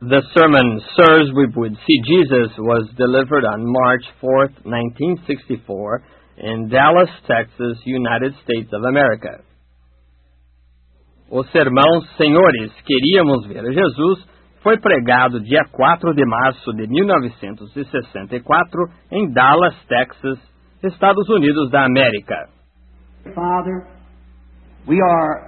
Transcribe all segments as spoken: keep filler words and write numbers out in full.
The sermon, Sirs, We Would See Jesus, was delivered on March fourth, nineteen sixty-four, in Dallas, Texas, United States of America. O sermão, Senhores, Queríamos Ver Jesus, foi pregado dia quatro de março de mil novecentos e sessenta e quatro em Dallas, Texas, Estados Unidos da América. Father, we are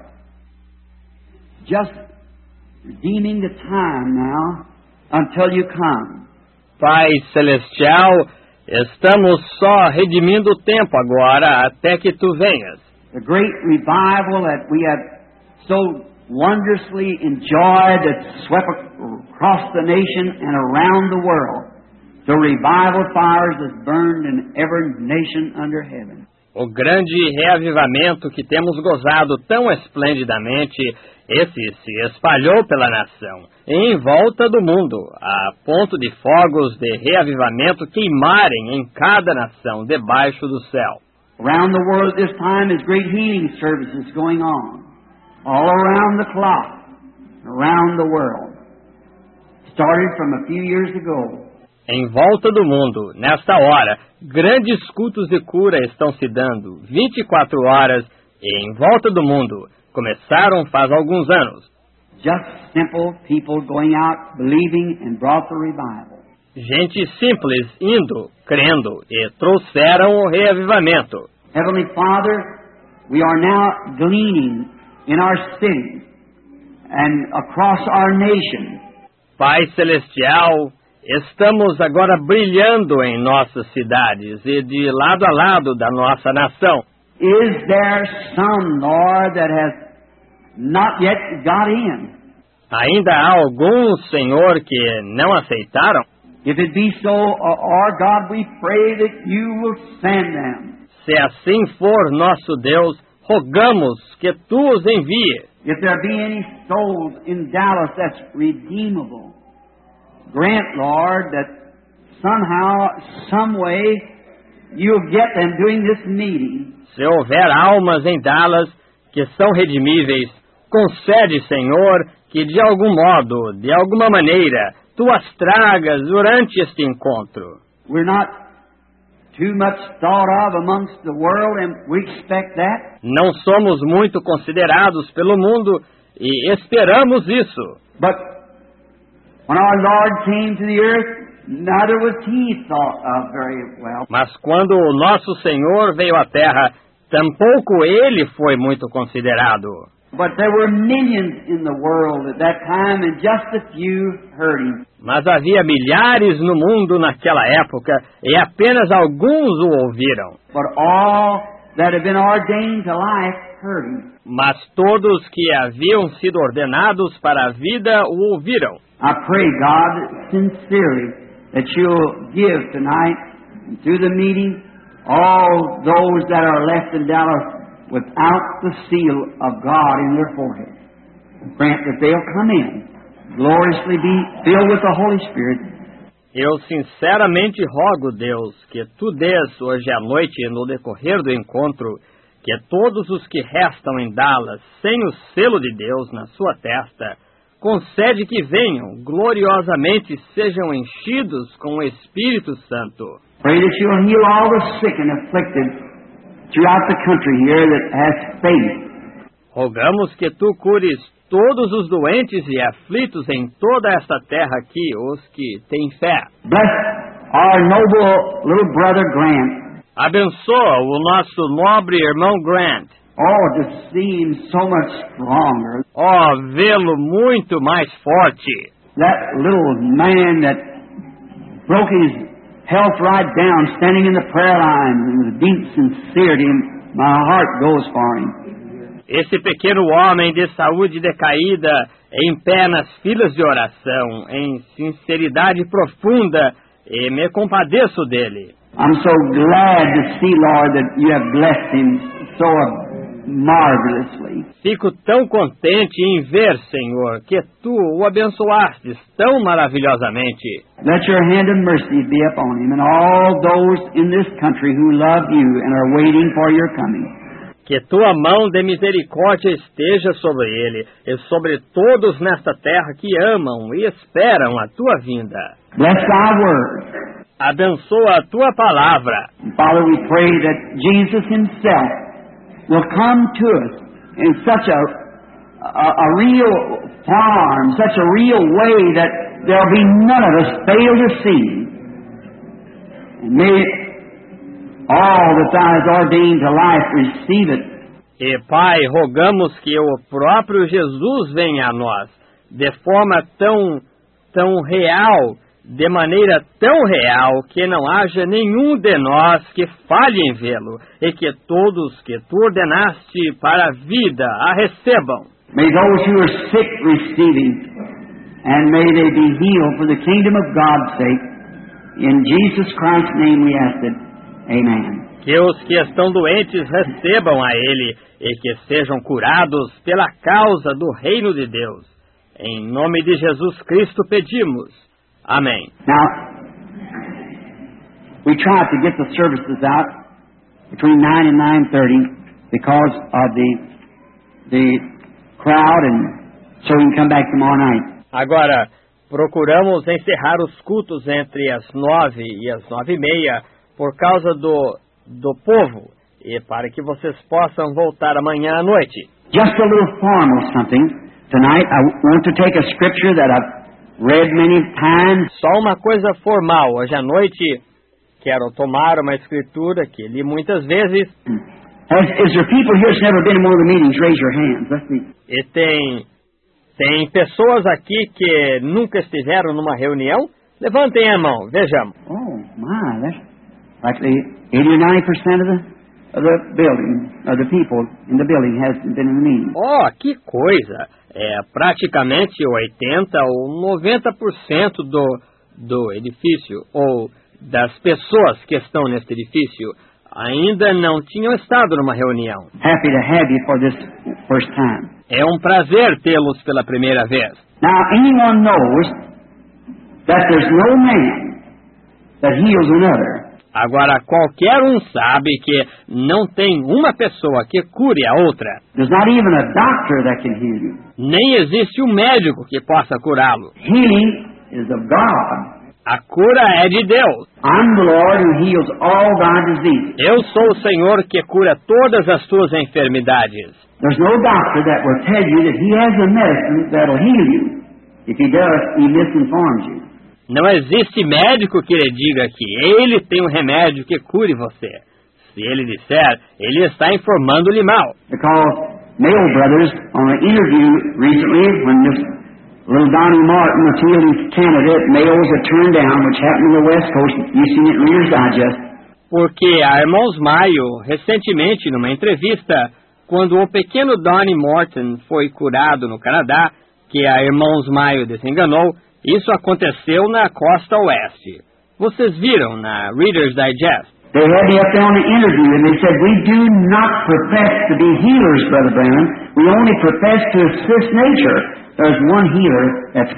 just redeeming the time now until you come. Pai Celestial, estamos só redimindo o tempo agora até que tu venhas. The great revival that we have so wondrously enjoyed that swept across the nation and around the world. The revival fires that burned in every nation under heaven. O grande reavivamento que temos gozado tão esplendidamente, esse se espalhou pela nação, em volta do mundo, a ponto de fogos de reavivamento queimarem em cada nação debaixo do céu. Around the world at this time is great healing services going on, all around the clock, around the world. Started from a few years ago. Em volta do mundo, nesta hora, grandes cultos de cura estão se dando, vinte e quatro horas, e em volta do mundo. Começaram faz alguns anos. Just simple people going out, believing, and brought the revival. Gente simples indo, crendo, e trouxeram o reavivamento. Heavenly Father, we are now gleaning in our cities and across our nation. Pai Celestial, estamos agora brilhando em nossas cidades e de lado a lado da nossa nação. Is there some, Lord, that has not yet got in? Ainda há alguns, Senhor, que não aceitaram? If it be so, our God, we pray that you will send them. Se assim for, nosso Deus, rogamos que tu os envie. If there be any souls in Dallas that's redeemable, grant, Lord, that somehow, some way, you'll get them during this meeting. Se houver almas em Dallas que são redimíveis, concede, Senhor, que de algum modo, de alguma maneira, tu as tragas durante este encontro. We're not too much thought of amongst the world, and we expect that. Não somos muito considerados pelo mundo e esperamos isso. But when our Lord came to the earth, neither was he thought of very well. Mas quando o nosso Senhor veio à terra, tampouco ele foi muito considerado. But there were millions in the world at that time, and just a few heard him. Mas havia milhares no mundo naquela época, e apenas alguns o ouviram. But all that had been ordained to life heard him. Mas todos que haviam sido ordenados para a vida o ouviram. I pray, God, sincerely, that you'll give tonight, and through the meeting, all those that are left in Dallas without the seal of God in their forehead. Grant that they'll come in, gloriously be filled with the Holy Spirit. Eu sinceramente rogo, Deus, que tu dês hoje à noite, no decorrer do encontro, que todos os que restam em Dallas, sem o selo de Deus na sua testa, concede que venham, gloriosamente sejam enchidos com o Espírito Santo. Pray that you'll heal all the sick and afflicted throughout the country here that has faith. Rogamos que tu cures todos os doentes e aflitos em toda esta terra aqui, os que têm fé. Bless our noble little brother Grant. Abençoa o nosso nobre irmão Grant. Oh, to see him so much stronger. Oh, vê-lo muito mais forte. That little man that broke his health right down, standing in the prayer line with deep sincerity, my heart goes for him. Esse pequeno homem de saúde decaída, em pé nas filas de oração, em sinceridade profunda, e me compadeço dele. I'm so glad to see, Lord, that you have blessed him so marvelously. Fico tão contente em ver, Senhor, que tu o abençoastes tão maravilhosamente. Let your hand of mercy be upon him and all those in this country who love you and are waiting for your coming. Que tua mão de misericórdia esteja sobre ele e sobre todos nesta terra que amam e esperam a tua vinda. Bless thy word. Abençoa a tua palavra. Father, we pray that Jesus himself will come to us in such a, a, a real form, such a real way that there'll be none of us fail to see. And may all that thou hast ordained to life receive it. E, Pai, rogamos que o próprio Jesus venha a nós de forma tão, tão real, de maneira tão real que não haja nenhum de nós que falhe em vê-lo e que todos que tu ordenaste para a vida a recebam. May those who are sick receive him, and may they be healed for the kingdom of God's sake. In Jesus Christ's name we ask it. Amen. Que os que estão doentes recebam a Ele e que sejam curados pela causa do reino de Deus. Em nome de Jesus Cristo pedimos. Amém. Now, we try to get the services out between nine and nine thirty because of the the crowd, and so we can come back tomorrow night. Agora, procuramos encerrar os cultos entre as nove e as nove e meia por causa do, do povo e para que vocês possam voltar amanhã à noite. Just a little formal something. Tonight I want to take a scripture that I've read many times. Só uma coisa formal. Hoje à noite quero tomar uma escritura que li muitas vezes. Has, is there people here that's never been in one of the meetings? Raise your hands. Let's see. E tem, tem pessoas aqui que nunca estiveram numa reunião? Levantem a mão, vejamos. Oh, my, that's likely eighty or ninety percent of the, of the building, of the people in the building hasn't been in the meeting. Oh, que coisa! É praticamente oitenta ou noventa por cento do, do edifício, ou das pessoas que estão neste edifício, ainda não tinham estado numa reunião. Happy to have you for this first time. É um prazer tê-los pela primeira vez. Now, anyone knows that there's no man that heals another. Agora, qualquer um sabe que não tem uma pessoa que cure a outra. There's not even a doctor that can heal you. Nem existe um médico que possa curá-lo. Healing is of God. A cura é de Deus. I'm the Lord who heals all thy diseases. Eu sou o Senhor que cura todas as tuas enfermidades. There's no doctor that will tell you that he has a medicine that'll heal you. If he does, he misinforms you. Não existe médico que lhe diga que ele tem um remédio que cure você. Se ele disser, ele está informando-lhe mal. Because Mayo Brothers, on an interview recently, when this little Donnie Martin was healed his candidate, Mayos had turned down, which happened on the West Coast. You've seen it in Reader's Digest. Porque a Irmãos Mayo, recentemente, numa entrevista, quando o pequeno Donnie Morton foi curado no Canadá, que a Irmãos Mayo desenganou, isso aconteceu na costa oeste. Vocês viram na Reader's Digest. They had me up there on the interview, and they said, we do not profess to be healers, Brother Branham. We only profess to assist nature. There's one healer, that's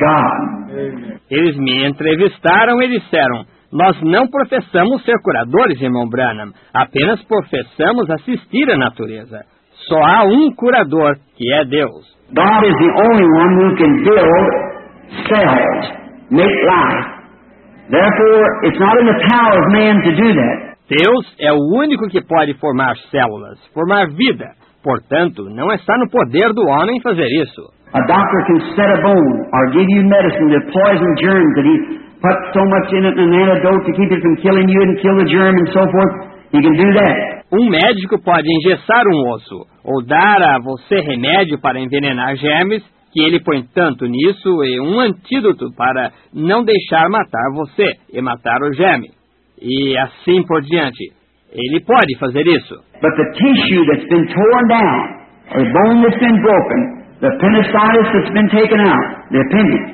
God. Eles me entrevistaram e disseram, nós não professamos ser curadores, irmão Branham. Apenas professamos assistir a natureza. Só há um curador, que é Deus. God is the only one who can build cells, make life. Therefore, it's not in the power of man to do that. Deus é o único que pode formar células, formar vida. Portanto, não está no poder do homem fazer isso. A doctor can set a bone or give you medicine to poison germs that he put so much in it, an antidote to keep it from killing you and kill the germ and so forth. He can do that. Um médico pode engessar um osso ou dar a você remédio para envenenar germes, que ele põe tanto nisso, e um antídoto para não deixar matar você e matar o germe. E assim por diante. Ele pode fazer isso. But the tissue that's been torn down, or the bone that's been broken, the appendicitis that's been taken out, the appendix,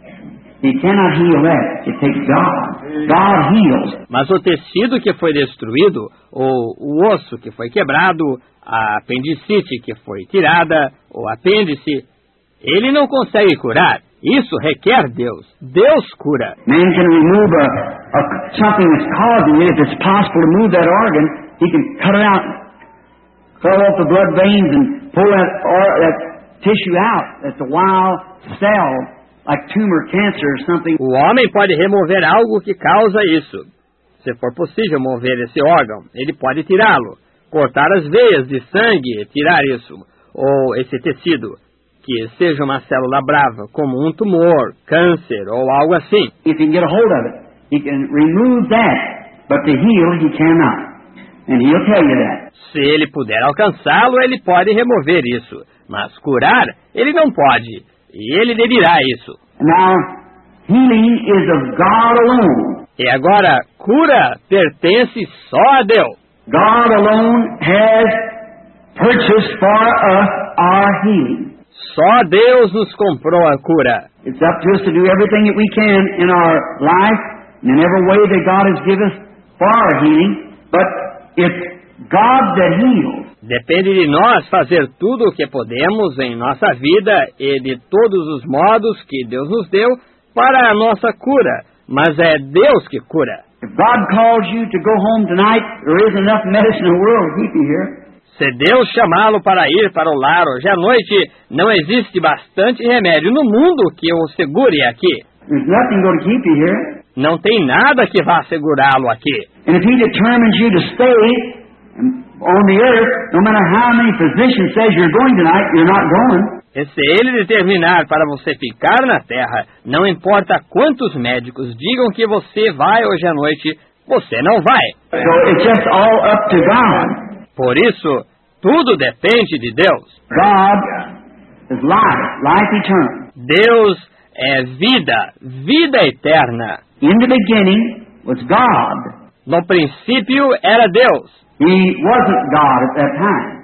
he cannot heal that. It takes God. God heals. Mas o tecido que foi destruído, ou o osso que foi quebrado, a apendicite que foi tirada, o apêndice, ele não consegue curar. Isso requer Deus. Deus cura. Man can remove a, a, something that's causing it. If it's possible to move that organ, he can cut it out fill up the blood veins and pull that, or, that tissue out. That's a wild cell, like tumor, cancer or something. O homem pode remover algo que causa isso. Se for possível mover esse órgão, ele pode tirá-lo. Cortar as veias de sangue e tirar isso. Ou esse tecido, que seja uma célula brava, como um tumor, câncer ou algo assim. If he can get a hold of it, he can remove that, but to heal he cannot. And he'll tell you that. Se ele puder alcançá-lo, ele pode remover isso. Mas curar, ele não pode. E ele lhe dirá isso. Now, healing is of God alone. E agora, cura pertence só a Deus. God alone has purchased for us our healing. Só Deus nos comprou a cura. It's up to us to do everything that we can in our life, and in every way that God has given us for our healing, but it's God that heals. Depende de nós fazer tudo o que podemos em nossa vida e de todos os modos que Deus nos deu para a nossa cura. Mas é Deus que cura. If God calls you to go home tonight, there isn't enough medicine in the world to keep you here. Se Deus chamá-lo para ir para o lar hoje à noite, não existe bastante remédio no mundo que o segure aqui. There's nothing going to keep you here. Não tem nada que vá segurá-lo aqui. And if He determines you to stay on the earth, no matter how many physicians says you're going tonight, you're not going. E se Ele determinar para você ficar na terra, não importa quantos médicos digam que você vai hoje à noite, você não vai. So it's just all up to God. Por isso, tudo depende de Deus. God is life, life eternal. Deus é vida, vida eterna. In the beginning was God. No princípio era Deus. He wasn't God at that time.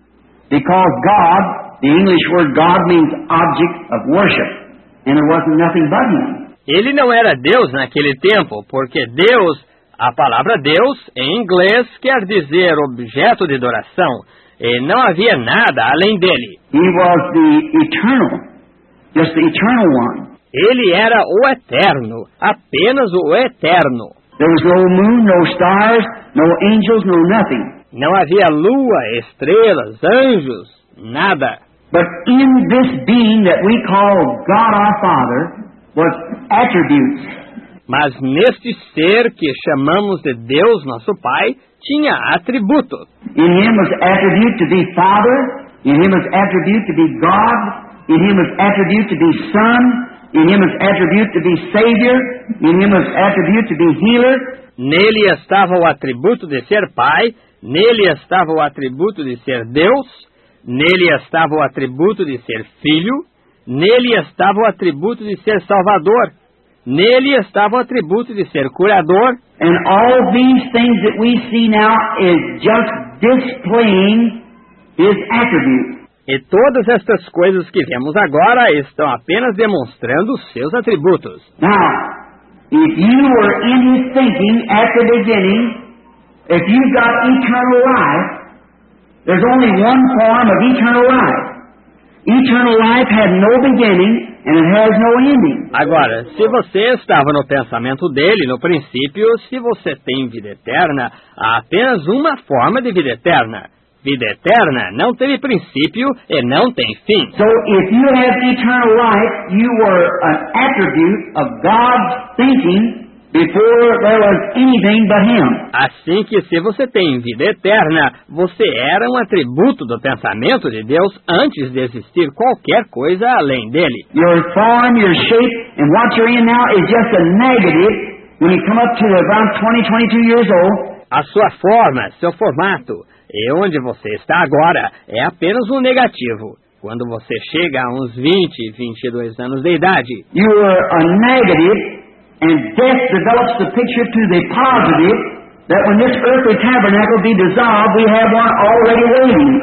Because God, the English word God means object of worship. And there wasn't nothing but Him. Ele não era Deus naquele tempo, porque Deus, a palavra Deus, em inglês, quer dizer objeto de adoração. E não havia nada além dele. He was the eternal, just the eternal one. Ele era o eterno, apenas o eterno. There was no moon, no stars, no angels, no nothing. Não havia lua, estrelas, anjos, nada. But in this being that we call God our Father was attributes. Mas neste ser que chamamos de Deus nosso Pai, tinha atributos. In Him was attribute to be Father. In Him was attribute to be God. In Him was attribute to be Son. In Him was attribute to be Savior. In Him was attribute to be Healer. Nele estava o atributo de ser Pai. Nele estava o atributo de ser Deus. Nele estava o atributo de ser Filho. Nele estava o atributo de ser Salvador. Nele estava o atributo de ser curador. And all these things that we see now is just displaying His attributes. E todas estas coisas que vemos agora estão apenas demonstrando os seus atributos. Now, if you were in His thinking at the beginning, if you've got eternal life, there's only one form of eternal life. Eternal life had no beginning and it has no ending. Agora, se você estava no pensamento dele no princípio, se você tem vida eterna, há apenas uma forma de vida eterna. Vida eterna não teve princípio e não tem fim. So if you have eternal life, you were an attribute of God's thinking before there was anything but Him. Assim que se você tem vida eterna, você era um atributo do pensamento de Deus antes de existir qualquer coisa além dele. Your form, your shape, and what you're in now is just a negative when you come up to around twenty, twenty-two years old. A sua forma, seu formato, e onde você está agora, é apenas um negativo. Quando você chega a uns vinte, vinte e dois anos de idade, you are a negative, and death develops the picture to the positive, that when this earthly tabernacle be dissolved, we have one already waiting.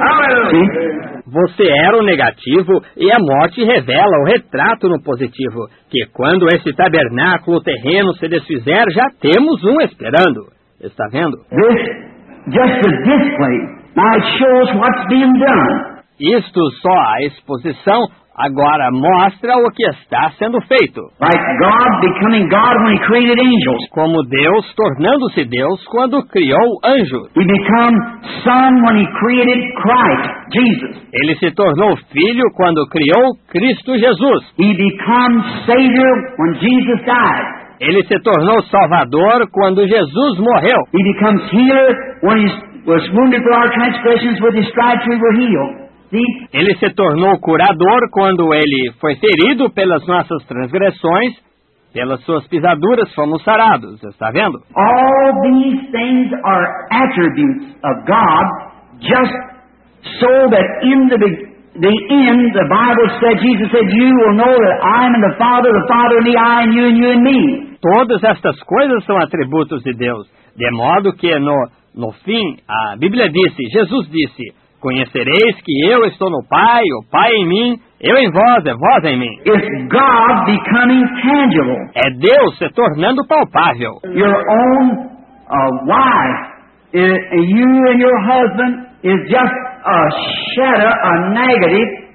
See? Você era o negativo e a morte revela o retrato no positivo, que quando esse tabernáculo terreno se desfizer, já temos um esperando. Está vendo? This just a display. Now it shows what's being done. Isto só a exposição Agora mostra o que está sendo feito. Like God becoming God when He created angels. Como Deus tornando-se Deus quando criou anjos. He became Son when He created Christ, Jesus. Ele se tornou filho quando criou Cristo Jesus. He became Savior when Jesus died. Ele se tornou Salvador quando Jesus morreu. He becomes Healer when He was wounded for our transgressions, with His stripes we were healed. See? Ele se tornou curador quando ele foi ferido pelas nossas transgressões, pelas suas pisaduras fomos sarados. Está vendo? All these things are attributes of God, just so that in the, the end, the Bible said, Jesus said, you will know that I am in the Father, the Father in me, I in you, and you in me. Todas estas coisas são atributos de Deus, de modo que no, no fim, a Bíblia disse, Jesus disse, conhecereis que eu estou no Pai, o Pai em mim, eu em vós, é vós em mim. It's God becoming tangible. É Deus se tornando palpável. Your own uh, wife, uh, you and your husband, is just a shadow, a negative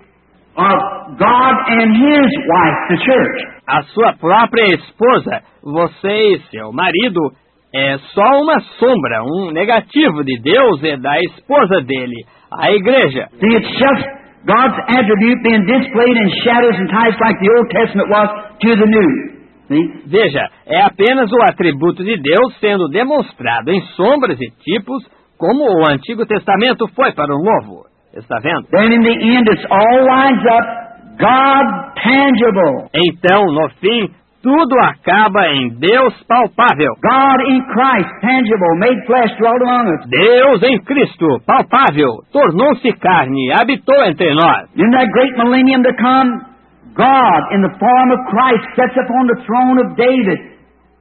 of God and His wife, the church. A sua própria esposa, você e seu marido, é só uma sombra, um negativo de Deus e da esposa dele, a igreja. See, it's just God's attribute being displayed in shadows and types like the Old Testament was to the New. See? Veja, é apenas o atributo de Deus sendo demonstrado em sombras e tipos, como o Antigo Testamento foi para o Novo. Está vendo? Then in the end it's all lines up, God tangible. Então, no fim, tudo acaba em Deus palpável. God in Christ, tangible, made flesh, dwelt among us. Deus em Cristo, palpável, tornou-se carne, habitou entre nós. In that great millennium to come, God in the form of Christ sits upon the throne of David.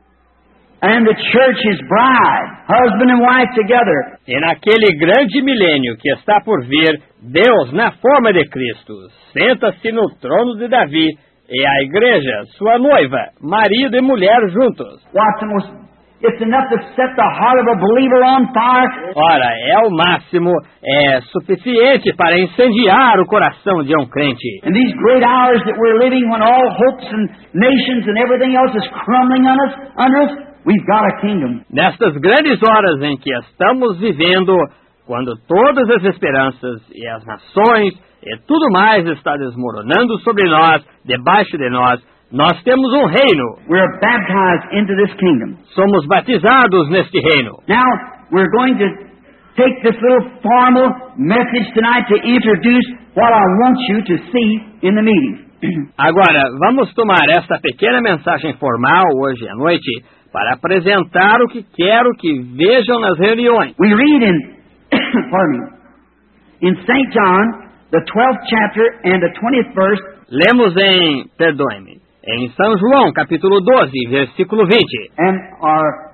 And the church is bride, husband and wife together. E naquele grande milênio que está por vir, Deus, na forma de Cristo, senta-se no trono de Davi, e a igreja, sua noiva, marido e mulher juntos. What's the most, it's enough to set the heart of a believer on fire. Ora, é o máximo, é suficiente para incendiar o coração de um crente. In these great hours that we're living, when all hopes and nations and everything else is crumbling on us, under us, we've got a kingdom. Nestas grandes horas em que estamos vivendo, quando todas as esperanças e as nações e tudo mais está desmoronando sobre nós, debaixo de nós, nós temos um reino. We're baptized into this kingdom. Somos batizados neste reino. Now, we're going to take this little formal message tonight to introduce what I want you to see in the meeting. Agora, vamos tomar esta pequena mensagem formal hoje à noite para apresentar o que quero que vejam nas reuniões. We read in, pardon me, in Saint John, the twelfth chapter and the twentieth verse. Lemos em, perdoe-me, em São João, capítulo doze, versículo vinte. And our,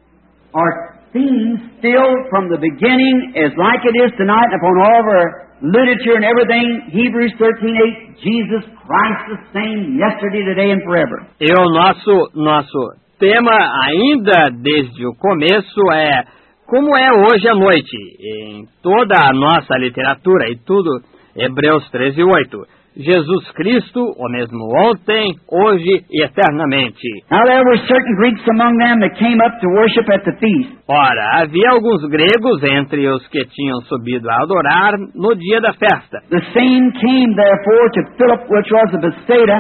our theme still from the beginning is like it is tonight upon all of our literature and everything, Hebrews thirteen eight, Jesus Christ the same yesterday, today and forever. E o nosso, nosso tema ainda desde o começo é como é hoje à noite, em toda a nossa literatura e tudo, Hebreus treze oito. Jesus Cristo, o mesmo ontem, hoje e eternamente. Now there were certain Greeks among them that came up to worship at the feast. Ora, havia alguns gregos entre os que tinham subido a adorar no dia da festa. The same came therefore to Philip, which was of Bethsaida,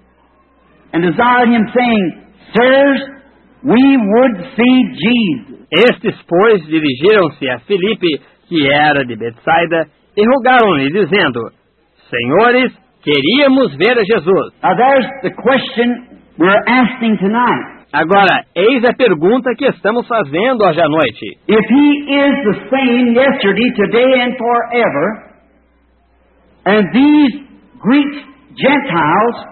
and desired him, saying, Sirs, we would see Jesus. Estes, pois, dirigiram-se a Filipe, que era de Betsaida, e rogaram-lhe, dizendo, Senhores, queríamos ver a Jesus. Now there's the question we're asking tonight. Agora, eis a pergunta que estamos fazendo hoje à noite. If He is the same yesterday, today, and forever, and these Greek Gentiles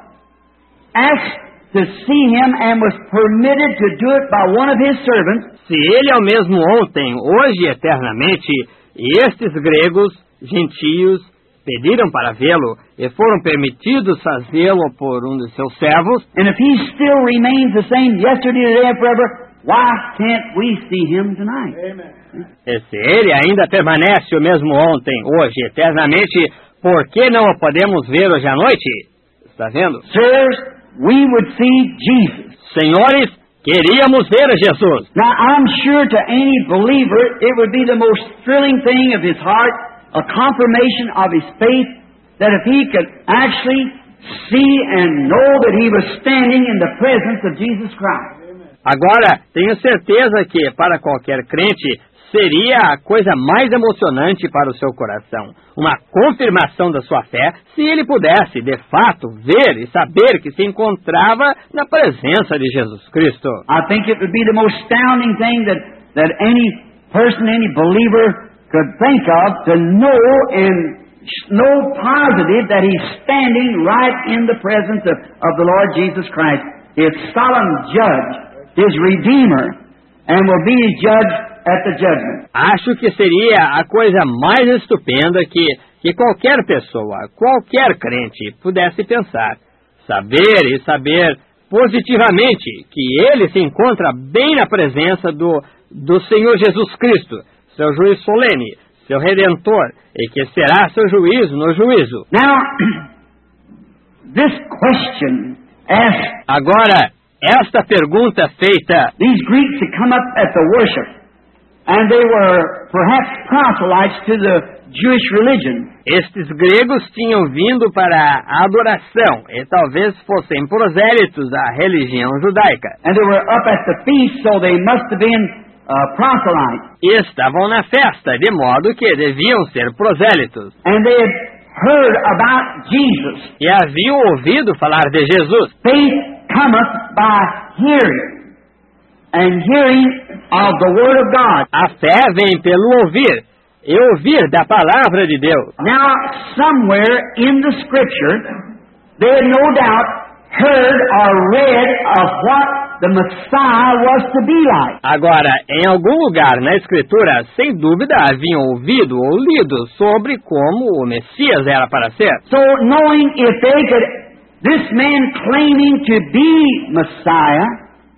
asked to see Him and was permitted to do it by one of His servants, se Ele é o mesmo ontem, hoje e eternamente, e estes gregos, gentios, pediram para vê-lo e foram permitidos fazê-lo por um de seus servos, and if He still remains the same yesterday, today, and forever, why can't we see Him tonight? e se Ele ainda permanece o mesmo ontem, hoje e eternamente, Por que não o podemos ver hoje à noite? Está vendo? Sirs, we would see Jesus. Senhores, queríamos ver Jesus. Now, I'm sure to any believer it would be the most thrilling thing of his heart, a confirmation of his faith, that if he could actually see and know that he was standing in the presence of Jesus Christ. Agora, tenho certeza que para qualquer crente seria a coisa mais emocionante para o seu coração, uma confirmação da sua fé, se ele pudesse, de fato, ver e saber que se encontrava na presença de Jesus Cristo. I think it would be the most astounding thing that, that any person, any believer could think of, to know and know positive that he's standing right in the presence of, of the Lord Jesus Christ, his solemn judge, his Redeemer, and will be his judge at the judgment. Acho que seria a coisa mais estupenda que, que qualquer pessoa, qualquer crente pudesse pensar. Saber e saber positivamente que ele se encontra bem na presença do, do Senhor Jesus Cristo, seu juiz solene, seu Redentor, e que será seu juízo no juízo. Now, this question asked, agora, esta pergunta feita, these Greeks had come up at the worship, and they were perhaps proselytes to the Jewish religion. Estes gregos tinham vindo para a adoração e talvez fossem prosélitos à religião judaica. And they were up at the feast, so they must have been uh, proselytes. E estavam na festa, de modo que deviam ser prosélitos. And they had heard about Jesus. E haviam ouvido falar de Jesus. Faith cometh by hearing, and hearing of the Word of God. A fé vem pelo ouvir, e ouvir da palavra de Deus. Now, somewhere in the Scripture, they had no doubt heard or read of what the Messiah was to be like. Agora, em algum lugar na Escritura, sem dúvida, haviam ouvido ou lido sobre como o Messias era para ser. So, knowing if they could, this man claiming to be Messiah,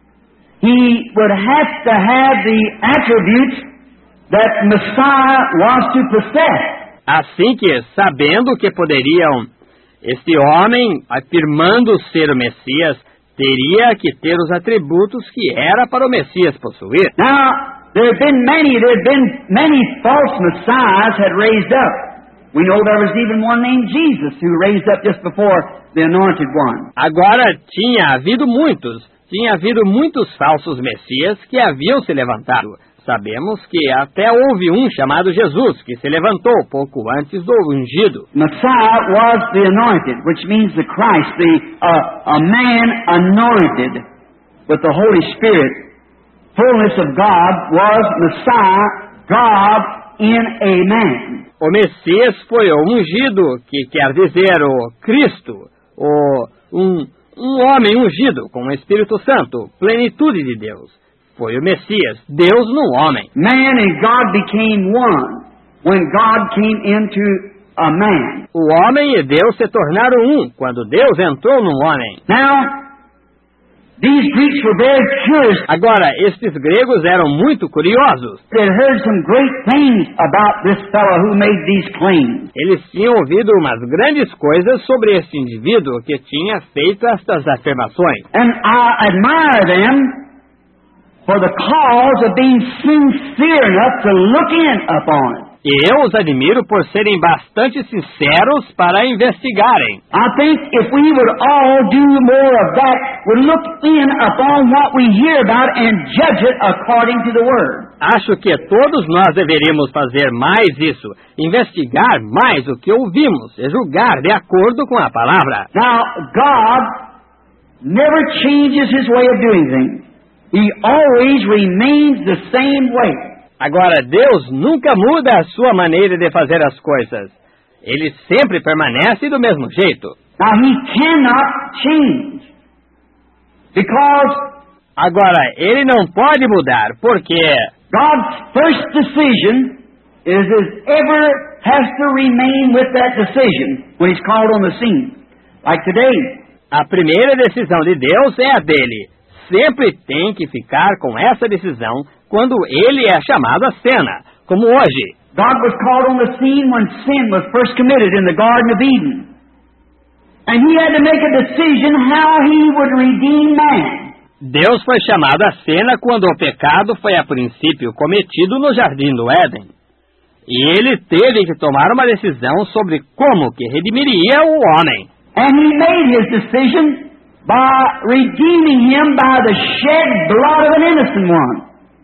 he would have to have the attributes that Messiah was to possess. Assim que, sabendo que poderiam, este homem, afirmando ser o Messias, teria que ter os atributos que era para o Messias possuir. Now, there have been many, there have been many false messiahs had raised up. We know there was even one named Jesus who raised up just before the anointed one. Agora, tinha havido muitos, tinha havido muitos falsos messias que haviam se levantado. Sabemos que até houve um chamado Jesus, que se levantou pouco antes do ungido. Messiah was the anointed, which means the Christ, the uh, a man anointed with the Holy Spirit. Fullness of God was Messiah, God in a man. O Messias foi o ungido, que quer dizer o Cristo, o, um, um homem ungido com o Espírito Santo, plenitude de Deus. Foi o Messias, Deus no homem. Man and God became one when God came into a man. O homem e Deus se tornaram um quando Deus entrou no homem. Now, these Greeks were very curious. Agora, estes gregos eram muito curiosos. They had heard some great things about this fellow who made these claims. Eles tinham ouvido umas grandes coisas sobre este indivíduo que tinha feito estas afirmações. And I admire them for the cause of being sincere enough to look in upon it. E eu os admiro por serem bastante sinceros para investigarem. I think if we would all do more of that, would look in upon what we hear about and judge it according to the Word. Acho que todos nós deveríamos fazer mais isso, investigar mais o que ouvimos e julgar de acordo com a palavra. Now, God never changes His way of doing things. He always remains the same way. Agora, Deus nunca muda a sua maneira de fazer as coisas. Ele sempre permanece do mesmo jeito. Now, He cannot change. Because agora, Ele não pode mudar, porque God's first decision is as ever has to remain with that decision when He's called on the scene. Like today. A primeira decisão de Deus é a dele. Sempre tem que ficar com essa decisão quando ele é chamado à cena, como hoje. God was called on the scene when sin was first committed in the Garden of Eden. And He had to make a decision how He would redeem man. Deus foi chamado à cena quando o pecado foi a princípio cometido no Jardim do Éden. E Ele teve que tomar uma decisão sobre como que redimiria o homem. And He made His decision by redeeming him by the shed blood of an innocent one.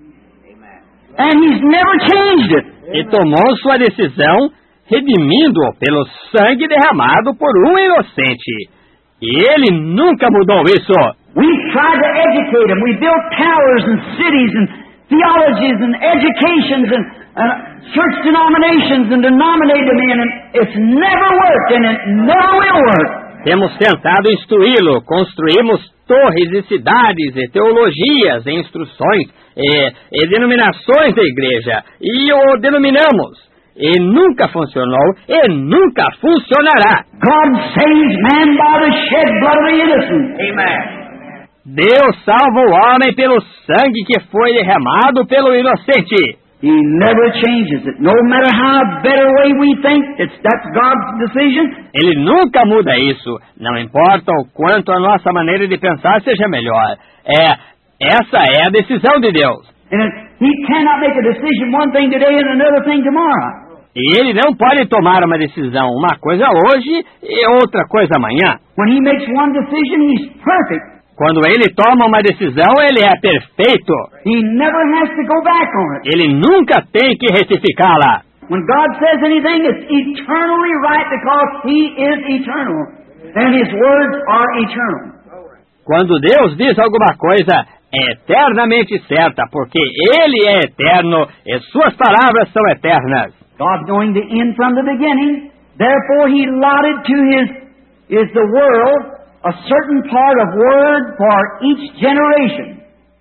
And He's never changed it. E tomou sua decisão redimindo-o pelo sangue derramado por um inocente. E Ele nunca mudou isso. We tried to educate him. We built towers and cities and theologies and educations and uh, church denominations and denominated them in, and it's never worked and it never will work. Temos tentado instruí-lo, construímos torres e cidades, e teologias, e instruções, e, e denominações da igreja, e o denominamos, e nunca funcionou, e nunca funcionará. God saves man by the shed blood of the innocent. Amen. Deus salva o homem pelo sangue que foi derramado pelo inocente. He never changes it. No matter how better way we think, it's that's God's decision. Ele nunca muda isso. Não importa o quanto a nossa maneira de pensar seja melhor. É, essa é a decisão de Deus. And He cannot make a decision one thing today and another thing tomorrow. E Ele não pode tomar uma decisão, uma coisa hoje e outra coisa amanhã. When He makes one decision, He's perfect. Quando Ele toma uma decisão, Ele é perfeito. He never has to go back on it. Ele nunca tem que retificá-la. When God says anything, it's eternally right because He is eternal. And His words are eternal. Quando Deus diz alguma coisa, é eternamente certa, porque Ele é eterno e Suas palavras são eternas. God knowing the end from the beginning, therefore He allotted to His is the world a certain part of word for each generation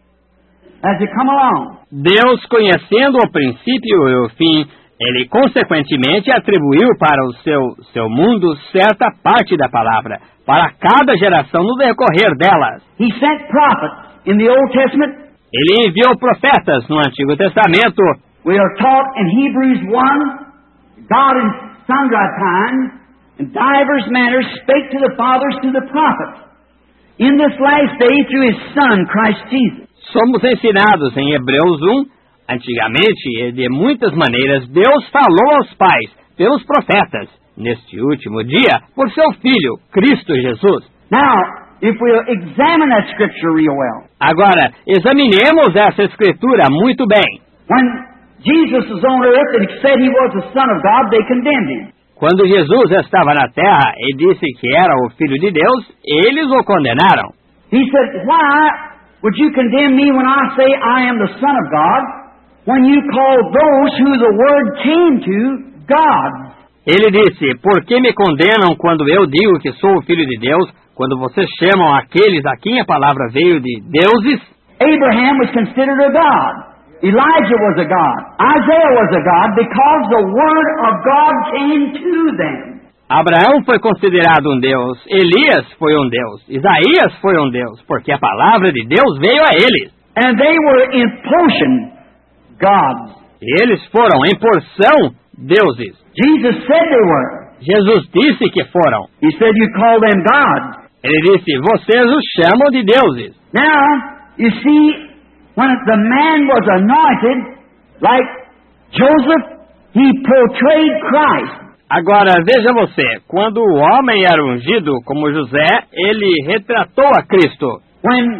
as they come along. Deus, conhecendo o princípio e o fim, Ele consequentemente atribuiu para o seu, seu mundo certa parte da palavra, para cada geração no decorrer delas. He sent prophets in the Old Testament. Ele enviou profetas no Antigo Testamento. We are taught in Hebrews one, God in sundry times in divers manners spake to the fathers, to the prophets, in this last day through His Son, Christ Jesus. Somos ensinados em Hebreus um, antigamente e de muitas maneiras Deus falou aos pais, pelos profetas, neste último dia, por seu Filho, Cristo Jesus. Now, if we examine that scripture real well. Agora, examinemos essa escritura muito bem. When Jesus was on earth and said He was the Son of God, they condemned Him. Quando Jesus estava na terra e disse que era o Filho de Deus, eles o condenaram. He said, why would you condemn me when I say I am the Son of God, when you call those who the Word came to, God? Ele disse, por que me condenam quando eu digo que sou o Filho de Deus, quando vocês chamam aqueles a quem a palavra veio de deuses? Abraham was considered a God. Elijah was a God. Isaiah was a God because the Word of God came to them. Abraão foi considerado um Deus. Elias foi um Deus. Isaías foi um Deus, porque a palavra de Deus veio a eles. And they were in portion gods. Eles foram em porção deuses. Jesus said they were. Jesus disse que foram. He said you call them gods. Ele disse, vocês os chamam de deuses. Now, you see, when the man was anointed, like Joseph, he portrayed Christ. Agora, veja você, quando o homem era ungido como José, ele retratou a Cristo. When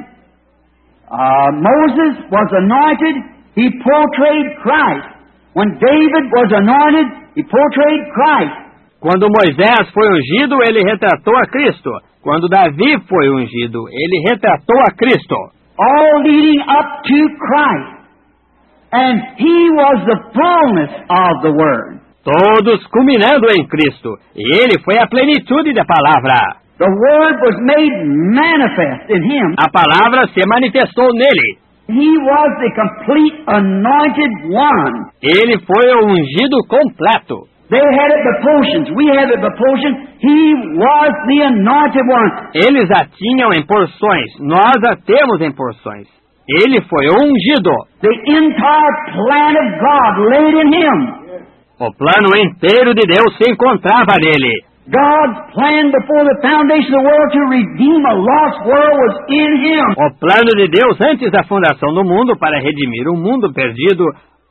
uh, Moses was anointed, he portrayed Christ. When David was anointed, he portrayed Christ. Quando Moisés foi ungido, ele retratou a Cristo. Quando Davi foi ungido, ele retratou a Cristo. All leading up to Christ. And He was the fullness of the Word. Todos culminando em Cristo. E Ele foi a plenitude da palavra. The Word was made manifest in Him. A palavra se manifestou nele. He was the complete anointed one. Ele foi o ungido completo. They had it by portions. We have it by portions. He was the anointed one. Eles a tinham em porções. Nós a temos em porções. Ele foi o ungido. The entire plan of God laid in Him. O plano inteiro de Deus se encontrava nele. God's plan before the foundation of the world to redeem a lost world was in Him. O plano de Deus antes da fundação do mundo para redimir um mundo perdido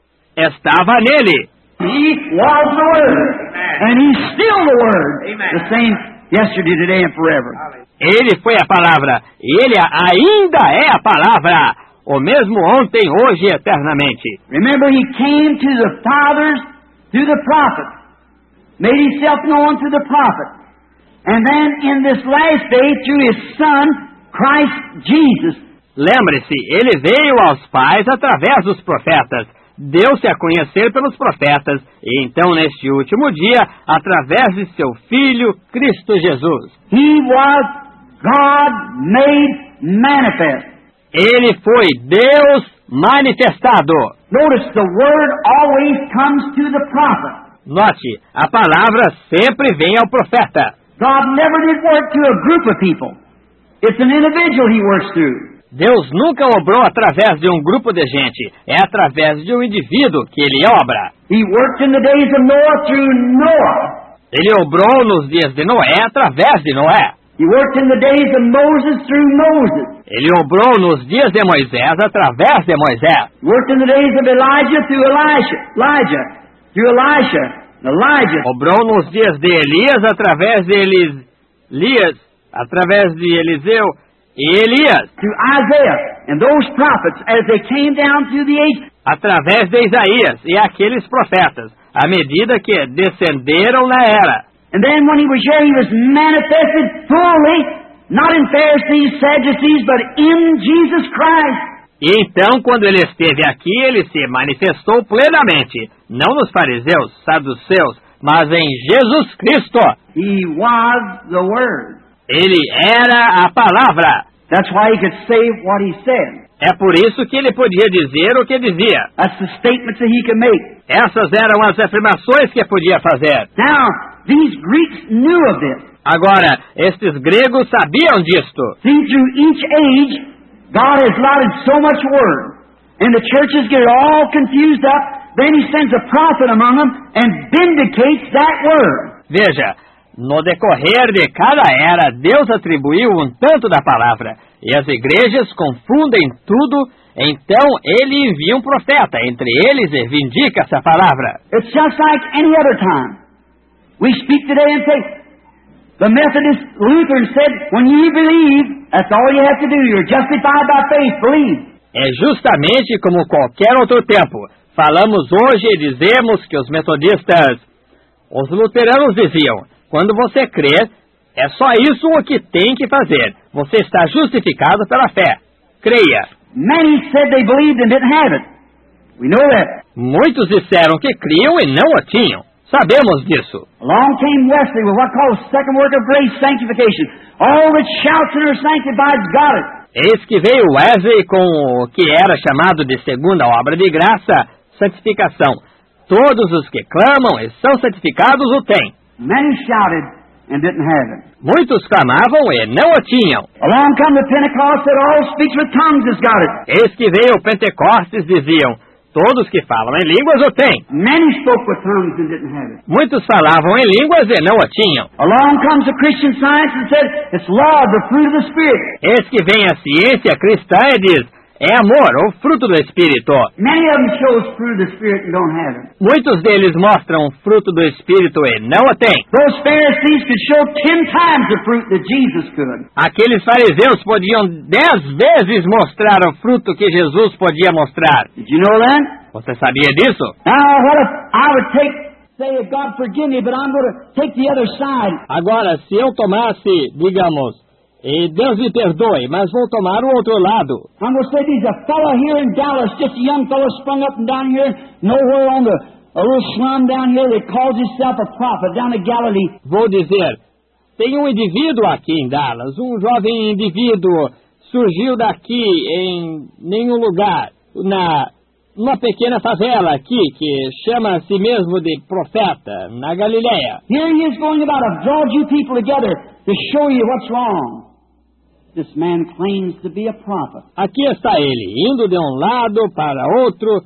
estava nele. He was the Word, and He's still the Word, the same yesterday, today, and forever. Ele foi a palavra, e ele ainda é a palavra, o mesmo ontem, hoje e eternamente. Remember, He came to the fathers through the prophets, made Himself known to the prophet, and then in this last day through His Son, Christ Jesus. Lembre-se, ele veio aos pais através dos profetas, deu-se a conhecer pelos profetas, e então neste último dia, através de seu Filho, Cristo Jesus. He was God made manifest. Ele foi Deus manifestado. Notice the word always comes to the prophet. Note, a palavra sempre vem ao profeta. God never did work to a group of people. It's an individual He works through. Deus nunca obrou através de um grupo de gente. É através de um indivíduo que Ele obra. He worked in the days of Noah through Noah. Ele obrou nos dias de Noé através de Noé. He worked in the days of Moses through Moses. Ele obrou nos dias de Moisés através de Moisés. He worked in the days of Elijah through Elisha. Elijah. Through Elisha. Elijah. Obrou nos dias de Elias através de Elis... Elias, através de Eliseu e Elias. Through Isaiah. And those prophets as they came down through the age. Através de Isaías e aqueles profetas, à medida que descenderam na era. And then when He was here, He was manifested fully, not in Pharisees, Sadducees, but in Jesus Christ. E então, quando Ele esteve aqui, Ele se manifestou plenamente, não nos fariseus, saduceus, mas em Jesus Cristo. He was the Word. Ele era a palavra. That's why He could say what He said. É por isso que Ele podia dizer o que dizia. That's the statements that He could make. Essas eram as afirmações que podia fazer. Now, these Greeks knew of this. Agora, estes gregos sabiam disto. See, through each age, God has allotted so much Word. And the churches get all confused up. Then He sends a prophet among them and vindicates that Word. Veja, no decorrer de cada era, Deus atribuiu um tanto da palavra. E as igrejas confundem tudo, então Ele envia um profeta entre eles e vindica essa palavra. It's just like any other time. We speak today and say, the Methodist Lutheran said, when you believe, that's all you have to do. You're justified by faith. Believe. É justamente como qualquer outro tempo. Falamos hoje e dizemos que os metodistas, os luteranos diziam, quando você crê, é só isso o que tem que fazer. Você está justificado pela fé. Creia. Many said they believed and didn't have it. We know that. Muitos disseram que criam e não o tinham. Sabemos disso. Along came Wesley with what called the second work of grace, sanctification. All that shouts and are sanctified got it. Eis que veio Wesley com o que era chamado de segunda obra de graça, santificação. Todos os que clamam e são santificados o têm. Many shouted and didn't have it. Muitos clamavam e não o tinham. Along come the Pentecost that all speaks with tongues has got it. Eis que veio o Pentecostes, diziam, todos que falam em línguas o têm. Many spoke with tongues and didn't have it. Muitos falavam em línguas e não o tinham. Along comes the Christian Science and said, it's love, the fruit of the Spirit. Eis que vem a ciência cristã e diz, é amor, o fruto do Espírito. Many of them shows fruit of the Spirit and don't have it. Muitos deles mostram o fruto do Espírito e não o têm. Those Pharisees could show ten times the fruit that Jesus could. Aqueles fariseus podiam dez vezes mostrar o fruto que Jesus podia mostrar. Did you know that? Você sabia disso? Now, what if I would take, say, God forgive me, but I'm going to take the other side. Agora, se eu tomasse, digamos, e Deus me perdoe, mas vou tomar o outro lado. I'm going to say there's a fellow here in Dallas, just a young fellow sprung up and down here, nowhere on the a little slum down here that calls himself a prophet down in Galilee. Vou dizer, tem um indivíduo aqui em Dallas, um jovem indivíduo, surgiu daqui em nenhum lugar, na uma pequena favela aqui, que chama a si mesmo de profeta, na Galileia. Here he is going about, I've drawn you people together to show you what's wrong. This man claims to be a prophet. Aqui está ele, indo de um lado para outro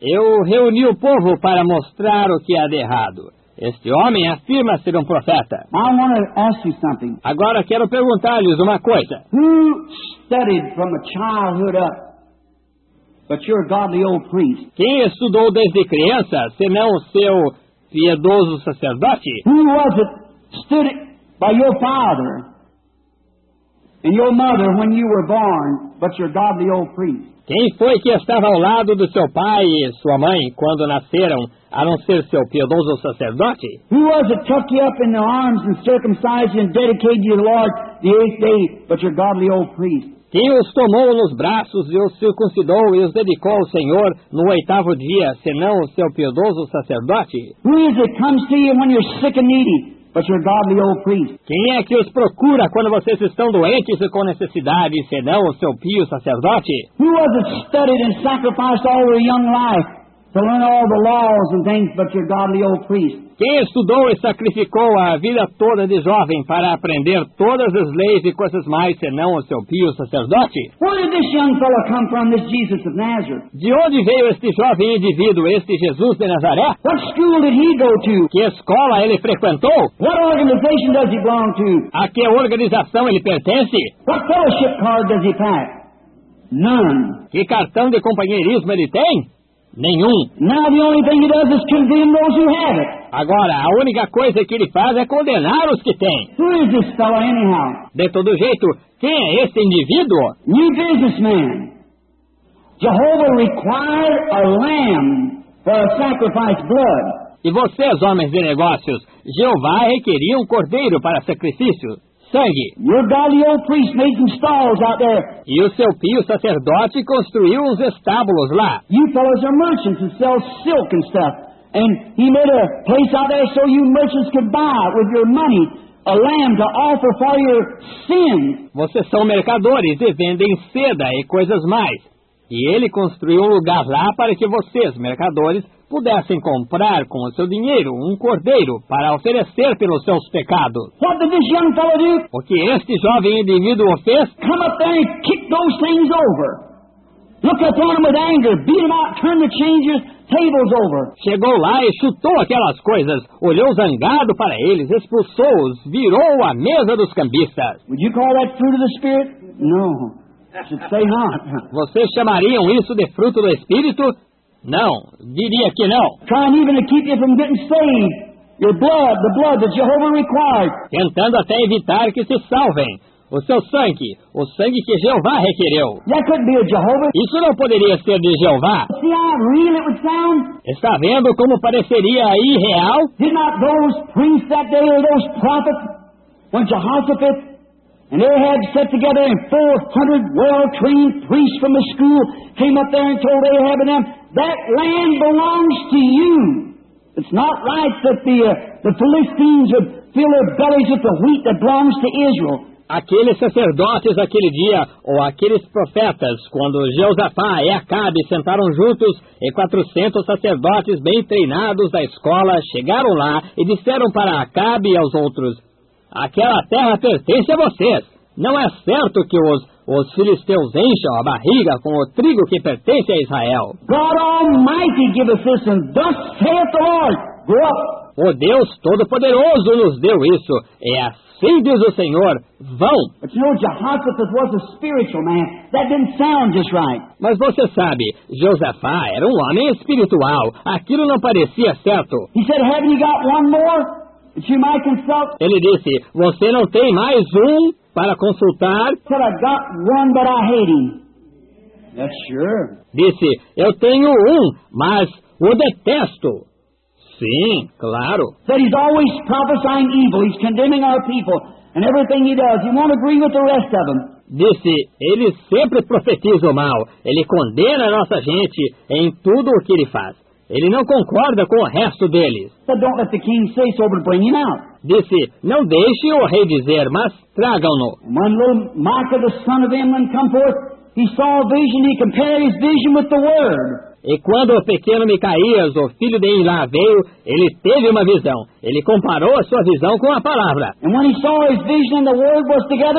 Eu reuni o povo para mostrar o que há de errado. Este homem afirma ser um profeta. I want to ask you something. Agora quero perguntar-lhes uma coisa. Who studied from a childhood up, but you're a godly old priest? Quem estudou desde criança, senão o seu piedoso sacerdote? Who was it stood by your father and your mother when you were born, but you're a godly old priest? Quem foi que estava ao lado do seu pai e sua mãe quando nasceram, a não ser seu piedoso sacerdote? Who was it took you up in the arms and circumcised you and dedicated you to the Lord the eighth day, but you're a godly old priest? Quem os tomou nos braços e os circuncidou e os dedicou ao Senhor no oitavo dia, senão o seu piedoso sacerdote? Who is it comes to you when you're sick and needy, but you're a godly old priest? Quem é que os procura quando vocês estão doentes e com necessidade, senão o seu pio sacerdote? Who was it studied and sacrificed all their young life to learn all the laws and things, but you're a godly old priest? Quem estudou e sacrificou a vida toda de jovem para aprender todas as leis e coisas mais, senão o seu pio sacerdote? Where did this young fellow come from, this Jesus of Nazareth? De onde veio este jovem indivíduo, este Jesus de Nazaré? What school did he go to? Que escola ele frequentou? What organization does he belong to? A que organização ele pertence? What fellowship card does he pack? None. Que cartão de companheirismo ele tem? Nenhum. Now the only thing he does is condemn those who have it. Agora, a única coisa que ele faz é condenar os que têm. Who is this fellow anyhow? De todo jeito, quem é esse indivíduo? New businessman. Jehovah required a lamb for a sacrifice blood. E vocês, homens de negócios, Jeová requeria um cordeiro para sacrifício, sangue. Your godly old priest made some stalls out there. E o seu pio sacerdote construiu uns estábulos lá. You fellows are merchants and sell silk and stuff. And he made a place out there so you merchants could buy with your money a lamb to offer for your sins. Vocês são mercadores e vendem seda e coisas mais. E ele construiu um lugar lá para que vocês, mercadores, pudessem comprar com o seu dinheiro um cordeiro para oferecer pelos seus pecados. What did this young fellow do? O que este jovem indivíduo fez? Come up there and kick those things over. Look upon them with anger, beat them out, turn the changers, tables over. Chegou lá e chutou aquelas coisas, olhou zangado para eles, expulsou-os, virou a mesa dos cambistas. Would you call that fruit of the Spirit? No. I should say not. Vocês chamariam isso de fruto do Espírito? Não, diria que não. Trying even to keep you from getting saved. Your blood, the blood that Jehovah required. Tentando até evitar que se salvem. O seu sangue, o sangue que Jeová requereu. That couldn't be a Jehovah. Isso não poderia ser de Jeová. See how real it would sound? Está vendo como pareceria irreal? Did not those priests that day, or those prophets, when Jehoshaphat and Ahab sat together, and four hundred well-trained priests from the school came up there and told Ahab and them, that land belongs to you. It's not right that the, uh, the Philistines would fill their bellies with the wheat that belongs to Israel. Aqueles sacerdotes aquele dia, ou aqueles profetas, quando Jeosafá e Acabe sentaram juntos, e quatrocentos sacerdotes bem treinados da escola chegaram lá e disseram para Acabe e aos outros, aquela terra pertence a vocês. Não é certo que os, os filisteus encham a barriga com o trigo que pertence a Israel. God Almighty give us this, and thus saith the Lord, go up. O Deus Todo-Poderoso nos deu isso. É assim diz o Senhor, vão. But you know, Jehoshaphat was a spiritual man. That didn't sound just right. Mas você sabe, Josafá era um homem espiritual. Aquilo não parecia certo. He said, haven't you got one more that you might consult? Ele disse, você não tem mais um para consultar? He said, I've got one, but I hate him. Yes, sure. Disse, eu tenho um, mas o detesto. Sim, claro. Said he's always prophesying evil. He's condemning our people and everything he does. He won't agree with the rest of them. Disse, ele sempre profetiza o mal. Ele condena a nossa gente em tudo o que ele faz. Ele não concorda com o resto deles. Said, don't let the king say so, but bring him out. Disse, não deixe o rei dizer, mas tragam-no. When little Micah, the son of Imlan, come forth, he saw a vision. He compared his vision with the word. E quando o pequeno Micaías, o filho de Ilá, veio, ele teve uma visão. Ele comparou a sua visão com a palavra. And when he saw his vision and the word was together,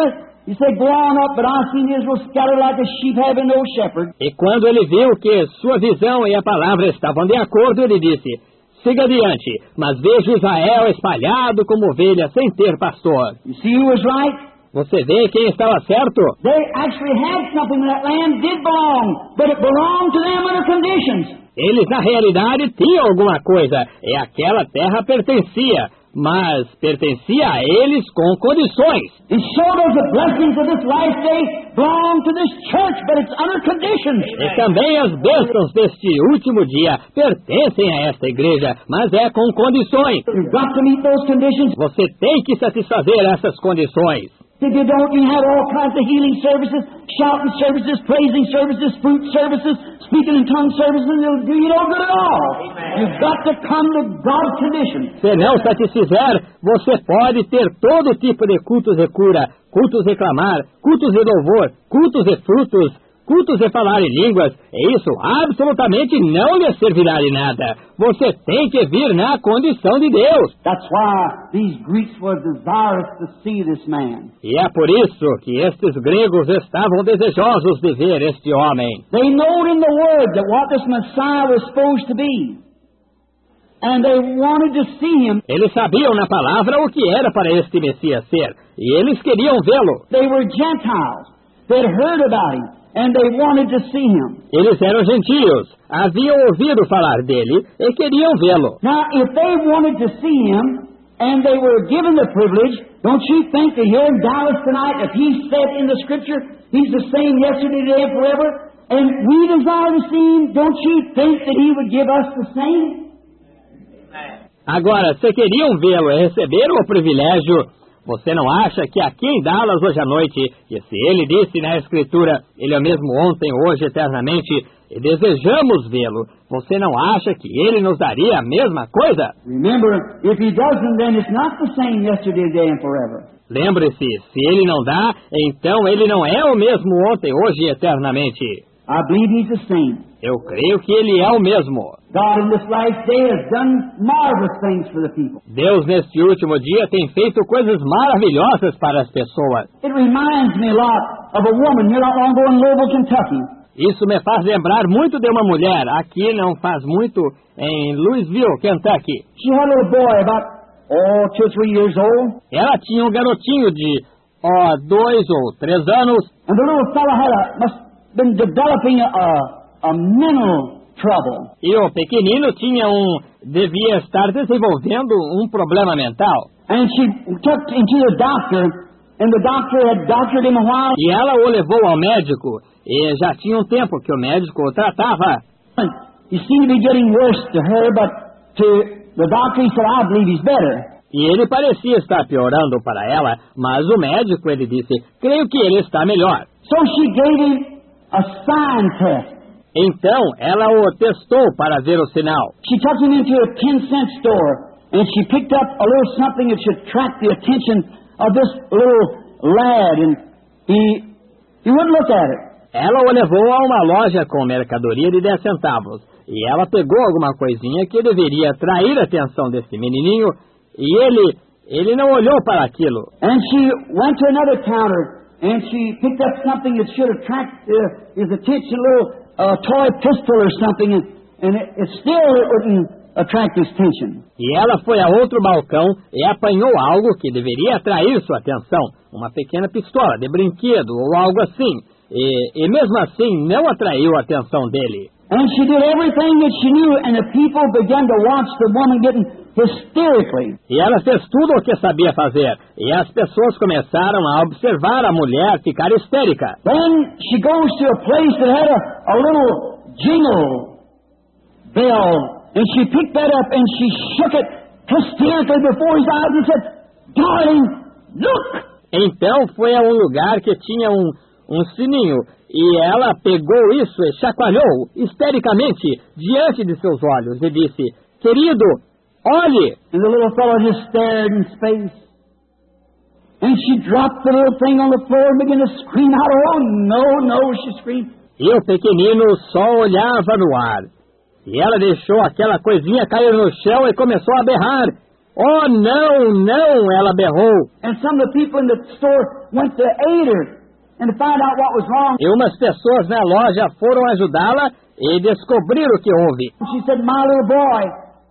He said, "Go on up, but I seen Israel scattered like a sheep having no shepherd." E quando ele viu que sua visão e a palavra estavam de acordo, ele disse: siga adiante, mas vejo Israel espalhado como ovelha sem ter pastor. You see who was right? Você vê quem estava certo? They actually had something that land did belong, but it belonged to them under conditions. Eles, na realidade, tinham alguma coisa, e aquela terra pertencia, mas pertencia a eles com condições. And so does the blessings of this last day belong to this church, but it's under conditions. E também as bênçãos deste último dia pertencem a esta igreja, mas é com condições. You've got to meet those conditions. Você tem que satisfazer essas condições. If you don't, you have all kinds of healing services, shouting services, praising services, fruit services, speaking in tongue services, and it'll do you no good at all. Amen. You've got to come to God's condition. Se não satisfizer, você pode ter todo tipo de cultos de cura, cultos de clamar, cultos de louvor, cultos de frutos, cultos de falar em línguas, e isso absolutamente não lhe servirá de nada. Você tem que vir na condição de Deus. That's why these Greeks were desirous to see this man. E é por isso que estes gregos estavam desejosos de ver este homem. They know in the Word that what this Messiah was supposed to be. And they wanted to see him. Eles sabiam na palavra o que era para este Messias ser, e eles queriam vê-lo. They were Gentiles. They'd heard about him. And they wanted to see him. Eles eram gentios, haviam ouvido falar dele e queriam vê-lo. Now, if they wanted to see him, and they were given the privilege, don't you think that here in Dallas tonight, if he said in the Scripture, he's the same yesterday, today, and forever, and we desire to see him, don't you think that he would give us the same? Agora, se queriam vê-lo e receberam o privilégio, você não acha que aqui em Dallas hoje à noite, e se ele disse na Escritura, ele é o mesmo ontem, hoje, eternamente, e desejamos vê-lo, você não acha que ele nos daria a mesma coisa? Remember, if he doesn't, then it's not the same yesterday, today, and forever. Lembre-se, se ele não dá, então ele não é o mesmo ontem, hoje e eternamente. I believe he's the same. Eu creio que ele é o mesmo. God in this last day has done marvelous things for the people. Deus neste último dia tem feito coisas maravilhosas para as pessoas. It reminds me a lot of a woman here not long ago in Louisville, Kentucky. Isso me faz lembrar muito de uma mulher, aqui não faz muito, em Louisville, Kentucky. She had a little boy about, oh, two or three years old. Ela tinha um garotinho de, ó, oh, dois ou três anos. And the little fellow had a, must been developing a, a, a mental trouble. E o pequenino tinha um, devia estar desenvolvendo um problema mental. And she took him to the doctor, and the doctor had doctored him a while. E ela o levou ao médico, e já tinha um tempo que o médico o tratava. He seemed to be getting worse to her, but to the doctor he said, I believe he's better. E ele parecia estar piorando para ela, mas o médico, ele disse, creio que ele está melhor. So she gave him a sign test. Então, ela o testou para ver o sinal. She took him into a ten-cent store, and she picked up a little something that should attract the attention of this little lad, and he, he wouldn't look at it. Ela o levou a uma loja com mercadoria de dez centavos, e ela pegou alguma coisinha que deveria atrair a atenção desse menininho, e ele, ele não olhou para aquilo. And she went to another counter, and she picked up something that should attract uh, his attention, a little uh, toy pistol or something, and, and it, it still wouldn't attract his attention. E ela foi a outro balcão e apanhou algo que deveria atrair sua atenção, uma pequena pistola de brinquedo ou algo assim, e, e mesmo assim não atraiu a atenção dele. And she did everything that she knew, and the people began to watch the woman getting hysterically. E ela fez tudo o que sabia fazer, e as pessoas começaram a observar a mulher ficar histérica. Then she goes to a place that had a, a little jingle bell, and she picked that up and she shook it hysterically before his eyes and said, "Darling, look!" Então foi a um lugar que tinha um, um sininho, e ela pegou isso e chacoalhou histericamente diante de seus olhos e disse, querido, olhe! And the little fellow just stared in space. And she dropped the little thing on the floor and began to scream out, "Oh, no, no," she screamed. E o pequenino só olhava no ar. E ela deixou aquela coisinha cair no chão e começou a berrar. Oh, não, não, ela berrou. And some of the people in the store went to aid her and to find out what was wrong. E umas pessoas na loja foram ajudá-la e descobriram o que houve. She said, my little boy,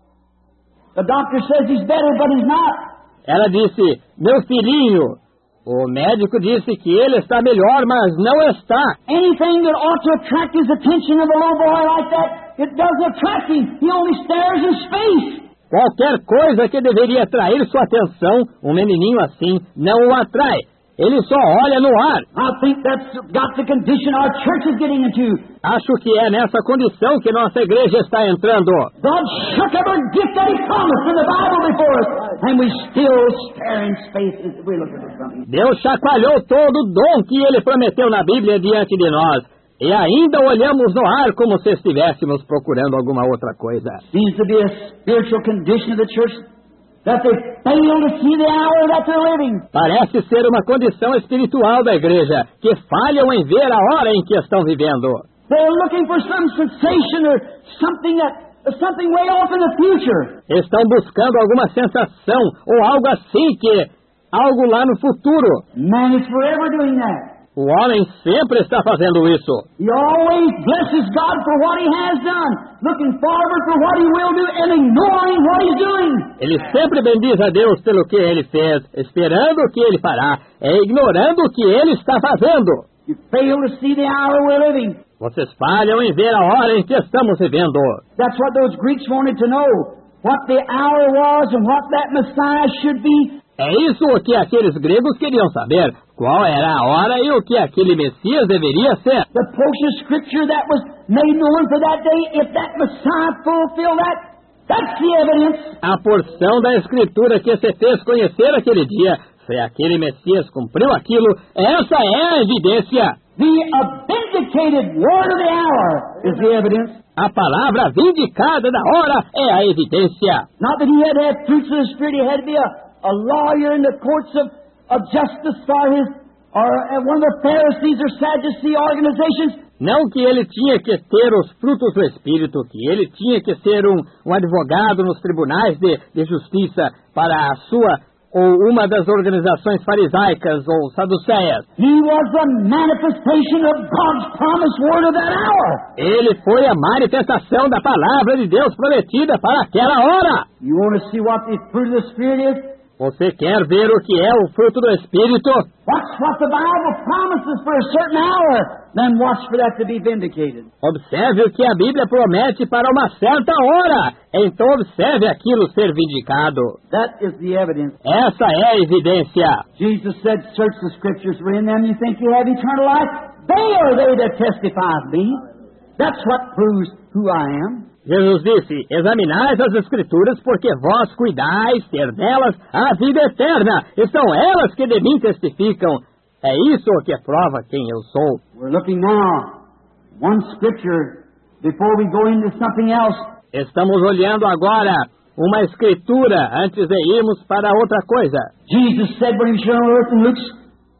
the doctor says he's better, but he's not. Ela disse, meu filhinho, o médico disse que ele está melhor, mas não está. Anything that ought to attract his attention of a little boy like that, it doesn't attract him. He only stares in space. Qualquer coisa que deveria atrair sua atenção, um menininho assim não o atrai. Ele só olha no ar. I think that's got the condition our church is getting into. Acho que é nessa condição que nossa igreja está entrando. God shook every gift that He promised in the Bible before us, and we still stare in space as we look at something. Deus chacoalhou todo o dom que Ele prometeu na Bíblia diante de nós. E ainda olhamos no ar como se estivéssemos procurando alguma outra coisa. Seems to be a spiritual condition of the church that they fail to see the hour that they're living. Parece ser uma condição espiritual da igreja, que falham em ver a hora em que estão vivendo. They're looking for some sensation or something that something way off in the future. Estão buscando alguma sensação ou algo assim que algo lá no futuro. Man is forever doing that. O homem sempre está fazendo isso. He always blesses God for what He has done, looking forward for what He will do and ignoring what He's doing. Ele sempre bendiz a Deus pelo que Ele fez, esperando o que Ele fará, e ignorando o que Ele está fazendo. You fail to see the hour we're living. Vocês falham em ver a hora em que estamos vivendo. That's what those Greeks wanted to know, what the hour was and what that Messiah should be. É isso o que aqueles gregos queriam saber, qual era a hora e o que aquele Messias deveria ser. The portion of Scripture that was made known for that day, if that Messiah fulfilled that, that's the evidence. A porção da Escritura que se fez conhecer aquele dia, se aquele Messias cumpriu aquilo, essa é a evidência. The vindicated word of the hour is the evidence. A palavra vindicada da hora é a evidência. Not that he had to have fruits of the Spirit, he had to be a a lawyer in the courts of, of justice for his, or uh, one of the Pharisees or Sadducee organizations. Não que ele tinha que ter os frutos do Espírito, que ele tinha que ser um, um advogado nos tribunais de, de justiça para a sua ou uma das organizações farisaicas ou saduceias. He was the manifestation of God's promised word of that hour. Ele foi a manifestação da palavra de Deus prometida para aquela hora. You want to see what the fruit of the Spirit is? Você quer ver o que é o fruto do Espírito? Watch what the Bible promises for a certain hour, then watch for that to be vindicated. Observe o que a Bíblia promete para uma certa hora, então observe aquilo ser vindicado. That is the evidence. Essa é a evidência. Jesus said, search the Scriptures, for in them you think you have eternal life. They are they that testify of me. That's what proves who I am. Jesus disse, examinais as Escrituras, porque vós cuidais ter nelas a vida eterna, e são elas que de mim testificam. É isso que prova quem eu sou. We're looking now, one Scripture, before we go into something else. Estamos olhando agora uma Escritura antes de irmos para outra coisa. Jesus said when he was on earth in Luke's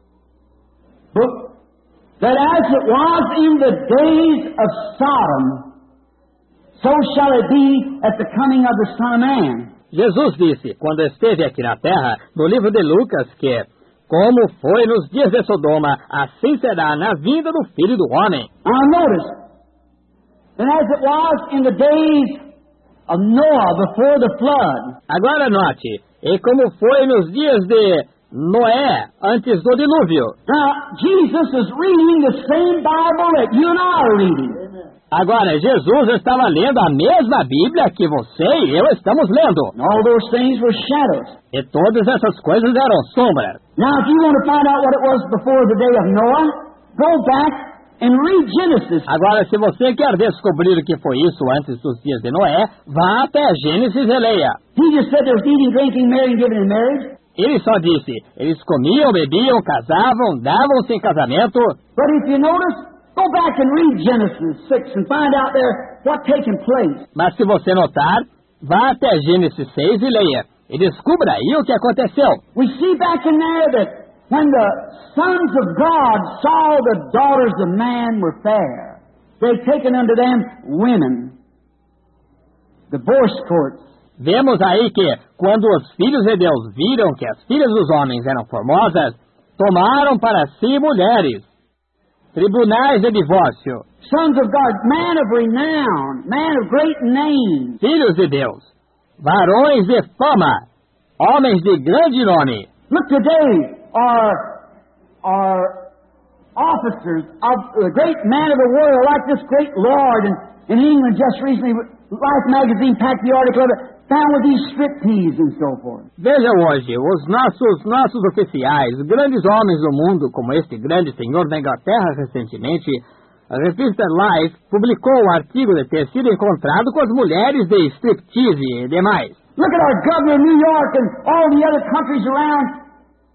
book, that as it was in the days of Sodom, so shall it be at the coming of the Son of Man. Jesus disse, quando esteve aqui na terra, no livro de Lucas, que, como foi nos dias de Sodoma, assim será na vinda do Filho do Homem. Now notice, and as it was in the days of Noah before the flood. Agora note, e como foi nos dias de Noé, antes do dilúvio. Now, Jesus is reading the same Bible that you and I are reading. Agora, Jesus estava lendo a mesma Bíblia que você e eu estamos lendo. And all those things were shadows. E todas essas coisas eram sombras. Now, if you want to find out what it was before the day of Noah, go back and read Genesis. Agora, se você quer descobrir o que foi isso antes dos dias de Noé, vá até Gênesis e leia. He just said there was eating, drinking, marrying, giving in marriage. Ele só disse, eles comiam, bebiam, casavam, davam-se em casamento. But if you notice, go back and read Genesis six and find out there what taken place. Mas se você notar, vá até Gênesis seis e leia. E descubra aí o que aconteceu. We see back in there that when the sons of God saw the daughters of man were fair, they taken unto them women, divorce courts. Vemos aí que, quando os filhos de Deus viram que as filhas dos homens eram formosas, tomaram para si mulheres. Tribunais de divórcio. Sons of God, man of renown, man of great name. Filhos de Deus. Varões de fama. Homens de grande nome. Look today, our, our officers of the great man of the world, like this great lord in, in England just recently, Life magazine packed the article of it, found with these striptease and so forth. Veja hoje, os nossos, nossos oficiais, grandes homens do mundo, como este grande senhor da Inglaterra recentemente, a revista Life publicou o artigo de ter sido encontrado com as mulheres de striptease e demais. Look at our governor of New York and all the other countries around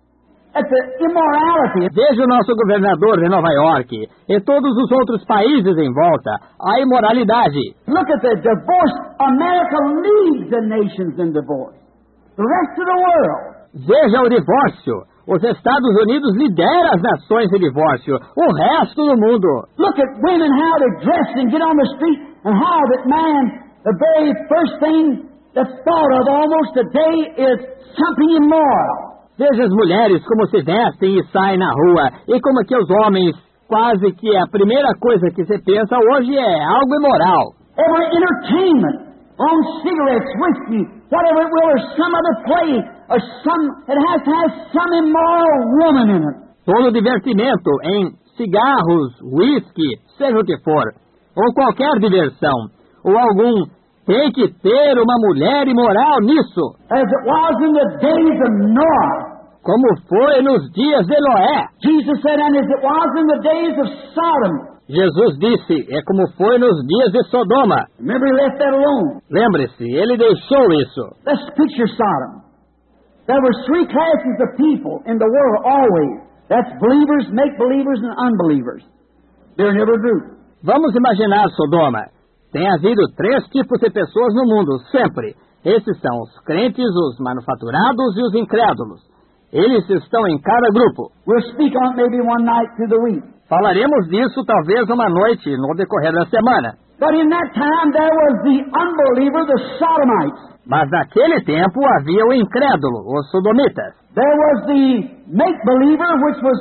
at the immorality. Veja o nosso governador de Nova York e todos os outros países em volta, a imoralidade. Look at the divorce. America leads the nations in divorce. The rest of the world. Veja o divórcio. Os Estados Unidos lideram as nações em divórcio. O resto do mundo. Look at women, how they dress and get on the street, and how that man, the very first thing that's thought of almost today is something immoral. Veja as mulheres como se vestem e saem na rua, e como que os homens, quase que a primeira coisa que se pensa hoje é algo imoral. Every entertainment, on cigarettes, whiskey, whatever it will, or some other play, or some, it has to have some immoral woman in it. Todo divertimento em cigarros, whisky, seja o que for, ou qualquer diversão, ou algum, tem que ter uma mulher imoral nisso. As it was in the days of Noah. Como foi nos dias de Noé. Jesus said, and as it was in the days of Sodom. Jesus disse, é como foi nos dias de Sodoma. Remember, he left that alone. Lembre-se, ele deixou isso. Let's picture Sodom. There were three classes of people in the world always. That's believers, make-believers, and unbelievers. They're in every group. Vamos imaginar Sodoma. Tem havido três tipos de pessoas no mundo, sempre. Esses são os crentes, os manufaturados e os incrédulos. Eles estão em cada grupo. We'll speak on it maybe one night through the week. Falaremos disso talvez uma noite no decorrer da semana. But in that time there was the unbeliever, the Sodomites. Mas naquele tempo havia o incrédulo, os sodomitas. There was the make-believer, which was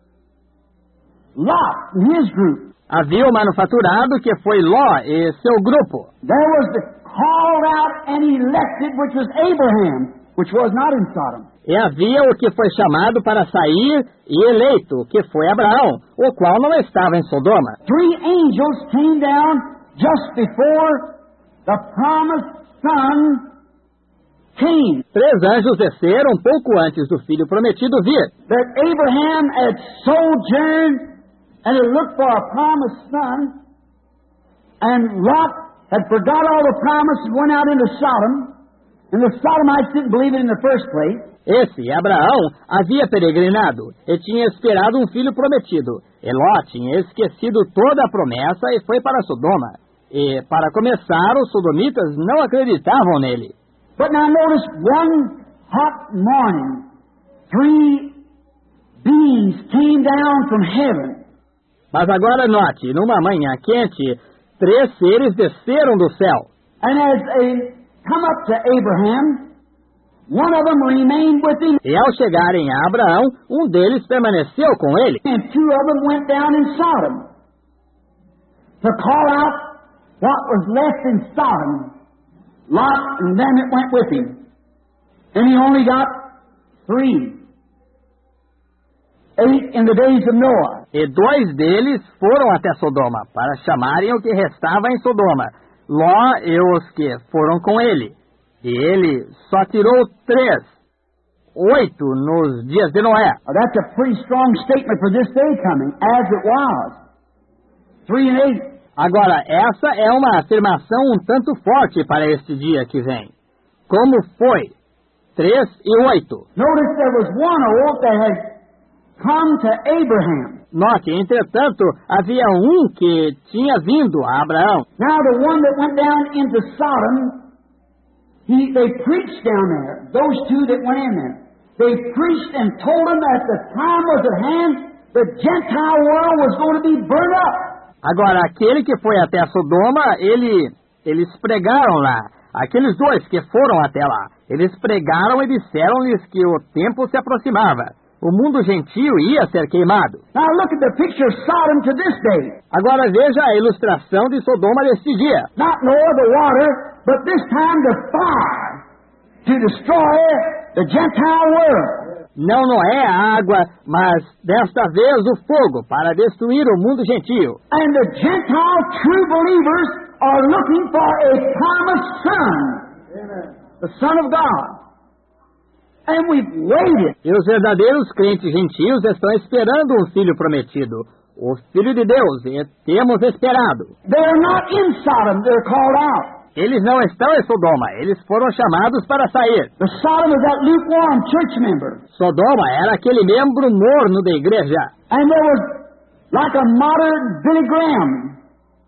Lot and his group. Havia o manufaturado, que foi Ló e seu grupo. There was the called out and elected, which was Abraham, which was not in Sodom. E havia o que foi chamado para sair e eleito, que foi Abraão, o qual não estava em Sodoma. Three angels came down just before the promised son came. Três anjos desceram pouco antes do filho prometido vir. That Abraham had sojourned and had looked for a promised son, and Lot had forgot all the promises, went out into Sodom, and the Sodomites didn't believe it in the first place. Esse, Abraão, havia peregrinado e tinha esperado um filho prometido. E Ló tinha esquecido toda a promessa e foi para Sodoma. E, para começar, os sodomitas não acreditavam nele. But now notice, one hot morning, three beings came down from heaven. Mas agora note, numa manhã quente, três seres desceram do céu. And as they come up to Abraham, one of them remained with him. E ao chegarem a Abraão, um deles permaneceu com ele. And two of them went down in Sodom to call out what was left in Sodom. Lot and them that went with him. And he only got three. Eight in the days of Noah. E dois deles foram até Sodoma, para chamarem o que restava em Sodoma, Ló e os que foram com ele. E ele só tirou três, oito nos dias de Noé. Now that's a pretty strong statement for this day coming, as it was. Three and eight. Agora, essa é uma afirmação um tanto forte para este dia que vem. Como foi? Três e oito. Notice there was one oath that had come to Abraham. Note, entretanto, havia um que tinha vindo a Abraão. Now the one that went down into Sodom, he, they preached down there, those two that went in there. They preached and told them that the time was at hand, the Gentile world was going to be burned up. Agora, aquele que foi até Sodoma, ele, eles pregaram lá, aqueles dois que foram até lá, eles pregaram e disseram-lhes que o tempo se aproximava. O mundo gentio ia ser queimado. Now look at the picture of Sodom to this day. Agora veja a ilustração de Sodoma deste dia. Not nor the water, but this time the fire to destroy the Gentile world. Não Noé a água, mas desta vez o fogo para destruir o mundo gentio. And the Gentile true believers are looking for a promised son. Amen. The Son of God. And we've waited. E os verdadeiros crentes gentios estão esperando um filho prometido, o Filho de Deus, e temos esperado. They're not in Sodom, they're called out. Eles não estão em Sodoma, eles foram chamados para sair. The Sodom is that lukewarm church member. Sodoma era aquele membro morno da igreja. And there was like a modern Billy Graham.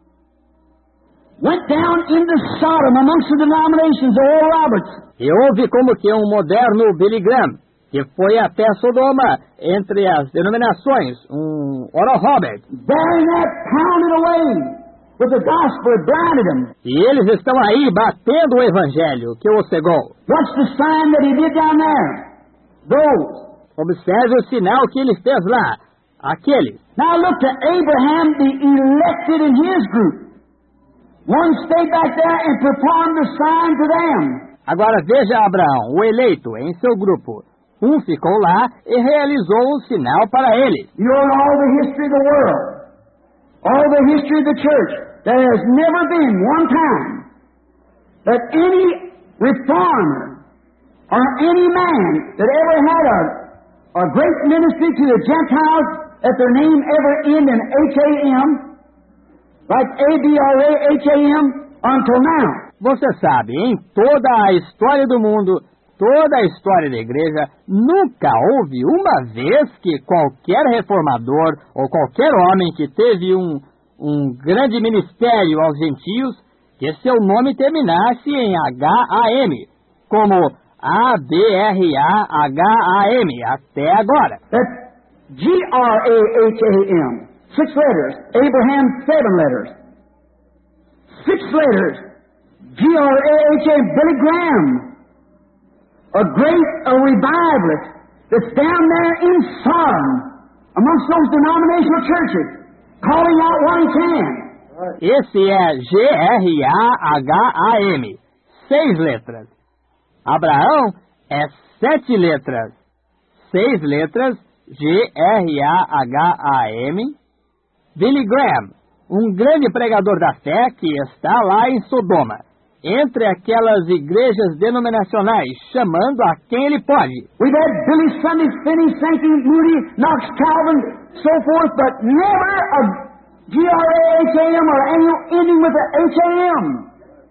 Went down into Sodom amongst the denominations of Oral Roberts. E houve como que um moderno Billy Graham, que foi até Sodoma, entre as denominações, um Oral Roberts. Bearing that pounded away with the gospel, it blinded them. E eles estão aí batendo o evangelho, que o cegou. What's the sign that he did down there? Those. Observe o sinal que ele fez lá, aqueles. Now look to Abraham, the elected in his group. One stayed back there and performed the sign to them. Agora veja Abraão, o eleito, em seu grupo. Um ficou lá e realizou um sinal para ele. You know, in all the history of the world, all the history of the church, there has never been one time that any reformer or any man that ever had a, a great ministry to the Gentiles that their name ever ended in H A M, like A B R A H A M, until now. Você sabe, em toda a história do mundo, toda a história da igreja, nunca houve uma vez que qualquer reformador ou qualquer homem que teve um, um grande ministério aos gentios, que seu nome terminasse em H A M, como A B R A H A M, até agora. That's G R A H A M, six letters. Abraham, seven letters. Six letters. G R A H A M, Billy Graham, a great a revivalist that's down there in Sodom, amongst those denominational churches, calling out what he can. Esse é G R A H A M, seis letras. Abraão é sete letras, seis letras, G R A H A M. Billy Graham, um grande pregador da fé que está lá em Sodoma, entre aquelas igrejas denominacionais, chamando a quem ele pode. We've had Billy Sunday, Finney, Sankey, Moody, Knox, Calvin, so forth, but never a G R A H A M or any ending with a H A M.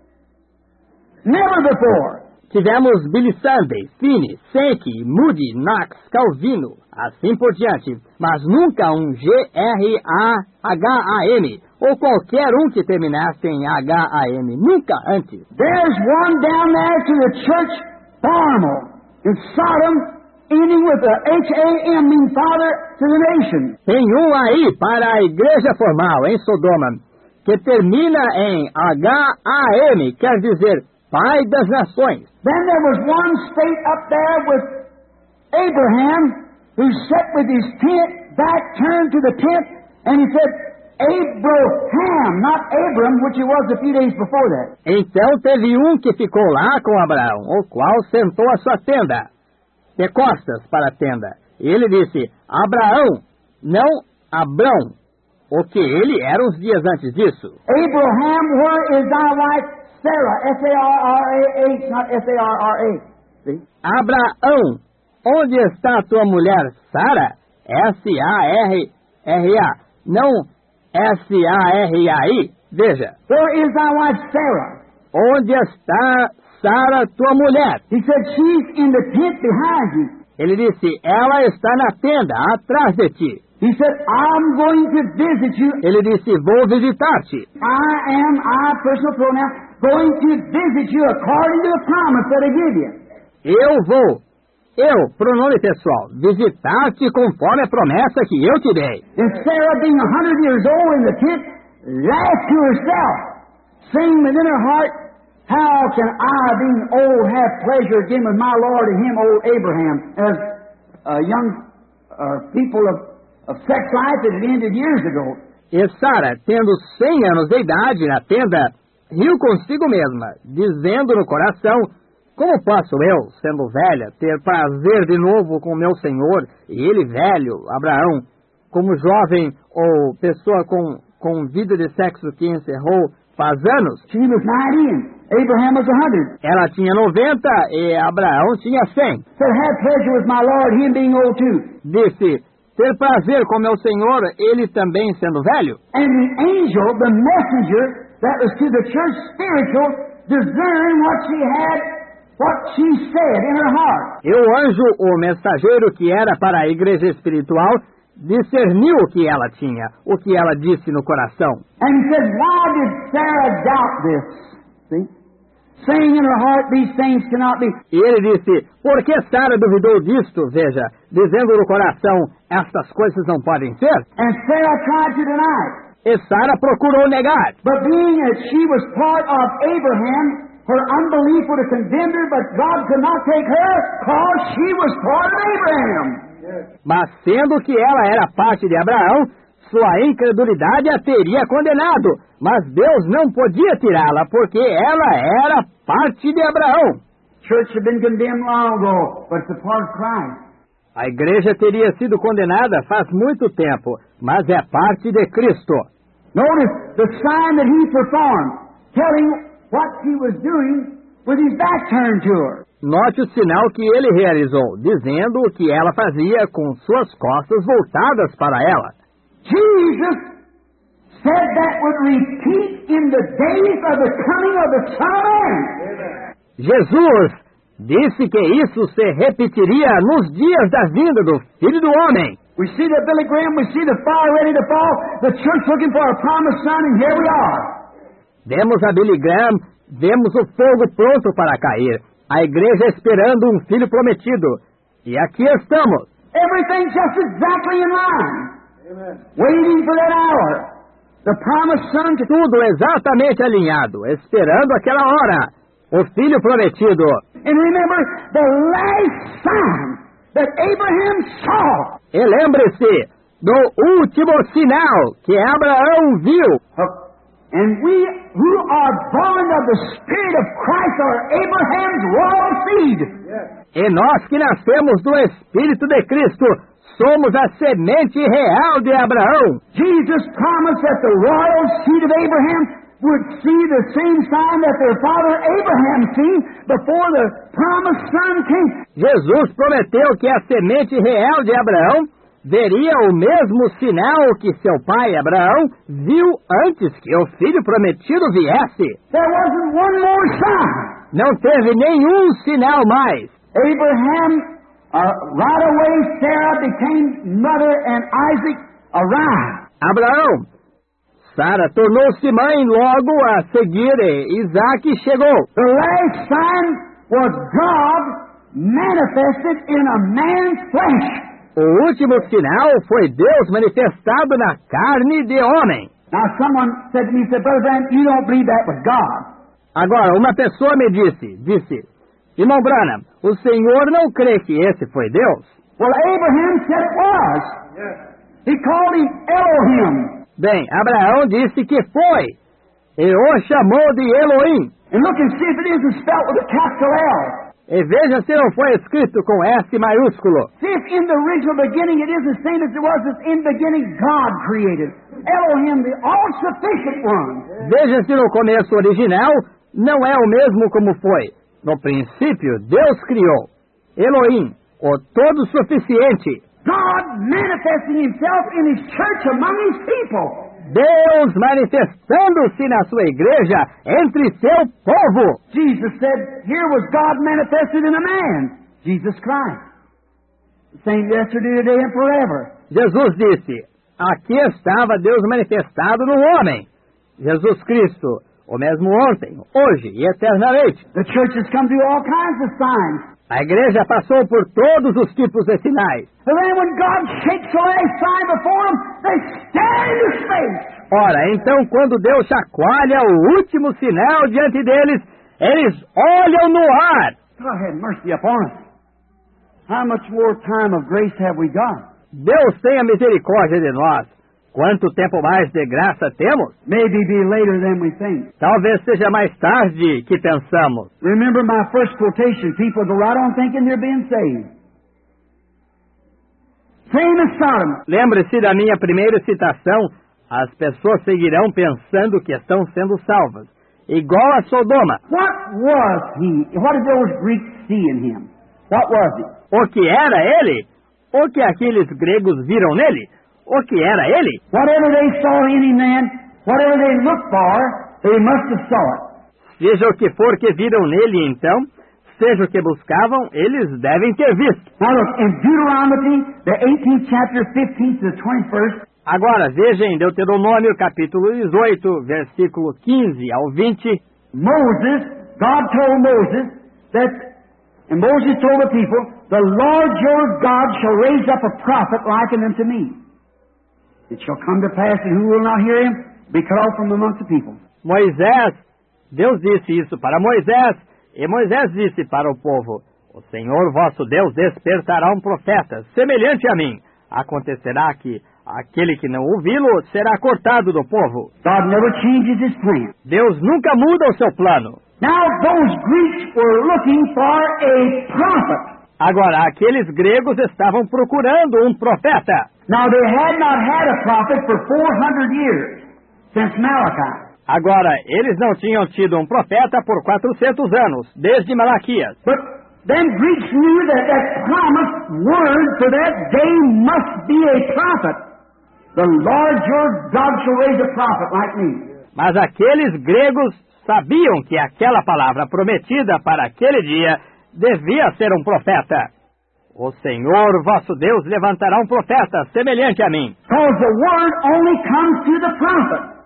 Never before. Tivemos Billy Sunday, Finney, Sankey, Moody, Knox, Calvino, assim por diante, mas nunca um G R A H A M, ou qualquer um que terminasse em H A M, nunca antes. There's one down there to the church formal in Sodom, ending with a H A M, mean Father to the nation. Tem um aí para a igreja formal em Sodoma, que termina em H A M, quer dizer Pai das Nações. Then there was one state up there with Abraham, who sat with his tent back turned to the tent, and he said, Abraham, not Abram, which he was a few days before that. Então teve um que ficou lá com Abraão, o qual sentou a sua tenda, de costas para a tenda. E ele disse, Abraão, não Abrão, o que ele era uns dias antes disso. Abraham, where is thy wife Sarah? S A R R A H, not S A R R A. See? Abraão, onde está a tua mulher Sara? S A R R A, não S A R A I. Veja. Where is thy wife Sarah? Onde está Sara, tua mulher? He said, she's in the tent behind you. Ele disse, ela está na tenda, atrás de ti. He said, I'm going to visit you. Ele disse, vou visitar-te. I am, I, personal pronoun, going to visit you according to the promise that I give you. Eu vou, eu, pronome pessoal, visitar-te conforme a promessa que eu te dei. And Sarah, being a hundred years old in the tent, laughed to herself, saying within her heart, How can I, being old, have pleasure again with my Lord and him, old Abraham, as uh, young uh, people of, of sex life that had ended years ago? E Sara, tendo cem anos de idade na tenda, riu consigo mesma, dizendo no coração: como posso eu, sendo velha, ter prazer de novo com meu Senhor, e ele velho, Abraão, como jovem ou pessoa com, com vida de sexo que encerrou faz anos? She was ninety and Abraham was a hundred. Ela tinha noventa e Abraão tinha cem. Said, have pleasure with my Lord, him being old too. Disse: ter prazer com meu Senhor, ele também sendo velho. And the angel, the messenger that was to the church spiritual, discerned what she had, what she said in her heart. E o anjo, o mensageiro que era para a igreja espiritual, discerniu o que ela tinha, o que ela disse no coração. And he said, why did Sarah doubt this? See? Saying in her heart, these things cannot be. E ele disse: por que Sara duvidou disto? Veja, dizendo no coração: estas coisas não podem ser. And Sarah tried to deny it. E Sara procurou negar. But being as she was part of Abraham, her unbelief would have condemned her, but God could not take her because she was part of Abraham. Mas sendo que ela era parte de Abraão, sua incredulidade a teria condenado. Mas Deus não podia tirá-la, porque ela era parte de Abraão. Church had been condemned long ago, but it's a part of Christ. A igreja teria sido condenada faz muito tempo, mas é parte de Cristo. Notice the sign that he performed, telling what he was doing with his back turned to her. Note o sinal que ele realizou, dizendo o que ela fazia com suas costas voltadas para ela. Jesus said that would repeat in the days of the coming of the Son of Man. Jesus disse que isso se repetiria nos dias da vinda do Filho do Homem. We see the Billy Graham, we see the fire ready to fall, the church looking for a promised son, and here we are. Vemos a Billy Graham, vemos o fogo pronto para cair, a igreja esperando um filho prometido. E aqui estamos. Everything just exactly in line. Amen. Waiting for that hour. The promised son to... Tudo exatamente alinhado, esperando aquela hora. O filho prometido. And remember the last sign that Abraham saw. E lembre-se do último sinal que Abraão viu. And we who are born of the Spirit of Christ are Abraham's royal seed. E nós que nascemos do Espírito de Cristo somos a semente real de Abraão. Jesus promised that the royal seed of Abraham would see the same sign that their father Abraham seen before the promised son came. Jesus prometeu que a semente real de Abraão veria o mesmo sinal que seu pai Abraão viu antes que o filho prometido viesse. There wasn't one more sign. Não teve nenhum sinal mais. Abraham, uh, right away Sarah became mother and Isaac arrived. Abraão, Sara tornou-se mãe logo a seguir e Isaac chegou. The last sign was God manifested in a man's flesh. O último sinal foi Deus manifestado na carne de homem. Now someone said to me, said, Brother Branham, you don't believe that was God. Agora, uma pessoa me disse, disse, irmão Branham, o senhor não crê que esse foi Deus? Well, Abraham said it was. Yeah. He called him Elohim. Bem, Abraão disse que foi, e o chamou de Elohim. And look and see if it isn't spelled with a capital L. E veja se não foi escrito com S maiúsculo. See if in the original beginning it isn't saying as it was as in the beginning God created. Elohim, the all-sufficient one. Veja se no começo original não é o mesmo como foi. No princípio, Deus criou. Elohim, o todo-suficiente. God manifesting himself in his church among his people. Deus manifestando-se na sua igreja entre seu povo. Jesus said, here was God manifested in a man, Jesus Christ. The same yesterday, today, and forever. Jesus disse, aqui estava Deus manifestado no homem, Jesus Cristo, o mesmo ontem, hoje e eternamente. The church has come through all kinds of signs. A igreja passou por todos os tipos de sinais. And then when God shakes the last sign before them, they stand in space. Ora, então quando Deus chacoalha o último sinal diante deles, Eles olham no ar. God have mercy upon us. How much more time of grace have we got? Deus tenha misericórdia de nós. Quanto tempo mais de graça temos? Maybe be later than we think. Talvez seja mais tarde que pensamos. Remember my first quotation. People go right on thinking they're being saved. Same as Sodom. Lembre-se da minha primeira citação. As pessoas seguirão pensando que estão sendo salvas. Igual a Sodoma. What was he? What did those Greeks see in him? What was it? O que era ele? O que aqueles gregos viram nele? O que era ele? Whatever they saw in him then, whatever they looked for, they must have saw it. Seja o que for que viram nele, então, seja o que buscavam, eles devem ter visto. Now look, in Deuteronomy, the eighteenth chapter, fifteenth to the twenty-first. Agora, veja em Deuteronômio, capítulo dezoito, versículo quinze ao vinte. Moses, God told Moses that, and Moses told the people, the Lord your God shall raise up a prophet like unto me. It shall come to pass that who will not hear him be cut off from amongst the people. Moisés, Deus disse isso para Moisés, e Moisés disse para o povo, o Senhor vosso Deus despertará um profeta, semelhante a mim. Acontecerá que aquele que não ouvi-lo será cortado do povo. God never changes his plan. Deus nunca muda o seu plano. Now those Greeks were looking for a prophet. Agora, aqueles gregos estavam procurando um profeta. Now they had not had a prophet for four hundred years, since Malachi. Agora, eles não tinham tido um profeta por quatrocentos anos, desde Malaquias. But them Greeks knew that that promised word for that day must be a prophet. The Lord your God shall raise a prophet like me. Mas aqueles gregos sabiam que aquela palavra prometida para aquele dia devia ser um profeta. O Senhor vosso Deus levantará um profeta semelhante a mim. Because the word only comes to the prophet.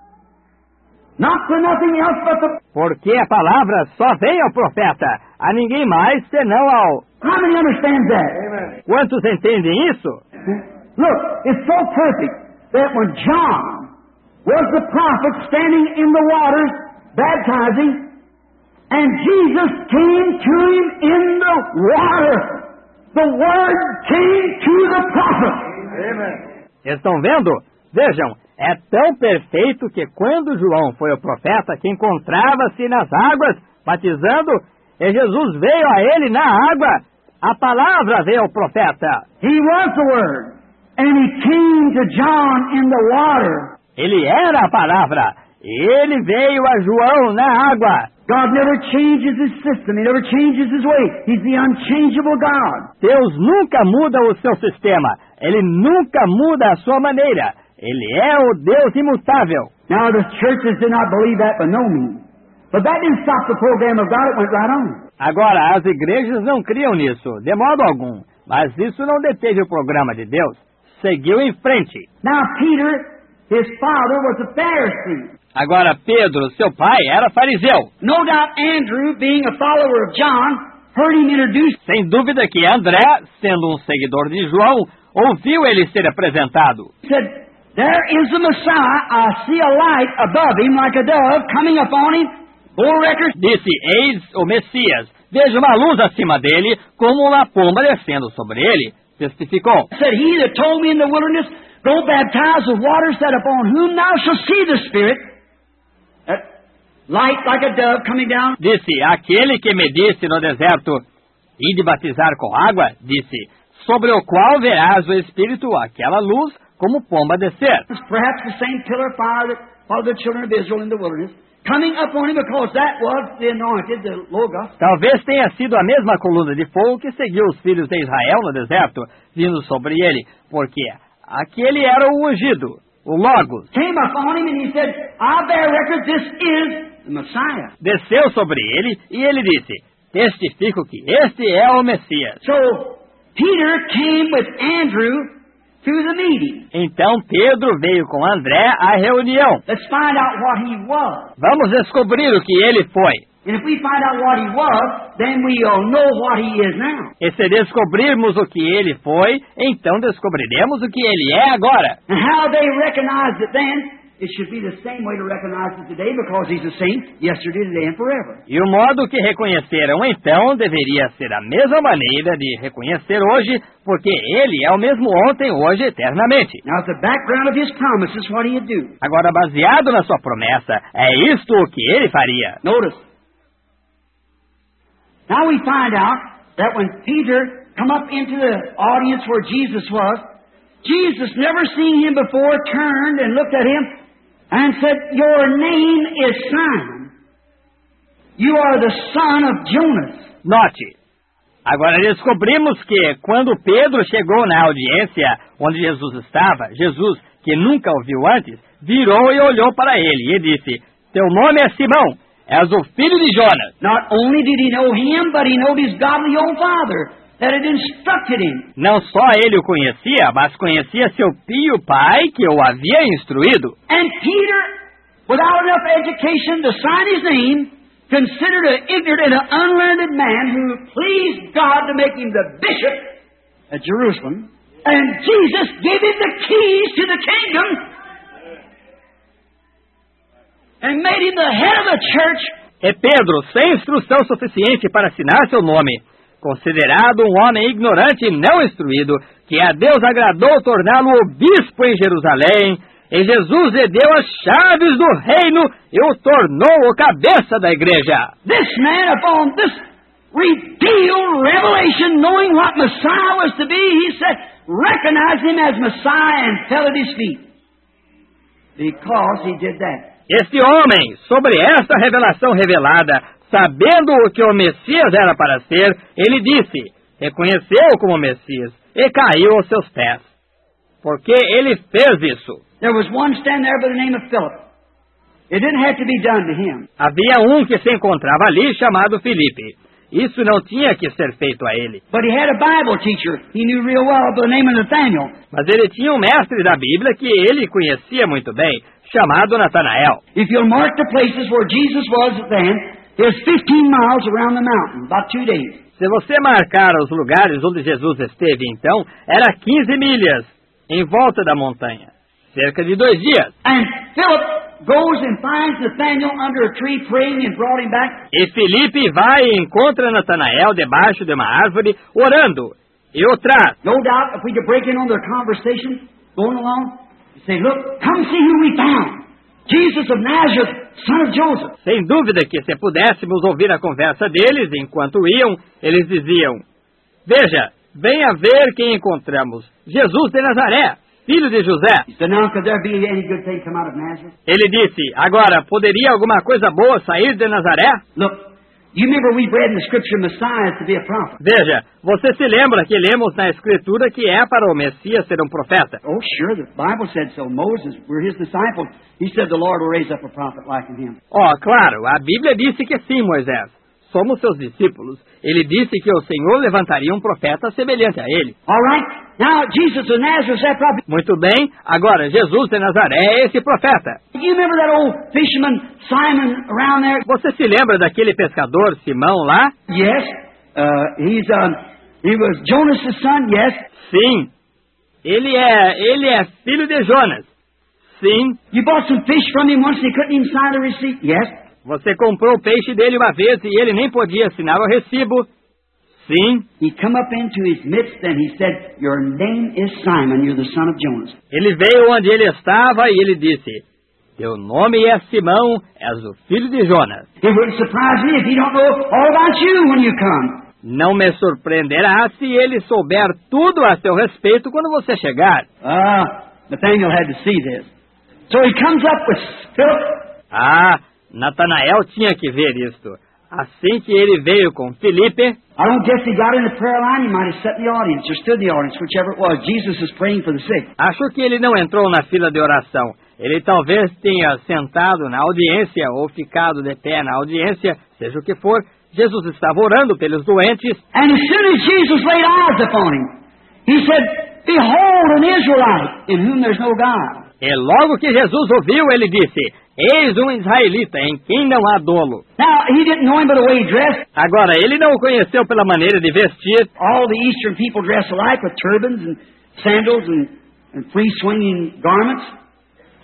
Not for nothing else but the... Porque a palavra só vem ao profeta, a ninguém mais senão ao... How many understand that? Amen. Quantos entendem isso? Look, it's so perfect that when John was the prophet standing in the waters baptizing, and Jesus came to him in the water, the word came to the prophet. Amen. Estão vendo? Vejam, é tão perfeito que quando João foi o profeta que encontrava-se nas águas, batizando, e Jesus veio a ele na água, a palavra veio ao profeta. He was the word, and he came to John in the water. Ele era a palavra, e ele veio a João na água. God never changes his system. He never changes his way. He's the unchangeable God. Deus nunca muda o seu sistema. Ele nunca muda a sua maneira. Ele é o Deus imutável. Now the churches did not believe that by no means. But that didn't stop the program of God. It went right on. Agora, as igrejas não criam nisso, de modo algum. Mas isso não deteve o programa de Deus. Seguiu em frente. Now Peter, his father, was a Pharisee. Agora, Pedro, seu pai, era fariseu. No doubt Andrew, being a follower of John, heard him introduced. Sem dúvida que André, sendo um seguidor de João, ouviu ele ser apresentado. He said, there is the Messiah. I see a light above him like a dove coming upon him. Bull records. Disse, eis o Messias. Veja uma luz acima dele, como uma pomba descendo sobre ele. Testificou. Said, he that told me in the wilderness, go baptize with water, said, upon whom thou shalt see the Spirit. That light like a dove coming down. Disse, aquele que me disse no deserto, ide batizar com água, disse, sobre o qual verás o Espírito, aquela luz, como pomba descer. Perhaps the same pillar of fire that followed the children of Israel in the wilderness, coming upon him because that was the anointed, the Logos. Talvez tenha sido a mesma coluna de fogo que seguiu os filhos de Israel no deserto, vindo sobre ele, porque aquele era o ungido, o Logos. Came upon him and he said, I bear record, this is the Messiah. Desceu sobre ele e ele disse, testifico que este é o Messias. So Peter came with Andrew to the meeting. Então Pedro veio com André à reunião. Let's find out what he was. Vamos descobrir o que ele foi. And if we find out what he was, then we'll know what he is now. E se descobrirmos o que ele foi, então descobriremos o que ele é agora. And how they recognized it then it should be the same way to recognize it today because He's the same yesterday, today, and forever. E o modo que reconheceram então deveria ser a mesma maneira de reconhecer hoje, porque Ele é o mesmo ontem, hoje, eternamente. Now, at the background of His promises, what He'd do. Agora, baseado na sua promessa, é isto o que Ele faria. Notice. Now we find out that when Peter come up into the audience where Jesus was, Jesus, never seen him before, turned and looked at him and said, "Your name is Simon. You are the son of Jonas." Note, agora descobrimos que quando Pedro chegou na audiência onde Jesus estava, Jesus, que nunca o viu antes, virou e olhou para ele e disse, "Teu nome é Simão, és o filho de Jonas." Not only did he know him, but he knew his godly own father that had instructed him. Não só ele o conhecia, mas conhecia seu pio pai que o havia instruído. And Peter, without enough education to sign his name, considered an ignorant and an unlearned man who pleased God to make him the bishop at Jerusalem. And Jesus gave him the keys to the kingdom and made him the head of the church. E Pedro, sem instrução suficiente para assinar seu nome, considerado um homem ignorante e não instruído, que a Deus agradou torná-lo o bispo em Jerusalém, e Jesus lhe deu as chaves do reino e o tornou o cabeça da igreja. This man, upon this revealed revelation, knowing what Messiah was to be, he said, recognize him as Messiah and fell at his feet. Because he did that. Este homem, sobre esta revelação revelada, sabendo o que o Messias era para ser, ele disse, reconheceu como Messias e caiu aos seus pés. Porque ele fez isso. There was one standing there by the name of Philip. It didn't have to be done to him. Havia um que se encontrava ali chamado Filipe. Isso não tinha que ser feito a ele. But he had a Bible teacher he knew real well by the name of Nathaniel. Mas ele tinha um mestre da Bíblia que ele conhecia muito bem, chamado Natanael. If you'll mark the places where Jesus was then, there's fifteen miles around the mountain, about two days. Se você marcar os lugares onde Jesus esteve, então, era quinze milhas em volta da montanha, cerca de dois dias. And Philip goes and finds Nathanael under a tree praying and brought him back. E Filipe vai e encontra Natanael debaixo de uma árvore, orando, e o traz. No doubt, if we could break in on their conversation, going along, say, look, come see who we found. Jesus of Nazareth, son of Joseph. Sem dúvida que se pudéssemos ouvir a conversa deles enquanto iam, eles diziam, veja, venha ver quem encontramos, Jesus de Nazaré, filho de José. So now, could there be any good thing come out of Nazareth? Ele disse, agora, poderia alguma coisa boa sair de Nazaré? Look, you remember we've read in the scripture Messiah to be a prophet. Veja, você se lembra que lemos na Escritura que é para o Messias ser um profeta? Oh, sure, the Bible said so. Moses, we're his disciples. He said the Lord will raise up a prophet like him. Oh, claro, a Bíblia disse que sim, Moisés. Somos seus discípulos. Ele disse que o Senhor levantaria um profeta semelhante a ele. All right. Now, Jesus of Nazareth, that prophet. Muito bem. Agora, Jesus de Nazaré é esse profeta. You remember that old fisherman Simon around there? Você se lembra daquele pescador Simão lá? Yes. Uh, he's um, he was Jonas' son. Yes. Sim. Ele é, ele é filho de Jonas. Sim. You bought some fish from him once and he couldn't even sign the receipt. Yes. Você comprou o peixe dele uma vez e ele nem podia assinar o recibo. Sim. He come up into his midst and he said, "Your name is Simon, you're the son of Jonas." Ele veio onde ele estava e ele disse, teu nome é Simão, és o filho de Jonas. It wouldn't surprise me if he don't know all about you when you come. Não me surpreenderá se ele souber tudo a seu respeito quando você chegar. Ah, Nathaniel had to see this. So he comes up with Philip. Ah, Natanael tinha que ver isto. Assim que ele veio com Filipe, I don't guess he got in the prayer line. He might have sat in the audience or stood in the audience, whichever it was. Jesus is praying for the sick. acho que ele não entrou na fila de oração. Ele talvez tenha sentado na audiência ou ficado de pé na audiência, seja o que for. Jesus estava orando pelos doentes. And as soon as Jesus laid eyes upon him, he said, "Behold an Israelite in whom there's no guile." E logo que Jesus ouviu, ele disse, eis um israelita em quem não há dolo. Now, he didn't know him by the way he dressed. Agora, ele não o conheceu pela maneira de vestir. All the Eastern people dress alike with turbans and sandals and, and free-swinging garments.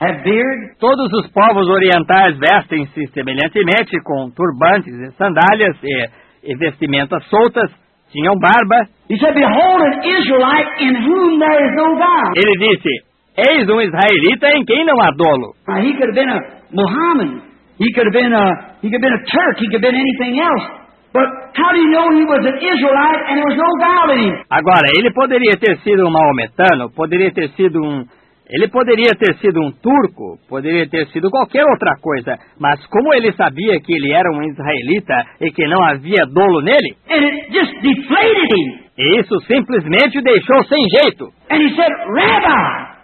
have beard. Todos os povos orientais vestem-se semelhantemente com turbantes e sandálias e, e vestimentas soltas, tinham barba. He said, behold an Israelite in whom there is no God. Ele disse, eis um israelita em quem não há dolo. Now, he could have been a Mohammedan. He could have been a, he could have been a Turk. He could have been anything else. But how do you know he was an Israelite and there was no God in him? Agora, ele poderia ter sido um maometano, poderia ter sido um... Ele poderia ter sido um turco, poderia ter sido qualquer outra coisa, mas como ele sabia que ele era um israelita e que não havia dolo nele, And it just deflated him. isso simplesmente o deixou sem jeito. And he said, Rabbi,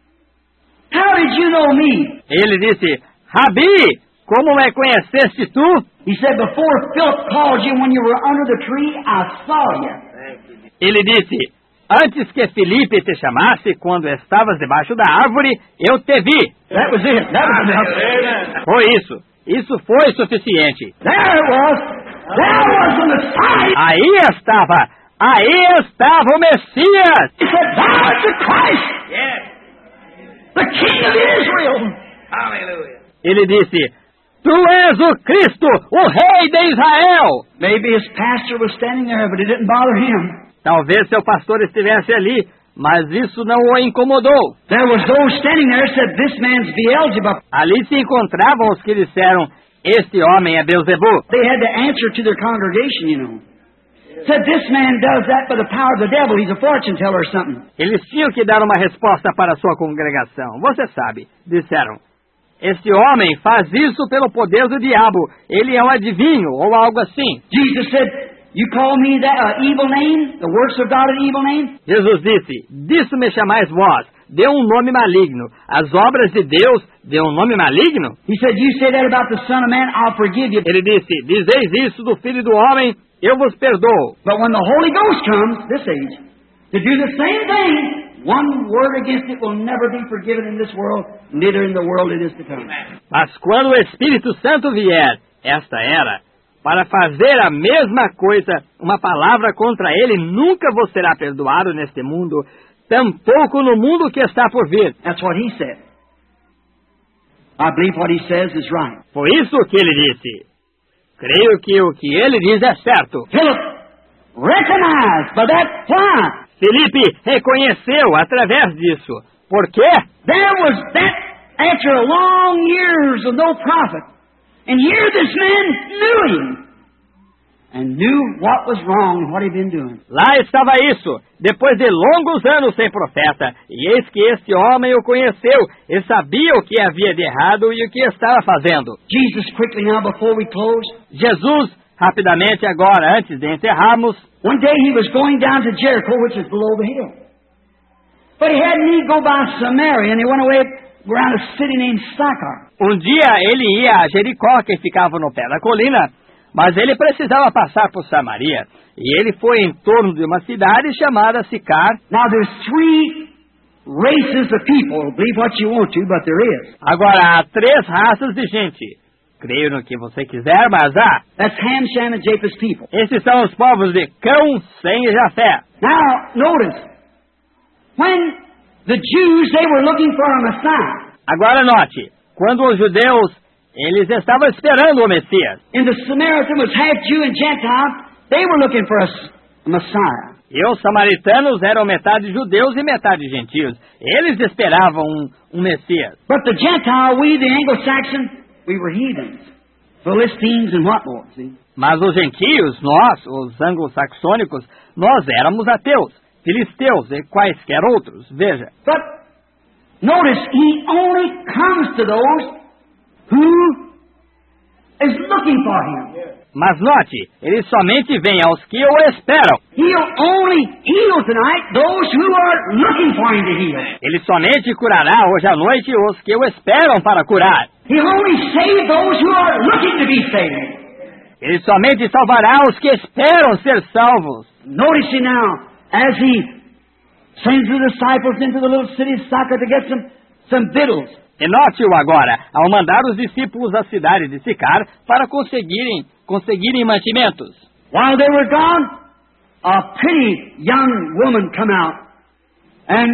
how did you know me? Ele disse, Rabi, como me conheceste tu? He said, before Philip called you when you were under the tree, I saw you. Ele disse, antes que Filipe te chamasse, quando estavas debaixo da árvore, eu te vi. That was it. That was enough. Foi isso. Isso foi suficiente. There it was. There was the Messiah. Aí estava. Aí estava o Messias. He said, thou art the Christ. Yes. The King of Israel. Aleluia. Ele disse, tu és o Cristo, o Rei de Israel. Maybe his pastor was standing there, but it didn't bother him. Talvez seu pastor estivesse ali, mas isso não o incomodou. There was those standing there said, this man's Beelzebub. Ali se encontravam os que disseram, este homem é Beelzebub. They had to answer to their congregation, you know. Said, this man does that by the power of the devil. He's a fortune teller or something. Eles tinham que dar uma resposta para a sua congregação. Você sabe, disseram, este homem faz isso pelo poder do diabo. Ele é um adivinho ou algo assim. Jesus said, you call me that uh, evil name, the works of God an evil name? Jesus disse, disso me chamais vós, dê um nome maligno. As obras de Deus, dê um nome maligno? He said, you say that about the Son of Man, I'll forgive you. Ele disse, dizeis isso do Filho do Homem, eu vos perdoo. But when the Holy Ghost comes, this age, to do the same thing, one word against it will never be forgiven in this world, neither in the world it is to come. Mas quando o Espírito Santo vier, esta era, para fazer a mesma coisa, uma palavra contra ele nunca vos será perdoado neste mundo, tampouco no mundo que está por vir. That's what he said. I believe what he says is right. Foi isso que ele disse. Creio que o que ele diz é certo. Philip recognized by that why? Filipe reconheceu através disso. Por quê? There was that after a long years of no prophet. And here this man knew him. And knew what was wrong and what he'd been doing. Lá estava isso, depois de longos anos sem profeta, e eis que este homem o conheceu, e sabia o que havia de errado e o que estava fazendo. Jesus, quickly now before we close. Jesus, rapidamente agora, antes de encerrarmos. One day he was going down to Jericho, which is below the hill. But he had need go by Samaria, and he went away around a city named Sychar. Um dia ele ia a Jericó, que ficava no pé da colina, mas ele precisava passar por Samaria, e ele foi em torno de uma cidade chamada Sicar. Now there's three races of people. Believe what you want to, but there is. Agora, há três raças de gente. Creio no que você quiser, mas há. That's Ham, Shem, and Japheth's people. Esses são os povos de Cão, Sem e Jafé. Now, notice, when the Jews, they were looking for a Messiah. Agora note, quando os judeus, eles estavam esperando o Messias. And the Samaritan was half Jew and Gentile. They were looking for a, a Messiah. E os samaritanos eram metade judeus e metade gentios. Eles esperavam um, um Messias. But the Gentile, we, the Anglo-Saxon, we were heathens. Philistines and what more, see? Mas os gentios, nós, os anglo-saxônicos, nós éramos ateus, filisteus e quaisquer outros. Veja. But notice, he only comes to those who is looking for him. Mas note, ele somente vem aos que o esperam. He'll only heal tonight those who are looking for him to heal. Ele somente curará hoje à noite os que o esperam para curar. He'll only save those who are looking to be saved. Ele somente salvará os que esperam ser salvos. Notice now, as he sends the disciples into the little city of Sychar to get some, some victuals. E note-o agora, ao mandar os discípulos à cidade de Sicar para conseguirem, conseguirem mantimentos. While they were gone, a pretty young woman come out, and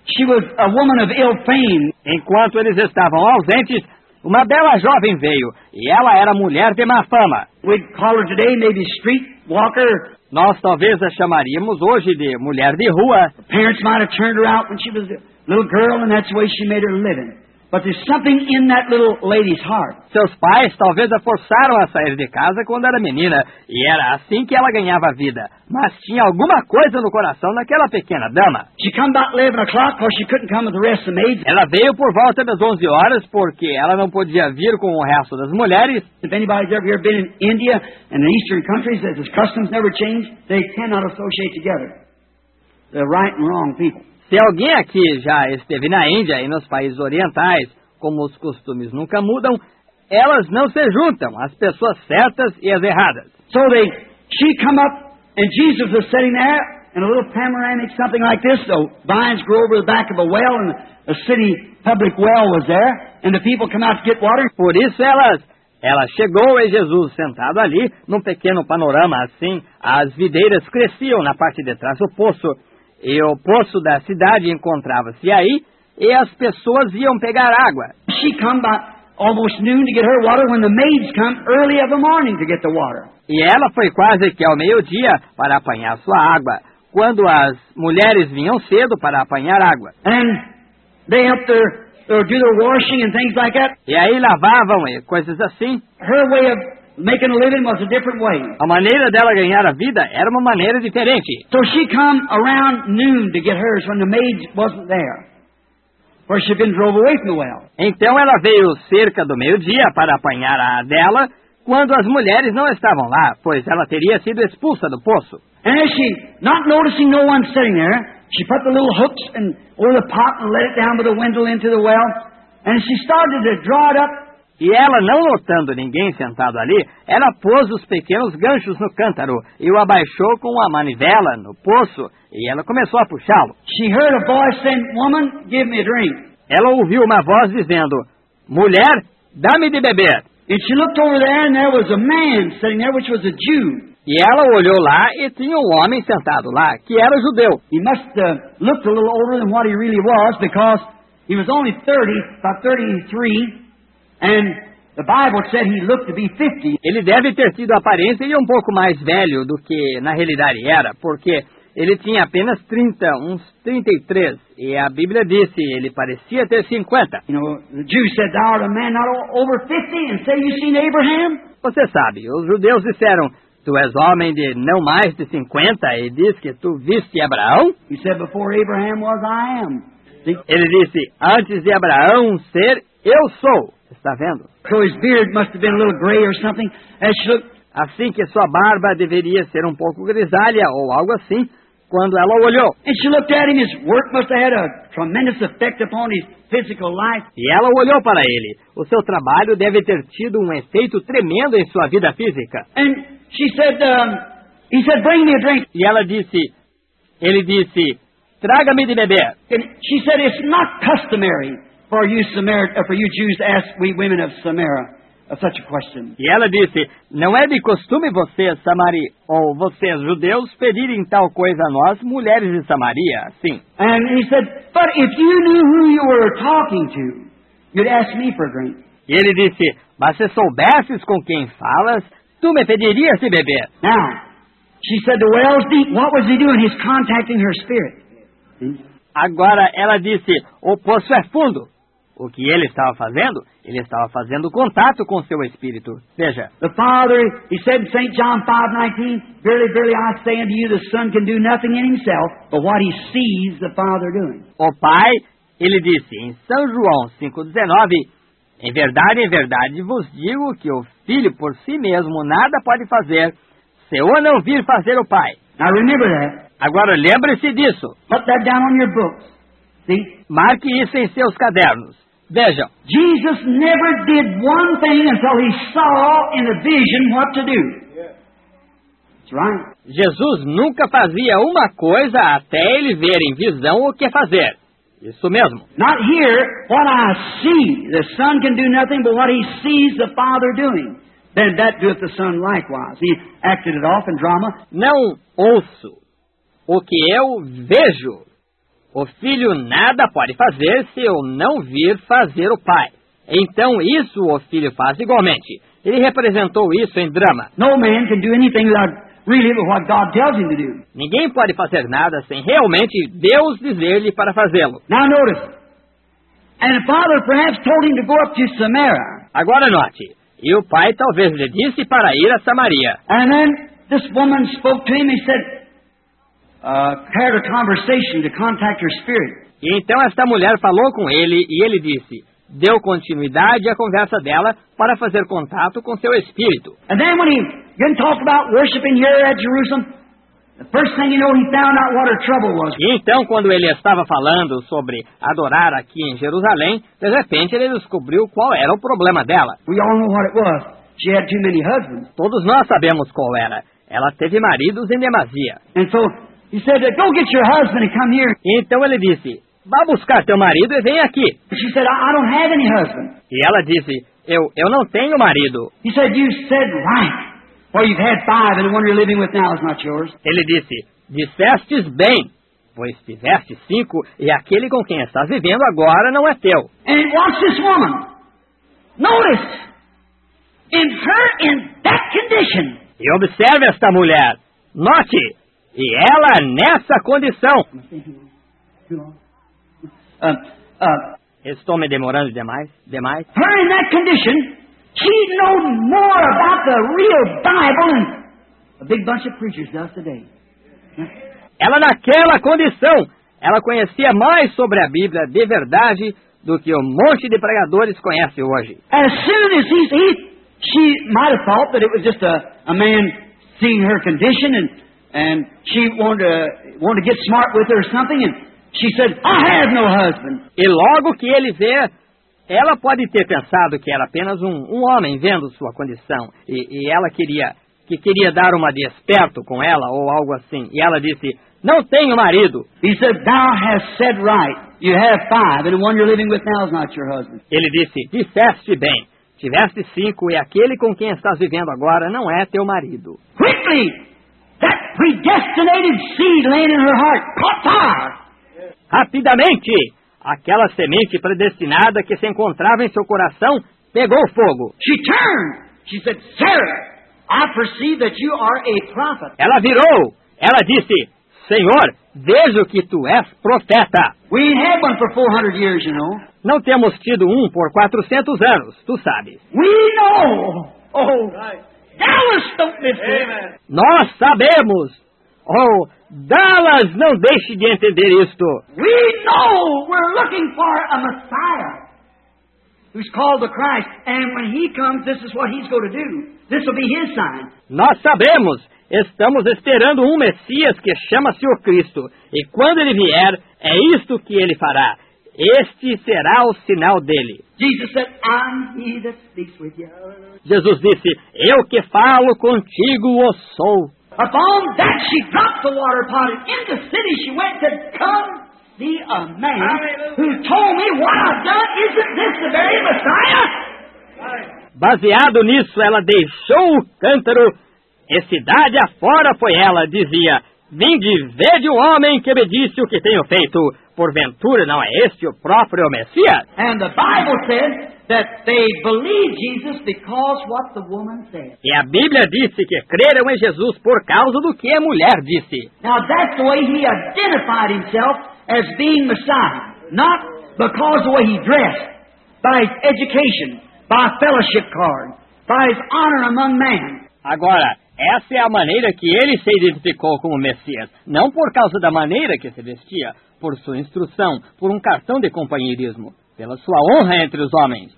she was a woman of ill fame. Enquanto eles estavam ausentes, uma bela jovem veio, e ela era mulher de má fama. We'd call her today maybe street walker. Nós talvez a chamaríamos hoje de mulher de rua. Parents might have turned her out when she was a little girl, and that's the way she made her living. But there's something in that little lady's heart. Seus pais talvez a forçaram a sair de casa quando era menina, e era assim que ela ganhava vida. Mas tinha alguma coisa no coração daquela pequena dama. She come about eleven o'clock because she couldn't come with the rest of the maids. Ela veio por volta das onze horas porque ela não podia vir com o resto das mulheres. If anybody's ever here been in India and the eastern countries, as the customs never change, they cannot associate together. The right and wrong people. Se alguém aqui já esteve na Índia e nos países orientais, como os costumes nunca mudam, elas não se juntam, as pessoas certas e as erradas. So they, she come up, and Jesus was sitting there, and a little panoramic, something like this, so vines grow over the back of a well, and a city public well was there, and the people come out to get water. Por isso elas, ela chegou e Jesus sentado ali, num pequeno panorama assim, as videiras cresciam na parte de trás do poço, e o poço da cidade encontrava-se aí, e as pessoas iam pegar água. She come by almost noon to get her water when the maids come early of the morning to get the water. E ela foi quase que ao meio-dia para apanhar sua água, quando as mulheres vinham cedo para apanhar água. And they help their, their do their washing and things like that. E aí lavavam e coisas assim. Her way of making a living was a different way. A maneira dela ganhar a vida era uma maneira diferente. So she come around noon to get hers when the maid wasn't there, where she'd been drove away from the well. Então ela veio cerca do meio-dia para apanhar a dela, quando as mulheres não estavam lá, pois ela teria sido expulsa do poço. And as she, not noticing no one sitting there, she put the little hooks and over the pot and let it down with the windle into the well, and she started to draw it up. E ela, não notando ninguém sentado ali, ela pôs os pequenos ganchos no cântaro e o abaixou com a manivela no poço, e ela começou a puxá-lo. She heard a voice saying, "Woman, give me a drink." Ela ouviu uma voz dizendo, "Mulher, dá-me de beber." And she looked over there, and there was a man sitting there, which was a Jew. E ela olhou lá e tinha um homem sentado lá, que era judeu. He must have looked a little older than what he really was, because he was only thirty, about thirty-three, and the Bible said he looked to be fifty. Ele deve ter tido a aparência de um pouco mais velho do que na realidade era, porque ele tinha apenas trinta, uns trinta e três, e a Bíblia disse, ele parecia ter cinquenta. You know, the Jews said, "Thou art a man not o- over fifty, and say you seen Abraham?" Você sabe, os judeus disseram, tu és homem de não mais de cinquenta e diz que tu viste Abraão? He said, "Before Abraham was, I am." See? Ele disse, antes de Abraão ser, eu sou. Está vendo? So his beard must have been a little gray or something. As she looked, Assim que sua barba deveria ser um pouco grisalha ou algo assim, quando ela olhou. and she looked at him, his work must have had a tremendous effect upon his physical life. E ela olhou para ele. O seu trabalho deve ter tido um efeito tremendo em sua vida física. And she said, um, he said, "Bring me a drink." E ela disse, ele disse, traga-me de beber. And she said, "It's not customary for you Samar- uh, for you Jews to ask we women of Samaria of such a question." E ela disse, não é de costume vocês, Samari, ou vocês, judeus, pedirem tal coisa a nós, mulheres de Samaria, assim. And he said, "But if you knew who you were talking to, you'd ask me for a drink." E ele disse, mas se soubesses com quem falas, tu me pedirias de beber. Now, she said the well's deep. What was he doing? He's contacting her spirit. See? Agora ela disse, o poço é fundo. O que ele estava fazendo? Ele estava fazendo contato com seu espírito. Veja, The Father, he said in Saint John five nineteen, "Verily, verily, I say unto you, the Son can do nothing in himself, but what he sees the Father doing." o Pai, ele disse em São João cinco dezenove, em verdade, em verdade vos digo que o Filho por si mesmo nada pode fazer, se o não vir fazer o Pai. Now remember that. Agora lembre-se disso. Put that down on your books. See? Marque isso em seus cadernos. Vejam, Jesus never did one thing until he saw in a vision what to do. That's right. Jesus nunca fazia uma coisa até ele ver em visão o que fazer. Isso mesmo. Not here, what I see. The Son can do nothing but what he sees the Father doing. Then that doeth the Son likewise. He acted it off in drama. Não ouço o que eu vejo. o filho nada pode fazer se eu não vir fazer o pai. Então isso o filho faz igualmente. Ele representou isso em drama. No man can do anything without really what God tells him to do. Ninguém pode fazer nada sem realmente Deus dizer-lhe para fazê-lo. Now notice, and the father perhaps told him to go up to Samaria. Agora note, e o pai talvez lhe disse para ir a Samaria. And then this woman spoke to him and said, uh, carried a conversation to contact her spirit. E então esta mulher falou com ele e ele disse, deu continuidade à conversa dela para fazer contato com seu espírito. And then when he began to talk about worshiping here at Jerusalem, the first thing you know, he found out what her trouble was. E então, quando ele estava falando sobre adorar aqui em Jerusalém, de repente ele descobriu qual era o problema dela. We all know what it was. She had too many husbands. Todos nós sabemos qual era. Ela teve maridos em demasia. And so he said, go get your husband and come here. E então ele disse, vá buscar teu marido e vem aqui. She said, I don't have any husband. E ela disse, eu, eu não tenho marido. He said, you said right. For you've had five and the one you're living with now is not yours. Ele disse, dissestes bem, pois tiveste cinco e aquele com quem estás vivendo agora não é teu. And watch this woman. Notice, in her, in that condition. E observe esta mulher. Note, e ela nessa condição. Uh, uh, Estou me demorando demais, demais. Her in that condition, she knows more about the real Bible than a big bunch of preachers does today. Ela naquela condição, ela conhecia mais sobre a Bíblia de verdade do que um monte de pregadores conhece hoje. As soon as he, he she might have thought that it was just a, a man seeing her condition and and she wanted to wanted to get smart with her or something, and she said, I have no husband. E logo que ele vê, ela pode ter pensado que era apenas um, um homem vendo sua condição. E, e ela queria, que queria dar uma de esperto com ela, ou algo assim. E ela disse, não tenho marido. He said, thou hast said right. You have five, and the one you're living with now is not your husband. Ele disse, disseste bem. Tiveste cinco, e aquele com quem estás vivendo agora não é teu marido. Quickly, that predestinated seed laying in her heart caught fire. Rapidamente, aquela semente predestinada que se encontrava em seu coração pegou fogo. She turned. She said, Sarah, I perceive that you are a prophet. Ela virou. Ela disse, Senhor, vejo que tu és profeta. We ain't had one for four hundred years, you know. Não temos tido um por quatrocentos anos, tu sabes. We know. Oh, Dallas don't listen. Nós sabemos. Oh, Dallas, não deixe de entender isto. We know we're looking for a Messiah who's called the Christ. And when he comes, this is what he's going to do. This will be his sign. Nós sabemos. Estamos esperando um Messias que chama-se o Cristo. E quando ele vier, é isto que ele fará. Este será o sinal dele. Jesus said, I'm he that speaks with you. Jesus disse, eu que falo contigo o sou. Upon that she dropped the water pot, and in the city she went and said, come see a man who told me what I've done. Isn't this the very Messiah? Baseado nisso, ela deixou o cântaro e cidade afora foi ela, dizia, vinde, vede o homem que me disse o que tenho feito. Porventura não é este o próprio Messias? And the Bible said that they believed Jesus because what the woman said. E a Bíblia disse que creram em Jesus por causa do que a mulher disse. Now that's the way he identified himself as being Messiah. Not because of the way he dressed, by his education, by a fellowship card, by his honor among men. Agora, essa é a maneira que ele se identificou como Messias. Não por causa da maneira que se vestia, por sua instrução, por um cartão de companheirismo, pela sua honra entre os homens.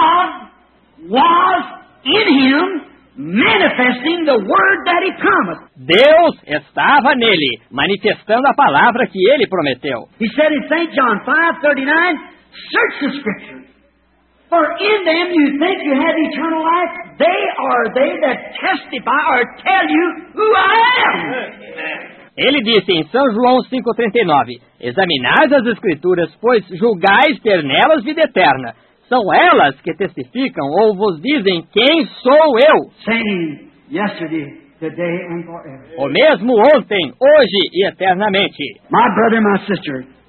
God was in him, manifesting the word that he promised. Deus estava nele, manifestando a palavra que ele prometeu. He said in Saint John five thirty-nine, search the Scriptures, for in them you think you have eternal life. They are they that testify or tell you who I am. Ele disse em São João cinco trinta e nove, examinais as Escrituras, pois julgais ter nelas vida eterna. São elas que testificam ou vos dizem quem sou eu. Same yesterday, today and forever. O mesmo ontem, hoje e eternamente. My brother, my sister,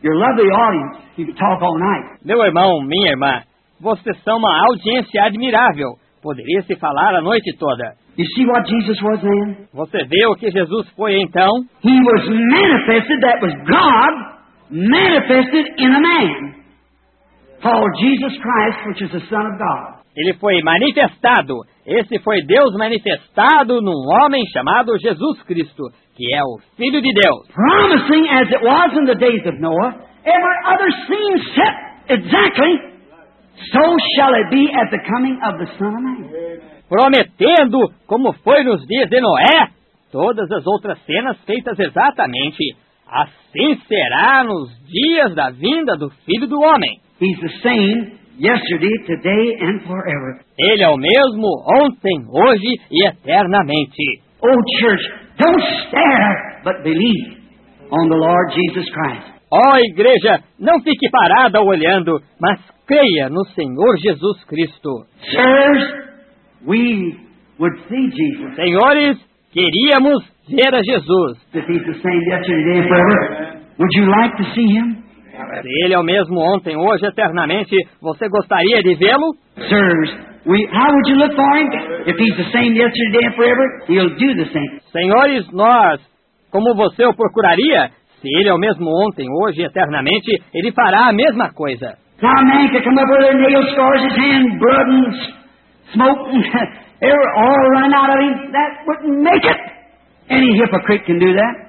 You're a lovely audience. You can talk all night. Meu irmão, minha irmã, vocês são uma audiência admirável. Poderia se falar a noite toda. You see what Jesus was then? Você vê o que Jesus foi então? He was manifested, that was God, manifested in a man, called Jesus Christ, which is the Son of God. Ele foi manifestado. Esse foi Deus manifestado num homem chamado Jesus Cristo, que é o Filho de Deus. Promising as it was in the days of Noah, every other scene set exactly, so shall it be at the coming of the Son of Man. Prometendo, como foi nos dias de Noé, todas as outras cenas feitas exatamente, assim será nos dias da vinda do Filho do Homem. He's the same yesterday, today, and forever. Ele é o mesmo ontem, hoje e eternamente. Oh, church, don't stare, but believe on the Lord Jesus Christ. Ó oh, igreja, não fique parada olhando, mas creia no Senhor Jesus Cristo. Sirs, we would see Jesus. Senhores, queríamos ver a Jesus. If He's the same yesterday and forever, would you like to see Him? Se Ele é o mesmo ontem, hoje, eternamente, você gostaria de vê-lo? Sirs, we, how would you look for Him? If He's the same yesterday and forever, He'll do the same. Senhores, nós, como você o procuraria? Se Ele é o mesmo ontem, hoje e eternamente, Ele fará a mesma coisa. Now a man could come up with a nail scars his hand, blood and smoke and air all run out of him. That wouldn't make it. Any hypocrite can do that.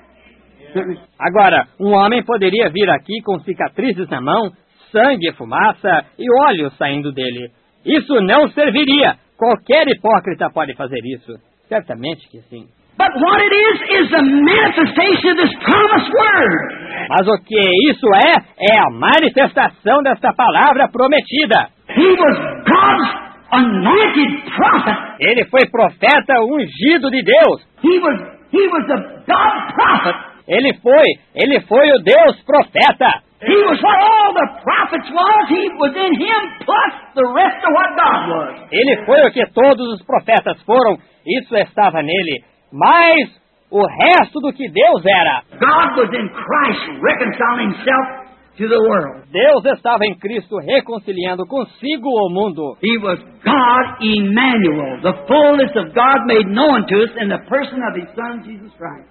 Agora, um homem poderia vir aqui com cicatrizes na mão, sangue, fumaça e óleo saindo dele. Isso não serviria. Qualquer hipócrita pode fazer isso. Certamente que sim. But what it is, is the manifestation of this promised word. Mas o que isso é, é a manifestação desta palavra prometida. He was God's anointed prophet. Ele foi profeta ungido de Deus. He was, he was the God prophet. Ele foi, ele foi o Deus profeta. He was what all the prophets was. He was in him plus the rest of what God was. Ele foi o que todos os profetas foram. Isso estava nele. Mas o resto do que Deus era. God was in Christ reconciling himself to the world. Deus estava em Cristo reconciliando consigo o mundo. He was God Emmanuel, the fullness of God made known to us in the person of His Son Jesus Christ.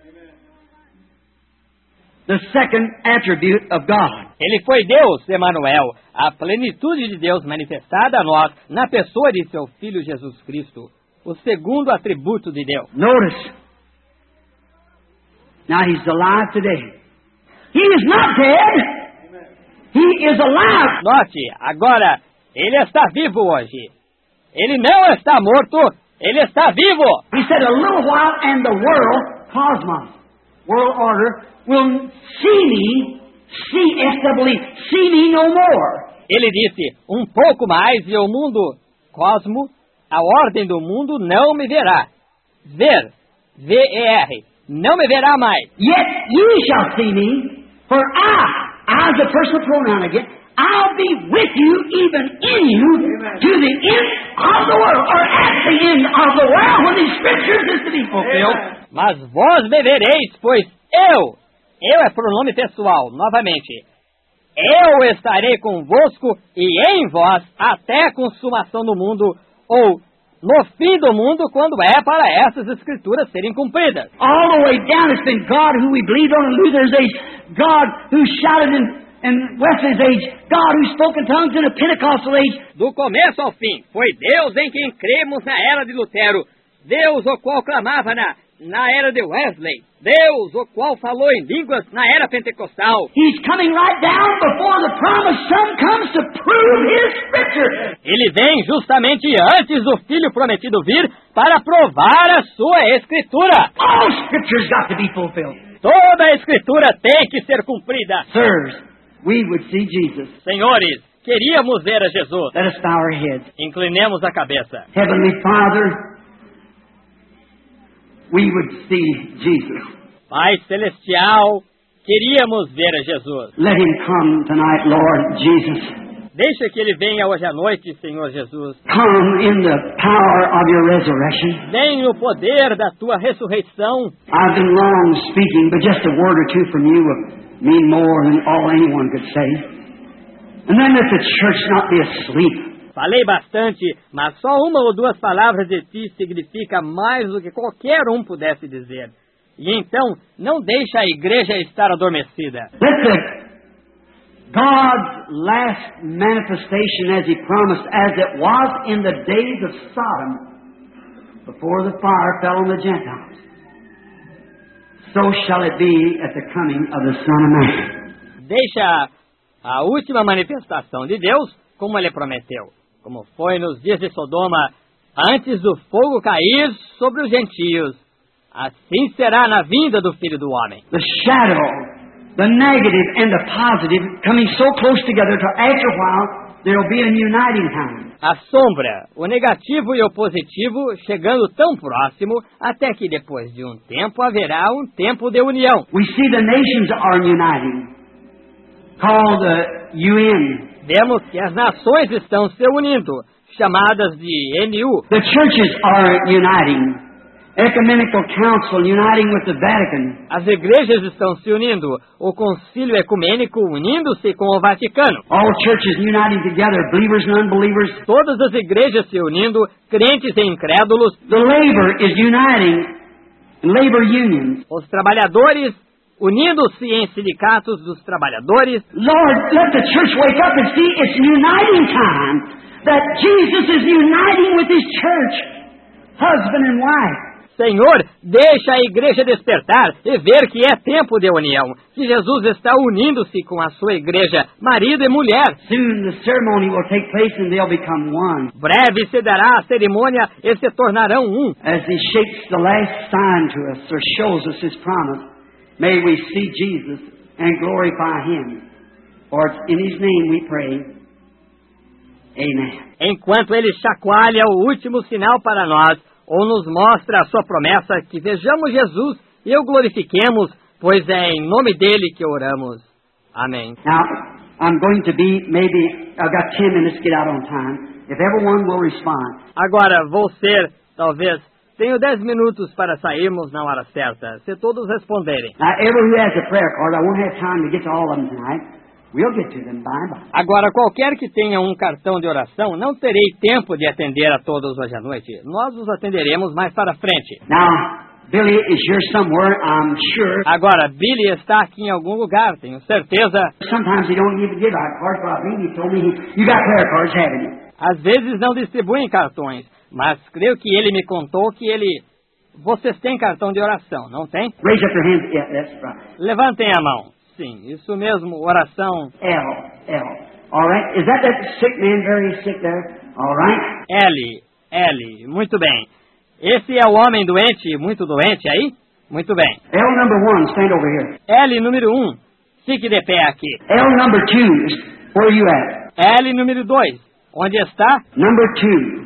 The second attribute of God. Ele foi Deus, Emanuel, a plenitude de Deus manifestada a nós na pessoa de seu Filho Jesus Cristo, o segundo atributo de Deus. Notice. Now He's alive today. He is not dead. He is alive. Note, agora, Ele está vivo hoje. Ele não está morto, Ele está vivo. He said a little while and the world, cosmos, world order, will see me, see, S W E, see me no more. Ele disse, um pouco mais e o mundo, cosmo, a ordem do mundo não me verá. Ver, V E R, não me verá mais. Yet ye shall see me, for I, I is a personal pronoun again, I'll be with you, even in you, to the end of the world, or at the end of the world, when these scriptures is to be fulfilled. Mas vós me vereis, pois eu, eu é pronome pessoal, novamente. Eu estarei convosco e em vós até a consumação do mundo, ou no fim do mundo, quando é para essas escrituras serem cumpridas. All the way down it's been God who we believed on in Luther's age, God who shouted in, in Wesley's age, God who spoke in tongues in the Pentecostal age. Do começo ao fim, foi Deus em quem cremos na era de Lutero, Deus o qual clamava na, na era de Wesley, Deus o qual falou em línguas na era pentecostal. He's coming right down before the promised Son comes to prove His Scripture. Ele vem justamente antes do Filho prometido vir para provar a sua Escritura. All Scripture's got to be fulfilled. Toda a Escritura tem que ser cumprida. Sirs, we would see Jesus. Senhores, queríamos ver a Jesus. Let us bow our heads. Inclinemos a cabeça. Heavenly Father, we would see Jesus. Pai Celestial, queríamos ver a Jesus. Let Him come tonight, Lord Jesus. Deixa que Ele venha hoje à noite, Senhor Jesus. Come in the power of your resurrection. Vem no poder da Tua ressurreição. I've been long speaking, but just a word or two from you mean more than all anyone could say. And then let the church not be asleep. Falei bastante, mas só uma ou duas palavras de ti significa mais do que qualquer um pudesse dizer. E então, não deixa a igreja estar adormecida. Let the God's last manifestation as He promised, as it was in the days of Sodom, before the fire fell on the Gentiles, so shall it be at the coming of the Son of Man. Deixa a última manifestação de Deus como Ele prometeu, como foi nos dias de Sodoma, antes do fogo cair sobre os gentios. Assim será na vinda do Filho do Homem. The shadow, the negative and the positive coming so close together to after a while there will be a uniting time. A sombra, o negativo e o positivo chegando tão próximo até que depois de um tempo haverá um tempo de união. We see the nations are uniting, called the U N. Vemos que as nações estão se unindo, chamadas de N U. The churches are uniting. Ecumenical Council uniting with the Vatican. As igrejas estão se unindo, o concílio ecumênico unindo-se com o Vaticano. All churches uniting together, believers and unbelievers. Todas as igrejas se unindo, crentes e incrédulos. The labor is uniting in labor unions. Os trabalhadores unindo-se em sindicatos dos trabalhadores. Lord, let the church wake up and see it's uniting time. That Jesus is uniting with His church, husband and wife. Senhor, deixa a igreja despertar e ver que é tempo de união, que Jesus está unindo-se com a sua igreja, marido e mulher. Soon the ceremony will take place and they'll become one. Breve se dará a cerimônia e se tornarão um. As He shakes the last sign to us or shows us His promise, may we see Jesus and glorify Him. For it's in His name we pray. Amen. Enquanto Ele chacoalha o último sinal para nós, ou nos mostra a sua promessa, que vejamos Jesus e o glorifiquemos, pois é em nome dele que oramos. Amém. Now, I'm going to be, maybe, I've got ten minutes to get out on time. If everyone will respond. Agora, vou ser, talvez, tenho dez minutos para sairmos na hora certa, se todos responderem. Now, everyone who has a prayer card, I won't have time to get to all of them tonight. We'll get to them by and by. Agora, qualquer que tenha um cartão de oração, não terei tempo de atender a todos hoje à noite. Nós os atenderemos mais para frente. Now, Billy is here somewhere, I'm sure. Agora, Billy está aqui em algum lugar, tenho certeza. Sometimes he don't even give out cards, but I believe he told me he, you got prayer cards, haven't you? Às vezes não distribuem cartões, mas creio que ele me contou que ele... Vocês têm cartão de oração, não tem? Raise up your hands. Yeah, that's right. Levantem a mão. Sim, isso mesmo, oração. L, L. All right. Is that that sick man, very sick there? All right. L, L. Muito bem. Esse é o homem doente, muito doente aí? Muito bem. L number one, stand over here. L número um, fique de pé aqui. L number two, where are you at? L número dois, onde está? Number two.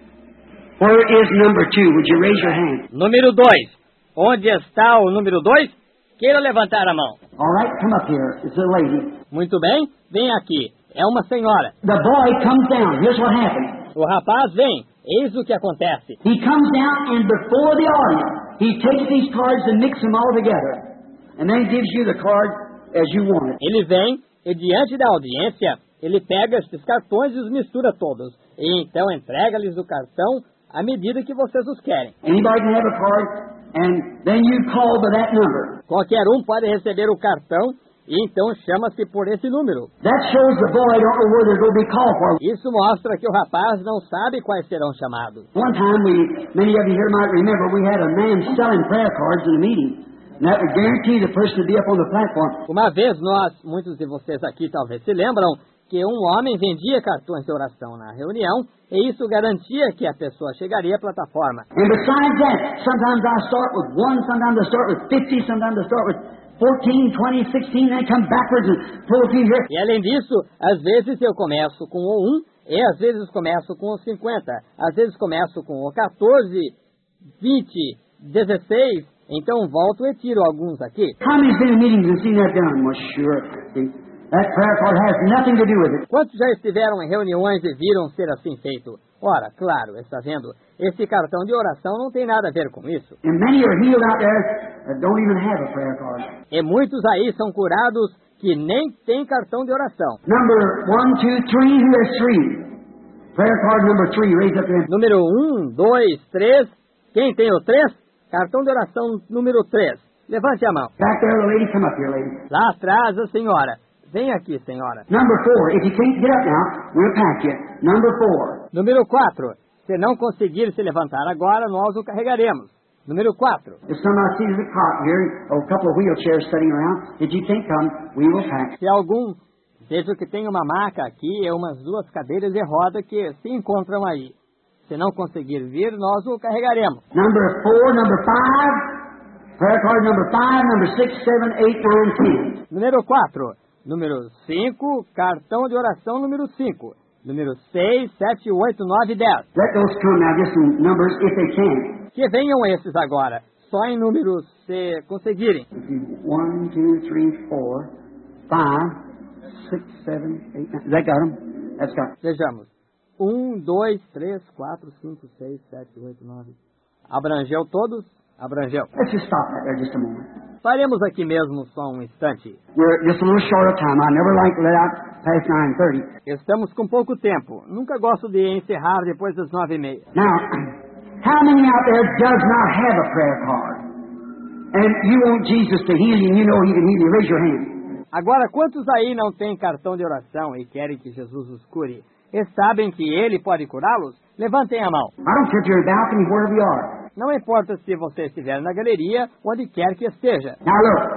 Where is number two? Would you raise your hand? Número dois, onde está o número dois? Queira levantar a mão. All right, come up here. It's a lady. Muito bem, vem aqui. É uma senhora. The boy comes down. Here's what happened. O rapaz vem. Eis o que acontece. He comes down and before the audience, he takes these cards and mixes them all together. And then gives you the card as you want it. Ele vem e diante da audiência, ele pega esses cartões e os mistura todos. E então entrega-lhes o cartão à medida que vocês os querem. Anybody can have a card. And then you call by that number. Qualquer um pode receber o cartão e então chama-se por esse número. That shows the boy don't know where they're going to be called for. Isso mostra que o rapaz não sabe quais serão chamados. One time, we, many of you here might remember, we had a man selling prayer cards in a meeting. And that would guarantee the person to be up on the platform. Uma vez nós, muitos de vocês aqui talvez se lembram, que um homem vendia cartões de oração na reunião e isso garantia que a pessoa chegaria à plataforma. And besides that, sometimes I start with one, sometimes I start with fifty, sometimes I start with fourteen, twenty, sixteen, then come backwards and pull a few here. E além disso, às vezes eu começo com o um e às vezes começo com o cinquenta, às vezes começo com o quatorze, vinte, dezesseis, então volto e tiro alguns aqui. How many's been in meetings and seen that done? Well, sure. See? That prayer card has nothing to do with it. Quantos já estiveram em reuniões e viram ser assim feito? Ora, claro, está vendo? Esse cartão de oração não tem nada a ver com isso. And many are healed out there that don't even have a prayer card. E muitos aí são curados que nem têm cartão de oração. Number one, two, three, who has three? Prayer card number three, raise up your hand. Número um, dois, três. Quem tem o três? Cartão de oração número três. Levante a mão. Back there, the lady, come up here, lady. Lá atrás, a senhora. Vem aqui, senhora. Number four, if you can't get up now, we'll pack you. Number four. Número quatro. Se não conseguir se levantar agora, nós o carregaremos. Número quatro. If somebody sees a cot here, or a couple of wheelchairs sitting around, if you can't come, we will pack. Se algum, vejo que tem uma maca aqui e umas duas cadeiras de roda que se encontram aí. Se não conseguir vir, nós o carregaremos. Number four, number five, prayer card number five, number six, seven, eight, nine, ten. Número quatro. Número cinco, cartão de oração número cinco. Número seis, sete, oito, nove e dez. Let those come now, just in numbers, if they can. Que venham esses agora, só em números se conseguirem. One, two, three, four, five, six, seven, eight, nine. Has that got them? That's got them. Vejamos. Um, dois, três, quatro, cinco, seis, sete, oito, nove. Abrangeu todos? Abrangeu. Let's just stop that there just a moment. Paremos aqui mesmo só um instante. We're just a little short of time. I never like to let out past nine thirty. Estamos com pouco tempo. Nunca gosto de encerrar depois das nove e meia. Now, how many out there does not have a prayer card? And you want Jesus to heal you, and you know He can heal you. Raise your hand. Agora, quantos aí não têm cartão de oração e querem que Jesus os cure? E sabem que Ele pode curá-los? Levantem a mão. I don't care if you're in a balcony, wherever you are. Não importa se você estiver na galeria, onde quer que esteja. Now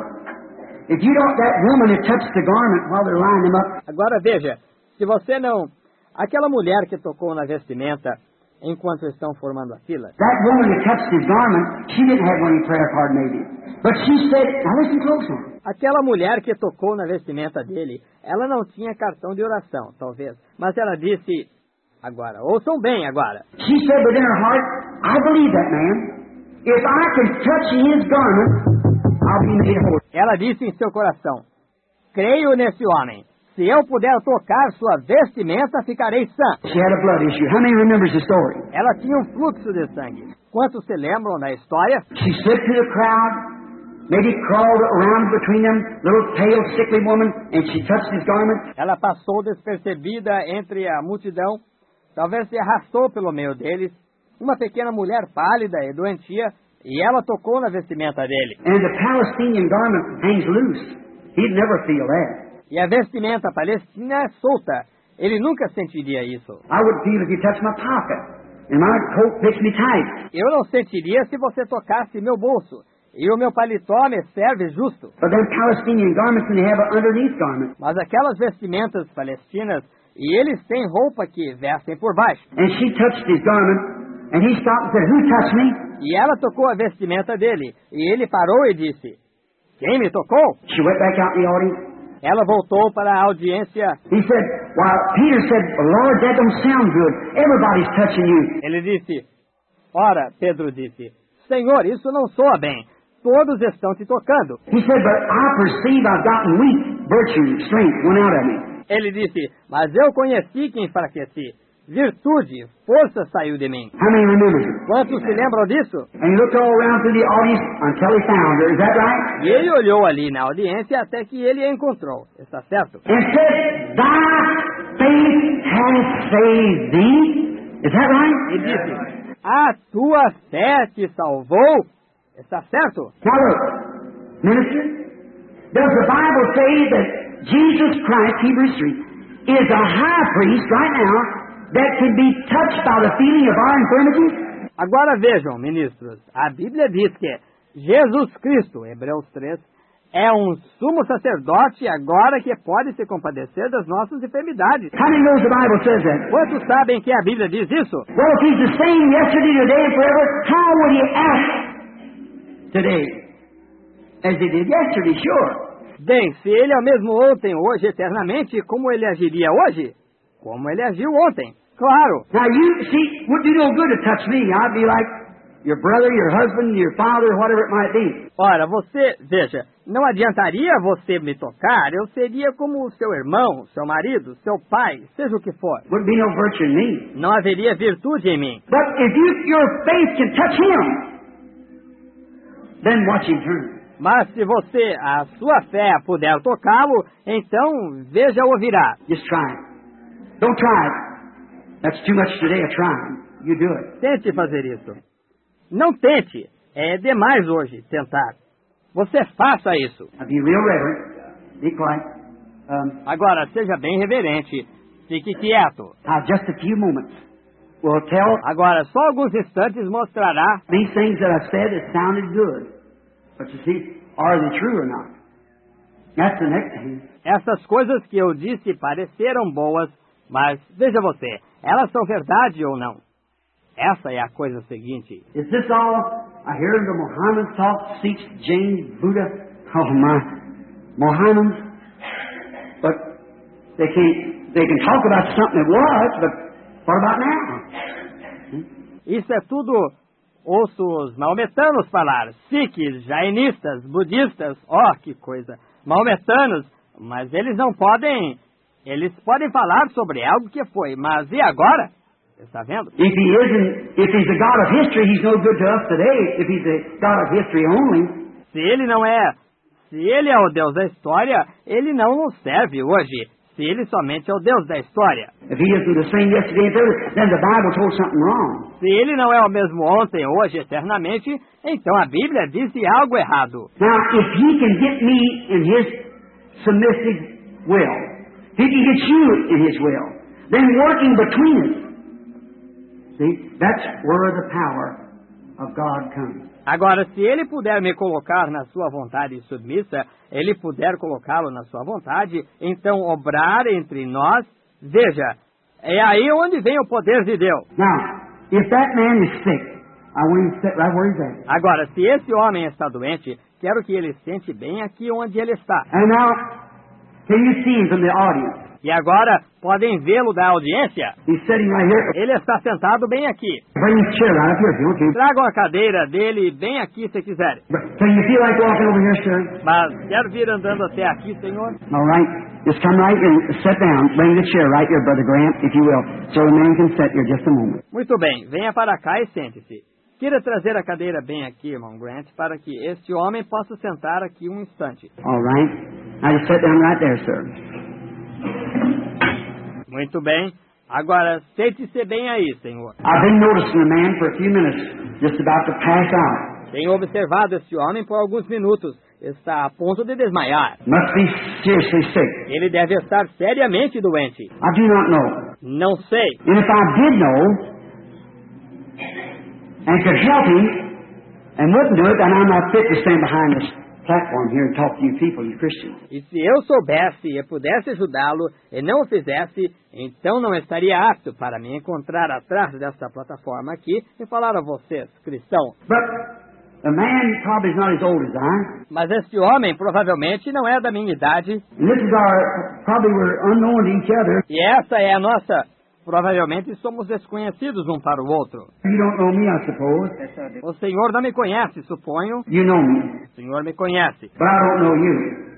look, if you don't, that woman that touched the garment while they're lining them up. Agora veja, se você não... Aquela mulher que tocou na vestimenta enquanto estão formando a fila. That woman that touched his garment, she didn't have any prayer card maybe. But she said, now listen close now. Aquela mulher que tocou na vestimenta dele, ela não tinha cartão de oração, talvez. Mas ela disse, agora, ouçam bem agora. She said within her heart, I believe that man. If I can touch his garment, I'll be made whole. Ela disse em seu coração, creio nesse homem. Se eu puder tocar sua vestimenta, ficarei sã. She had a blood issue. How many remembers the story? Ela tinha um fluxo de sangue. Quantos se lembram da história? She slipped through the crowd, maybe crawled around between them, little pale, sickly woman, and she touched his garment. Ela passou despercebida entre a multidão, talvez se arrastou pelo meio deles, uma pequena mulher pálida e doentia, e ela tocou na vestimenta dele. And the Palestinian garment hangs loose. He'd never feel that. E a vestimenta palestina é solta. Ele nunca sentiria isso. I would feel if you touched my pocket, and my coat fits me tight. Eu não sentiria se você tocasse meu bolso. E o meu paletó me serve justo. But them Palestinian garments, and they have an underneath garment. Mas aquelas vestimentas palestinas, e eles têm roupa que vestem por baixo. And she touched his garment, and he stopped and said, who touched me? E ela tocou a vestimenta dele. E ele parou e disse, quem me tocou? She went back out in the audience. Ela voltou para a audiência. He said, well, Peter said, Lord, that don't sound good. Everybody's touching you. Ele disse, ora, Pedro disse, Senhor, isso não soa bem. Todos estão te tocando. He said, but I perceive I've gotten weak. Virtue, strength went out of me. Ele disse, mas eu conheci que enfraqueci. Virtude, força saiu de mim. How many remember it? Quantos se lembram disso? And he looked all around through the audience until he found her. Is that right? E ele olhou ali na audiência até que ele a encontrou. Está certo? And said, thy faith has saved thee. Is that right? E disse, a tua fé te salvou. Está certo? Now look, minister, does the Bible say that Jesus Christ, Hebrews three, is a high priest right now that can be touched by the feeling of our infirmities? Agora vejam, ministros, a Bíblia diz que Jesus Cristo, Hebreus três, é um sumo sacerdote agora que pode se compadecer das nossas enfermidades. How many knows the Bible says that? Quantos sabem que a Bíblia diz isso? Well, if he's the same yesterday, today, and forever, how would he act today as he did yesterday? Sure. Bem, se ele é o mesmo ontem, hoje, eternamente, como ele agiria hoje? Como ele agiu ontem, claro. Now you see, would do no good to touch me. I'd be like your brother, your husband, your father, whatever it might be. Ora, você, veja, não adiantaria você me tocar, eu seria como o seu irmão, seu marido, seu pai, seja o que for. Wouldn't be no virtue in me. Não haveria virtude em mim. But if you, your faith can touch him, then watch him turn. Mas se você, a sua fé, puder tocá-lo, então veja-o virar. Just try it. Don't try it. That's too much today of trying. You do it. Tente fazer isso. Não tente. É demais hoje tentar. Você faça isso. Now be real reverent. Be quiet. Um, Agora, seja bem reverente. Fique quieto. now just a few moments will tell Agora, só alguns instantes mostrará these things that I've said that sounded good. But you see, are they true or not? That's the next thing. essas coisas que eu disse pareceram boas, mas veja você, elas são verdade ou não? Essa é a coisa seguinte. Is this all? I hear the Mohammedans talk, Sikhs, Jains, Buddha. Oh my, Mohammedans. But they can't. They can talk about something that was, but what about now? Isso é tudo, ouço os maometanos falar, sikhs, jainistas, budistas, oh que coisa, maometanos, mas eles não podem, eles podem falar sobre algo que foi, mas e agora? Está vendo? If he isn't, if he's the God of history, he's no good to us today. If he's the God of history only, Se ele não é, se ele é o Deus da história, ele não nos serve hoje. Se ele somente é o Deus da história. if he isn't the same yesterday and today, then the Bible told something wrong. Se ele não é o mesmo ontem, hoje, eternamente, então a Bíblia disse algo errado. Now, if he can get me in his submissive will, if he can get you in his will, then working between us, see, that's where the power of God comes. Agora, se ele puder me colocar na sua vontade submissa, ele puder colocá-lo na sua vontade, então obrar entre nós, veja, é aí onde vem o poder de Deus. Now, if that man is sick, I want him to sit right where he's at. Agora, se esse homem está doente, quero que ele sente bem aqui onde ele está. And now, can you see him from the audience? E agora, podem vê-lo da audiência? He's sitting right here. Ele está sentado bem aqui. Bring his chair right up here if you want to. Tragam a cadeira dele bem aqui se quiserem. But can you feel like walking over here, sir? Mas quero vir andando até aqui, Senhor. All right. Just come right and sit down. Bring the chair right here, Brother Grant, if you will, so the man can sit here just a moment. Muito bem, venha para cá e sente-se. Queira trazer a cadeira bem aqui, irmão Grant, para que este homem possa sentar aqui um instante. All right. Now just sit down right there, sir. Muito bem. Agora, sente-se bem aí, Senhor. I've been noticing the man for a few minutes, just about to pass out. Tenho observado este homem por alguns minutos. Está a ponto de desmaiar. Must be seriously sick. Ele deve estar seriamente doente. I do not know. Não sei. And if I did know, and could help him, and wouldn't do it, then I'm not fit to stand behind this platform here and talk to you people, you Christians. E se eu soubesse e pudesse ajudá-lo e não o fizesse, então não estaria apto para me encontrar atrás desta plataforma aqui e falar a vocês, cristãos. But the man probably is not as old as I. Mas este homem provavelmente não é da minha idade. And this is our, probably we're unknown to each other. E essa é a nossa. Provavelmente somos desconhecidos um para o outro. You don't know me, I suppose. O Senhor não me conhece, suponho. You know me, O Senhor me conhece. but I don't know you.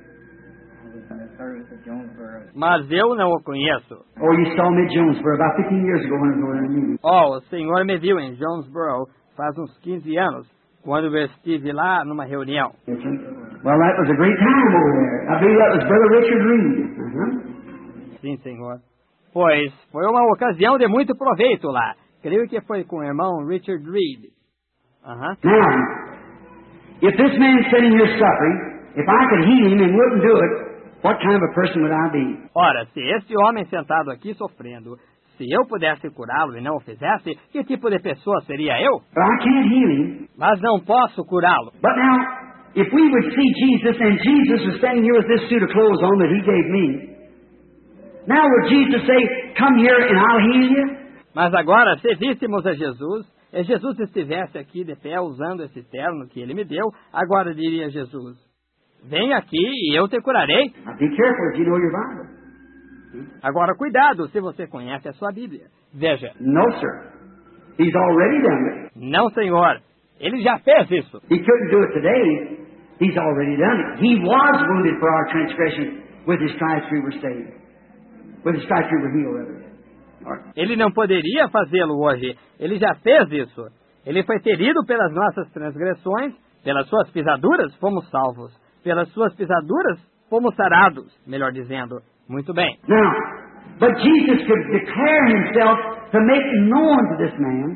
Mas eu não o conheço. Oh, you saw me at Jonesboro about fifteen years ago when I was over in the meeting. Oh, o Senhor me viu em Jonesboro faz uns quinze anos, quando eu estive lá numa reunião. Yes, sir. Well, that was a great time over there. I believe that was Brother Richard Reed. Uh-huh. Sim, Senhor. Pois foi uma ocasião de muito proveito lá. Creio que foi com o irmão Richard Reed. Aham. Now, if this man sitting here suffering, if I could heal him and wouldn't do it, what kind of a person would I be? Ora, se este homem sentado aqui sofrendo, se eu pudesse curá-lo e não o fizesse, que tipo de pessoa seria eu? But I can't heal him. Mas não posso curá-lo. But now, if we would see Jesus, and Jesus was standing here with this suit of clothes on that he gave me, now would Jesus say, come here and I'll heal you? Mas agora, se víssemos a Jesus, e Jesus estivesse aqui de pé usando esse terno que ele me deu, agora diria Jesus, vem aqui e eu te curarei. Now be careful if you know your Bible. Agora, cuidado se você conhece a sua Bíblia. Veja, No, sir. He's already done it. não, Senhor, Ele já fez isso. He couldn't do it today. He's already done it. He was wounded for our transgression. With His stripes we were saved. With His stripes we were healed, rather. Ele não poderia fazê-lo hoje. Ele já fez isso. Ele foi ferido pelas nossas transgressões, pelas suas pisaduras fomos salvos. Pelas suas pisaduras fomos sarados, melhor dizendo. Muito bem. Now, but Jesus could declare Himself to make known to this man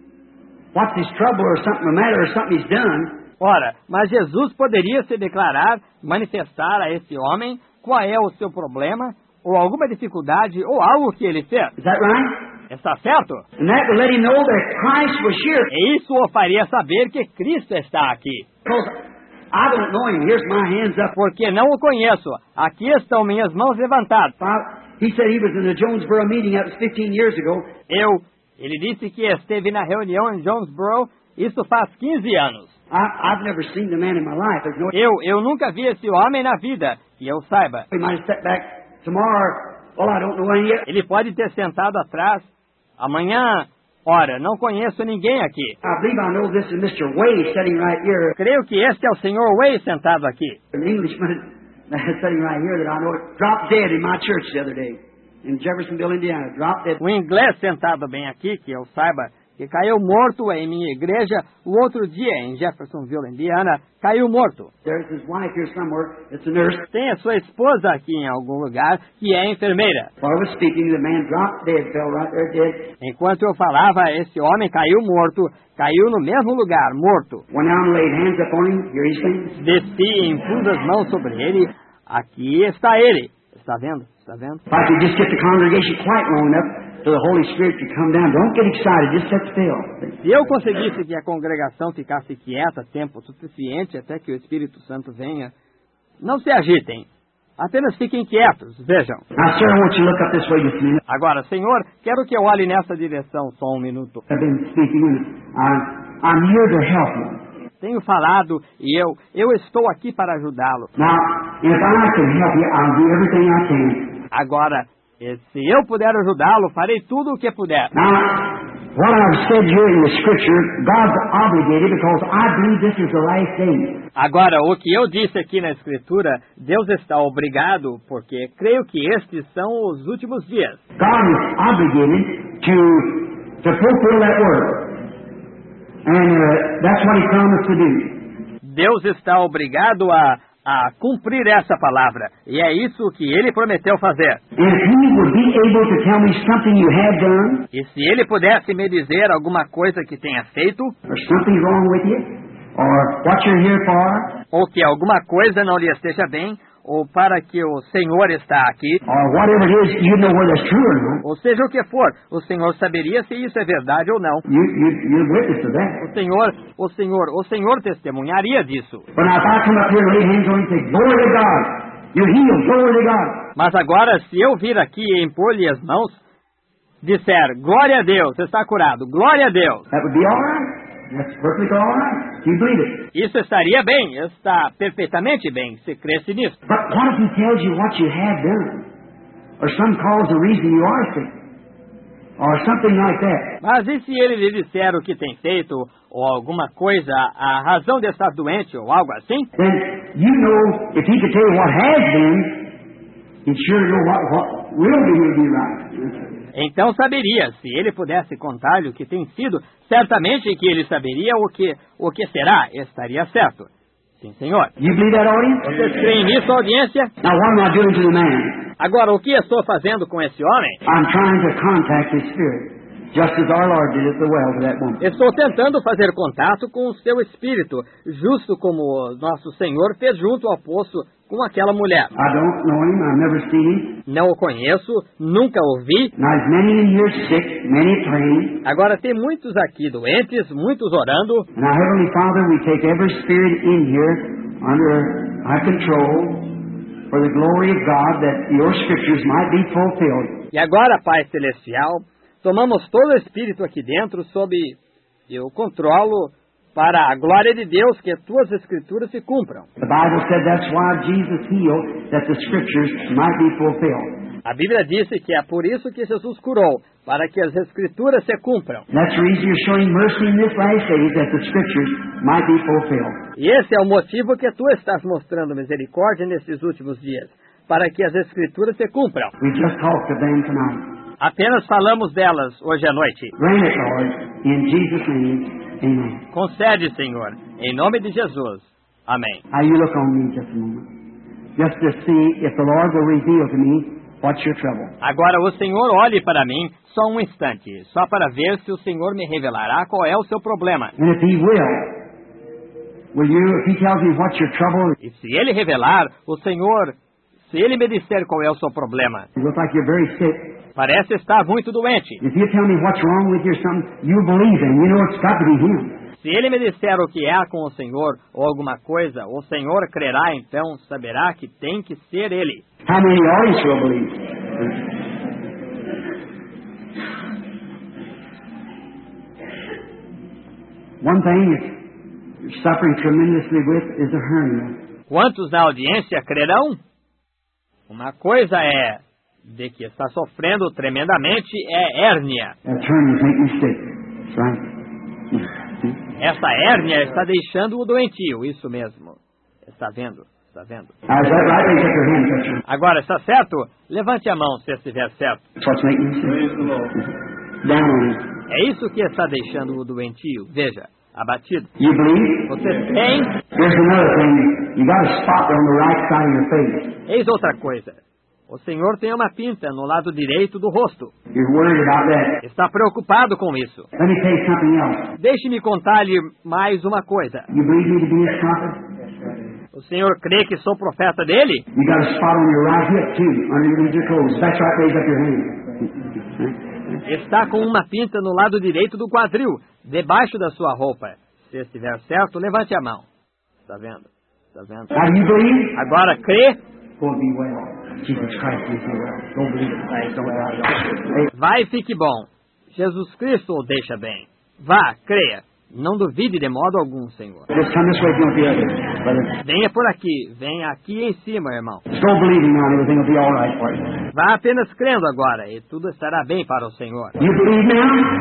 what's his trouble or something the matter or something he's done. Ora, mas Jesus poderia se declarar, manifestar a esse homem qual é o seu problema, ou alguma dificuldade, ou algo que ele fez. Is that right? Está certo? And that would let him know that Christ was here. E isso o faria saber que Cristo está aqui. Because I don't know Him. Here's my hands up. Porque não o conheço. Aqui estão minhas mãos levantadas. He said he was in the Jonesboro meeting. That was fifteen years ago. Eu, ele disse que esteve na reunião em Jonesboro, isso faz quinze anos. I, I've never seen the man in my life. There's no... Eu, eu nunca vi esse homem na vida, que eu saiba. He might have stepped back tomorrow. Well, I don't know any yet. Ele pode ter sentado atrás amanhã. Ora, não conheço ninguém aqui. I believe I know this is Mister Way sitting right here. Creio que este é o senhor Way sentado aqui. An Englishman sitting right here that I know dropped dead in my church the other day in Jeffersonville, Indiana. Dropped dead. Um inglês sentado bem aqui, que eu saiba, que caiu morto em minha igreja o outro dia em Jeffersonville, Indiana, caiu morto. There's his wife here somewhere. It's a nurse. Tem a sua esposa aqui em algum lugar, que é enfermeira. While I was speaking, the man dropped dead, fell right there dead. Enquanto eu falava, esse homem caiu morto, caiu no mesmo lugar, morto. Went down and laid hands upon him. Here he stands. Desci e impus as mãos sobre ele. Aqui está ele. Está vendo? Está vendo? If I could just get the congregation quiet long enough for the Holy Spirit to come down. Don't get excited. Just sit still. Se eu conseguisse que a congregação ficasse quieta tempo suficiente até que o Espírito Santo venha, não se agitem. Apenas fiquem quietos. Vejam. Now, sir, I want you to look up this way just a minute. Agora, Senhor, quero que eu olhe nessa direção só um minuto. I've been speaking, and I'm, I'm here to help you. Tenho falado e eu, eu estou aqui para ajudá-lo. Now, if I can help you, I'll do everything I can. Agora, se eu puder ajudá-lo, farei tudo o que puder. Now, what I've said here in the Scripture, God's obligated because I believe this is the last day. Agora, o que eu disse aqui na Escritura, Deus está obrigado, porque creio que estes são os últimos dias. God is obligated to, to fulfill that word. And uh, that's what He promised to do. Deus está obrigado a, a cumprir essa palavra. E é isso que Ele prometeu fazer. And if He would be able to tell me something you have done, E se Ele pudesse me dizer alguma coisa que tenha feito, or something wrong with you, or what you're here for, ou que alguma coisa não lhe esteja bem, ou para que o Senhor está aqui, or whatever it is, you know whether it's true or not. ou seja o que for, o Senhor saberia se isso é verdade ou não. You, you, you're witness to that. O Senhor, o Senhor, o Senhor testemunharia disso. But now if I come up here and lay hands on you and say, glory to God, you're healed, glory to God. Mas agora, se eu vir aqui e impor-lhe as mãos, disser, glória a Deus, está curado, glória a Deus, That would be all right. That's perfectly all right. You believe it. isso estaria bem, está perfeitamente bem, se cresce nisso. But what if He tells you what you have done? Or some cause the reason you are sick? Or something like that. Mas e se ele lhe disser o que tem feito, ou alguma coisa, a razão de estar doente, ou algo assim? Then you know, if He could tell you what has been, you'd sure know what, what will be, will be right. Então saberia, se ele pudesse contar-lhe o que tem sido, certamente que ele saberia o que, o que será, estaria certo. Sim, Senhor. You believe that, audience? Vocês creem nisso, audiência? Now what am I doing to the man? Agora, o que estou fazendo com esse homem? I'm trying to contact his spirit. Just as our Lord did at the well to that woman. Estou tentando fazer contato com o seu espírito, justo como o nosso Senhor fez junto ao poço com aquela mulher. I don't know him. I've never seen him. Não o conheço, nunca o vi. Now there's many in here sick, many praying. Agora tem muitos aqui doentes, muitos orando. And our Heavenly Father, we take every spirit in here under our control for the glory of God, that your scriptures might be fulfilled. E agora, Pai Celestial, tomamos todo o espírito aqui dentro sob eu controlo para a glória de Deus, que as tuas escrituras se cumpram. The Bible said that's why Jesus healed, that the scriptures might be fulfilled. A Bíblia disse que é por isso que Jesus curou, para que as Escrituras se cumpram. That's the reason you're showing mercy in this last days, that the Scriptures might be fulfilled. E esse é o motivo que tu estás mostrando misericórdia nesses últimos dias, para que as Escrituras se cumpram. We just talked of them tonight. Apenas falamos delas hoje à noite. Grant it, Lord, in Jesus' name, amen. Concede, Senhor, em nome de Jesus. Amém. Now you look on me just a moment, just to see if the Lord will reveal to me what's your trouble. Agora o Senhor olhe para mim só um instante, só para ver se o Senhor me revelará qual é o seu problema. And if He will, will you, if He tells me what's your trouble, E se Ele revelar, o Senhor, se Ele me disser qual é o seu problema, it looks like you're very sick. parece estar muito doente. If you tell me what's wrong with your son, you believe Him. You know it's got to be Him. Se Ele me disser o que há com o Senhor ou alguma coisa, o Senhor crerá, então saberá que tem que ser Ele. How many audience will believe? One thing that you're suffering tremendously with is a hernia. Quantos na audiência crerão? Uma coisa é de que está sofrendo tremendamente é hérnia. That hernia is making you sick. That's right. Essa hérnia está deixando o doentio, isso mesmo. Está vendo? Está vendo? Now, is that right? Raise up your hand, touch. Agora, está certo? Levante a mão se estiver certo. That's what's making you sick. Down on it. É isso que está deixando o doentio. Veja, abatido. You believe? Você tem? Here's another thing. You got a spot on the right side of your face. Eis outra coisa. O Senhor tem uma pinta no lado direito do rosto. You're worried about that. Está preocupado com isso. Let me tell you something else. Deixe-me contar-lhe mais uma coisa. You believe me to be His prophet? O Senhor crê que sou profeta dele? You got a spot on your right hip too, underneath your clothes. That's right. Raise up your hand. Está com uma pinta no lado direito do quadril, debaixo da sua roupa. Se estiver certo, levante a mão. Está vendo? Está vendo? Now do you believe? Agora crê? Go and be well. Jesus Christ is well. Go believe it. Don't doubt. Vai e fique bom. Jesus Cristo o deixa bem. Vá, creia. Não duvide de modo algum, Senhor. Just come this way, don't be other, brother. Venha por aqui. Venha aqui em cima, irmão. Just go believing now, and everything will be all right for you. Vá apenas crendo agora e tudo estará bem para o Senhor. You believe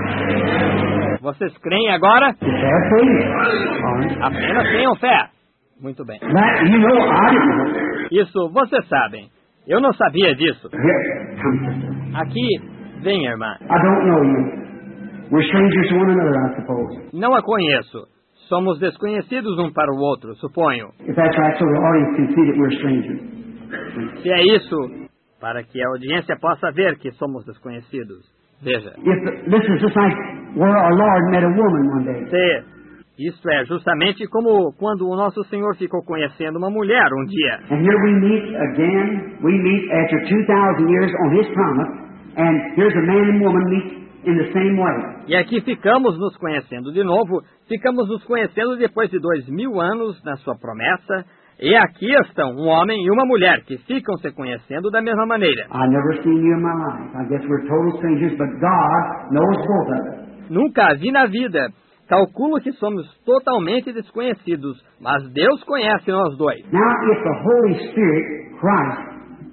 now? Vocês creem agora? Just have faith. All right. Apenas tenham fé. Muito bem. That you know, I didn't know. Isso vocês sabem. Eu não sabia disso. Here, come, sister. Aqui, venha, irmã. I don't know you. We're strangers to one another, I suppose. Não a conheço. Somos desconhecidos um para o outro, suponho. If that's right, so the audience can see that we're strangers. Se é isso, para que a audiência possa ver que somos desconhecidos. Veja. If this is just like where our Lord met a woman one day. Se isto é justamente como quando o nosso Senhor ficou conhecendo uma mulher um dia. And here we meet again. We meet after two thousand years on His promise. And here's a man and woman meet in the same way. E aqui ficamos nos conhecendo de novo. Ficamos nos conhecendo depois de dois mil anos na sua promessa. E aqui estão um homem e uma mulher que ficam se conhecendo da mesma maneira. I've never seen you in my life. I guess we're total strangers, but God knows both of us. Nunca a vi na vida. Calculo que somos totalmente desconhecidos, mas Deus conhece nós dois. Now, if the Holy Spirit, Christ,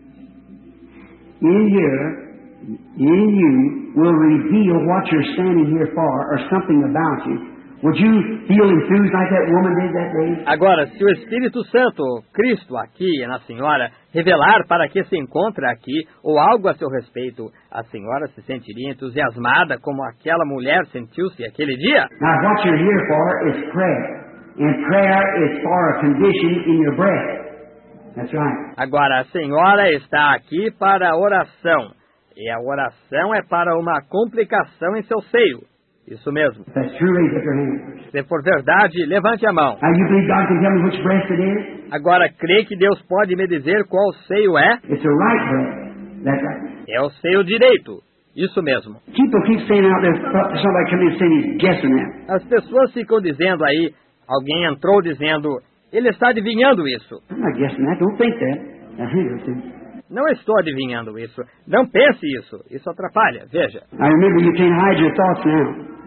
in here, in you, will reveal what you're standing here for, or something about you, would you feel enthused like that woman did that day? Agora, se o Espírito Santo, Cristo aqui na senhora, revelar para que se encontra aqui, ou algo a seu respeito, a senhora se sentiria entusiasmada como aquela mulher sentiu-se aquele dia? Now, what you're here for is prayer. And prayer is for a condition in your breast. That's right. Agora, a senhora está aqui para a oração, e a oração é para uma complicação em seu seio. Isso mesmo. That's true. Raise up your hand. Se for verdade, levante a mão. Now, you believe God can tell me which breast it is? Agora, crê que Deus pode me dizer qual seio é? It's the right breast. That's right. É o seio direito. Isso mesmo. People keep saying out there, somebody come in and saying he's guessing that. As pessoas ficam dizendo aí, alguém entrou dizendo, ele está adivinhando isso. I'm not guessing that. Don't think that. Now, here, see. Não estou adivinhando isso. Não pense isso. Isso atrapalha. Veja. Now, remember, you can't hide your thoughts now.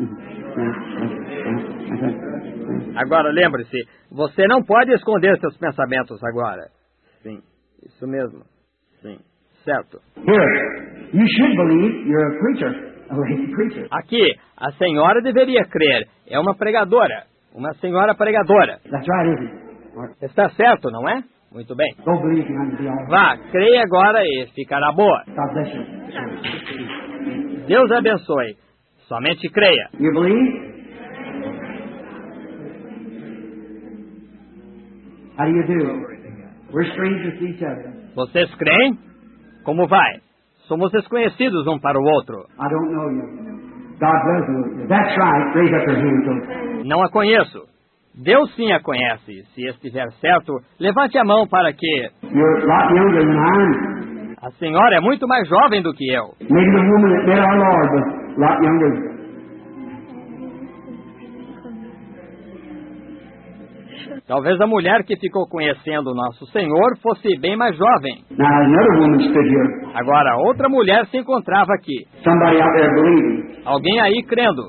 Agora, lembre-se, você não pode esconder seus pensamentos agora. Sim, isso mesmo. Sim, certo. Here, you should believe you're a preacher, a lady preacher. Aqui, a senhora deveria crer. É uma pregadora. Uma senhora pregadora. That's right, isn't it? All right. Está certo, não é? Muito bem. Go believe and I'm be all right. Vá, creia agora e ficará boa. God bless you. Deus abençoe. Somente creia. You believe? How do you do? We're strangers to each other. Vocês creem? Como vai? Somos desconhecidos um para o outro. I don't know you. God does know you. That's right. Raise up your hand, folks. Não a conheço. Deus sim a conhece. Se estiver certo, levante a mão para que... You're a lot younger than I am. A senhora é muito mais jovem do que eu. Maybe the woman that met our Lord was a lot younger. Talvez a mulher que ficou conhecendo o nosso Senhor fosse bem mais jovem. Now another woman stood here. Agora, outra mulher se encontrava aqui. Somebody out there believing. Alguém aí crendo.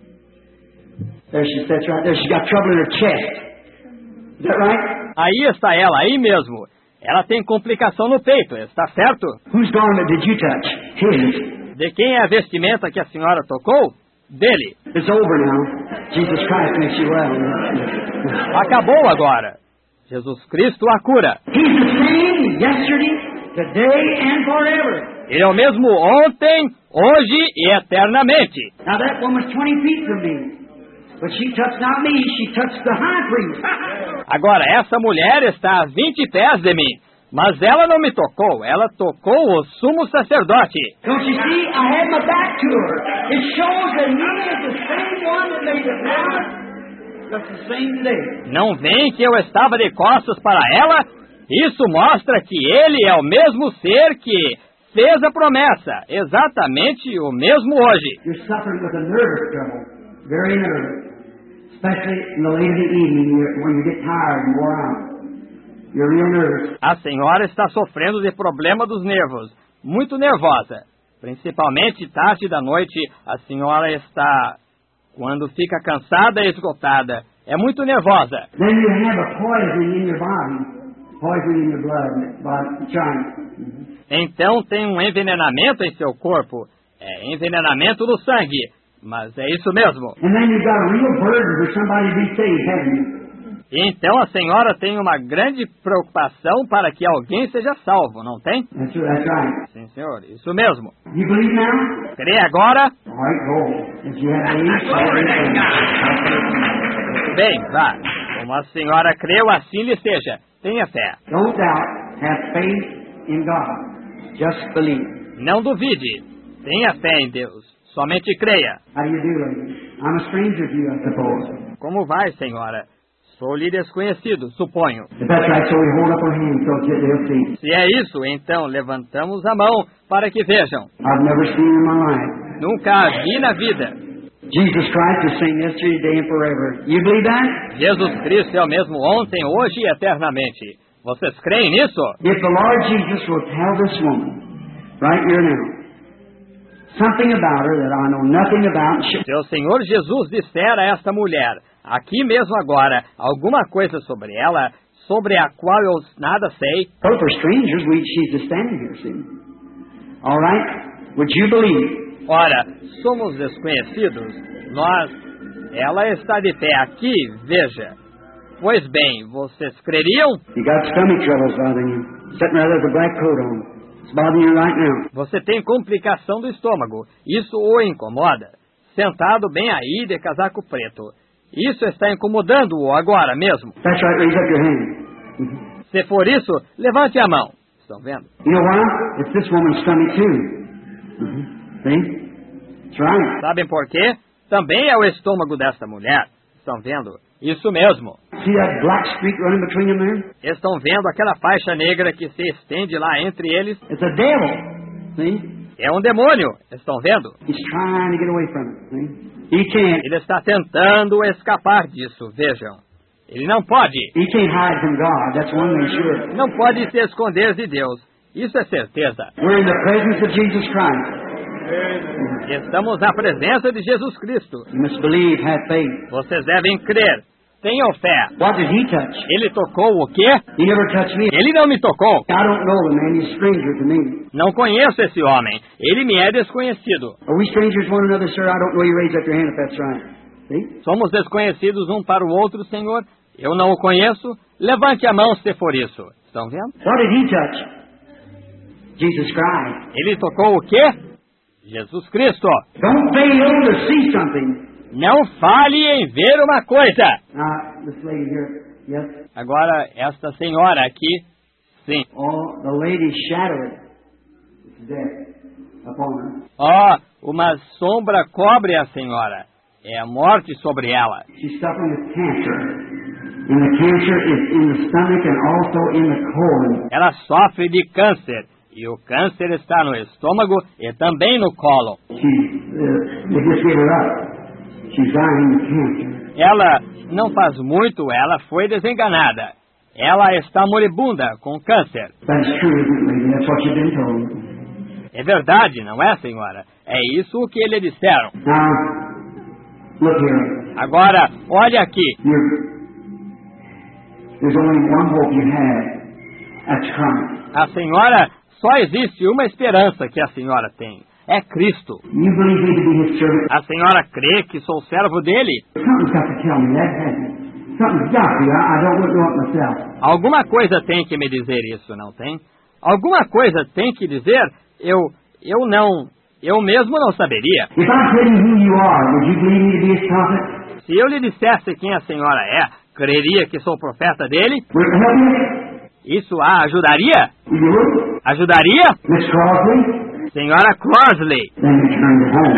There she sits right there. She's got trouble in her chest. Is that right? Aí está ela, aí mesmo. Ela tem complicação no peito, está certo? Whose garment did you touch? His. De quem é a vestimenta que a senhora tocou? Dele. It's over now. Jesus Christ makes you well. Acabou agora. Jesus Cristo a cura. He's the same yesterday, today and forever. Ele é o mesmo ontem, hoje e eternamente. Now that woman's twenty feet from me. But she touched not me, she touched the high priest. Agora, essa mulher está a vinte pés de mim. Mas ela não me tocou, ela tocou o sumo sacerdote. Don't you see? I had my back to her. It shows that he is the same one that made the promise. That's the same day. Não vem que eu estava de costas para ela? Isso mostra que ele é o mesmo ser que fez a promessa. Exatamente o mesmo hoje. You're suffering with a nervous trouble. Very nervous. Especially in the late of the evening when you get tired and wore out. You're real nervous. A senhora está sofrendo de problema dos nervos. Muito nervosa. Principalmente tarde da noite, a senhora está... Quando fica cansada e esgotada. É muito nervosa. Then you have a poison in your body. Poison in your blood. Body. Trying. Então tem um envenenamento em seu corpo. É envenenamento no sangue. Mas é isso mesmo. And then you've got a real burden for somebody to be saved, haven't you? Então a senhora tem uma grande preocupação para que alguém seja salvo, não tem? That's, that's right. Sim, senhor. Isso mesmo. You believe now? Crê agora? All right, go. If you have faith, Bem, vá. Como a senhora creu, assim lhe seja. Tenha fé. don't doubt. Have faith in God. Just believe. Não duvide. Tenha fé em Deus. Somente creia. How do you do, lady? I'm a stranger to you, I suppose. Como vai, senhora? Sou-lhe desconhecido, suponho. If that's right, so we hold up our hands so that they'll see. Se é isso, então levantamos a mão para que vejam. I've never seen in my life. Nunca a vi na vida. Jesus Christ is same yesterday, today, and forever. You believe that? Jesus Cristo é o mesmo ontem, hoje e eternamente. Vocês creem nisso? If the Lord Jesus will tell this woman, right here now, something about her that I know nothing about, she, Se o Senhor Jesus disser a esta mulher, aqui mesmo agora, alguma coisa sobre ela, sobre a qual eu nada sei, both are strangers, we, she's just standing here, see? All right? Would you believe? ora, somos desconhecidos, nós, ela está de pé aqui, veja. Pois bem, vocês creriam? You got stomach troubles bothering you. Sitting right there with a black coat on. It's bothering you right now. Você tem complicação do estômago, isso o incomoda. Sentado bem aí de casaco preto. Isso está incomodando-o agora mesmo. That's right, raise up your hand. Se for isso, levante a mão. Estão vendo? You know why? It's this woman's stomach too. Mm-hmm. See? That's right. Sabem por quê? Também é o estômago desta mulher. Estão vendo? Isso mesmo. See that black streak running between them there? Estão vendo aquela faixa negra que se estende lá entre eles? It's a devil. See? É um demônio. Estão vendo? He's trying to get away from it. See? He can't. Ele está tentando escapar disso, vejam. Ele não pode. He can't hide from God. That's one thing sure. Não pode se esconder de Deus. Isso é certeza. We're in the presence of Jesus Christ. Estamos na presença de Jesus Cristo. You must believe, have faith. Vocês devem crer. tenham fé. What did he touch? Ele tocou o quê? He never touched me. Ele não me tocou. I don't know the man. He's a stranger to me. Não conheço esse homem. Ele me é desconhecido. Are we strangers to one another, sir? I don't know. You raise up your hand if that's right. See? Somos desconhecidos um para o outro, Senhor. Eu não o conheço. Levante a mão se for isso. Estão vendo? What did he touch? Jesus Christ. Ele tocou o quê? Jesus Cristo. Don't fail to see something. Não fale em ver uma coisa. Now, this lady here, yes? Agora, esta senhora aqui, sim. Oh, the lady's shadow is death upon her. Ó, oh, uma sombra cobre a senhora. É a morte sobre ela. She's suffering with cancer. And the cancer is in the stomach and also in the colon. Ela sofre de câncer. E o câncer está no estômago e também no colo. She, uh, they just gave her up. She's dying of cancer. Ela, não faz muito, ela foi desenganada. Ela está moribunda com câncer. That's true, isn't it, lady? That's what you've been told. É verdade, não é, senhora? É isso que lhe disseram. Now, look here. Agora, olha aqui. You're, there's only one hope you have. That's Christ. A senhora, só existe uma esperança que a senhora tem. É Cristo. You believe me to be his servant? A senhora crê que sou servo dele? Something's got to tell me that, hasn't it? Something's got to. I, I don't know it myself. Alguma coisa tem que me dizer isso, não tem? Alguma coisa tem que dizer? Eu, eu não, eu mesmo não saberia. If I tell you who you are, would you believe me to be his prophet? Se eu lhe dissesse quem a senhora é, creria que sou profeta dele? Would it help you? Isso a ajudaria? You would? Ajudaria? Miss Crosby? Senhora Crossley. Then return to home.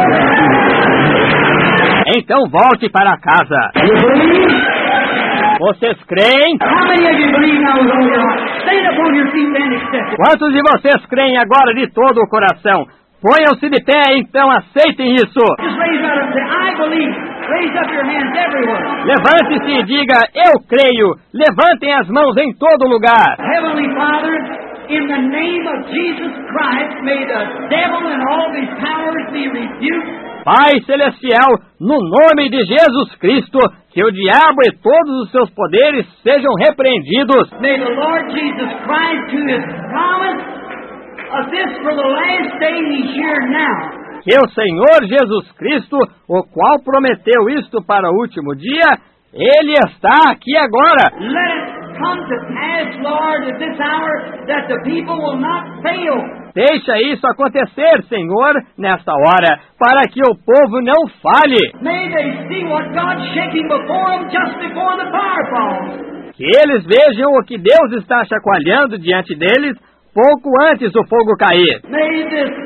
Então volte para casa. You believe? Vocês creem? How many of you believe now with all your heart? Stand up on your feet and accept it. Quantos de vocês creem agora de todo o coração? Ponham-se de pé, então aceitem isso. Just raise right up and say, I believe. Raise up your hands everywhere. Levante-se e diga, eu creio. Levantem as mãos em todo lugar. Heavenly Father, in the name of Jesus Christ, may the devil and all his powers be rebuked. Pai Celestial, no nome de Jesus Cristo, que o diabo e todos os seus poderes sejam repreendidos. May the Lord Jesus Christ, who has promised us this for the last day, he's here now. Que o Senhor Jesus Cristo, o qual prometeu isto para o último dia, Ele está aqui agora. Let it come to pass, Lord, at this hour, that the people will not fail. Deixa isso acontecer, Senhor, nesta hora, para que o povo não falhe. May they see what God's shaking before them just before the fire falls. Que eles vejam o que Deus está chacoalhando diante deles pouco antes do fogo cair. May this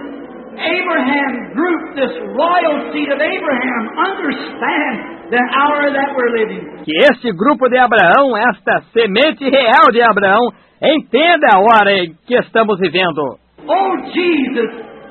Abraham group, this royal seed of Abraham, understand the hour that we're living. Que este grupo de Abraão, esta semente real de Abraão, entenda a hora em que estamos vivendo. Oh Jesus,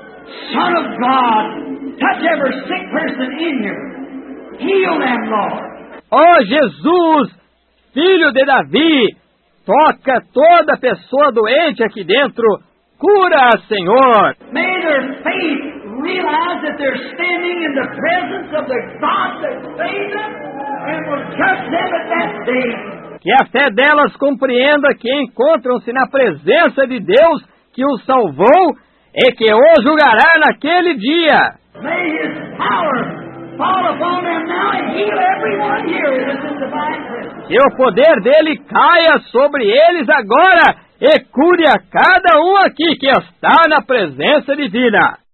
Son of God, touch every sick person in here. Heal them, Lord. Oh Jesus, Filho de Davi, toca toda pessoa doente aqui dentro. Cura, Senhor. May their faith realize that they're standing in the presence of the God that saved them and will judge them at that day. Que a fé delas compreenda que encontram-se na presença de Deus que os salvou e que o julgará naquele dia. May His power fall upon them now and heal everyone here in this divine presence. Que o poder dele caia sobre eles agora e cure a cada um aqui que está na presença divina.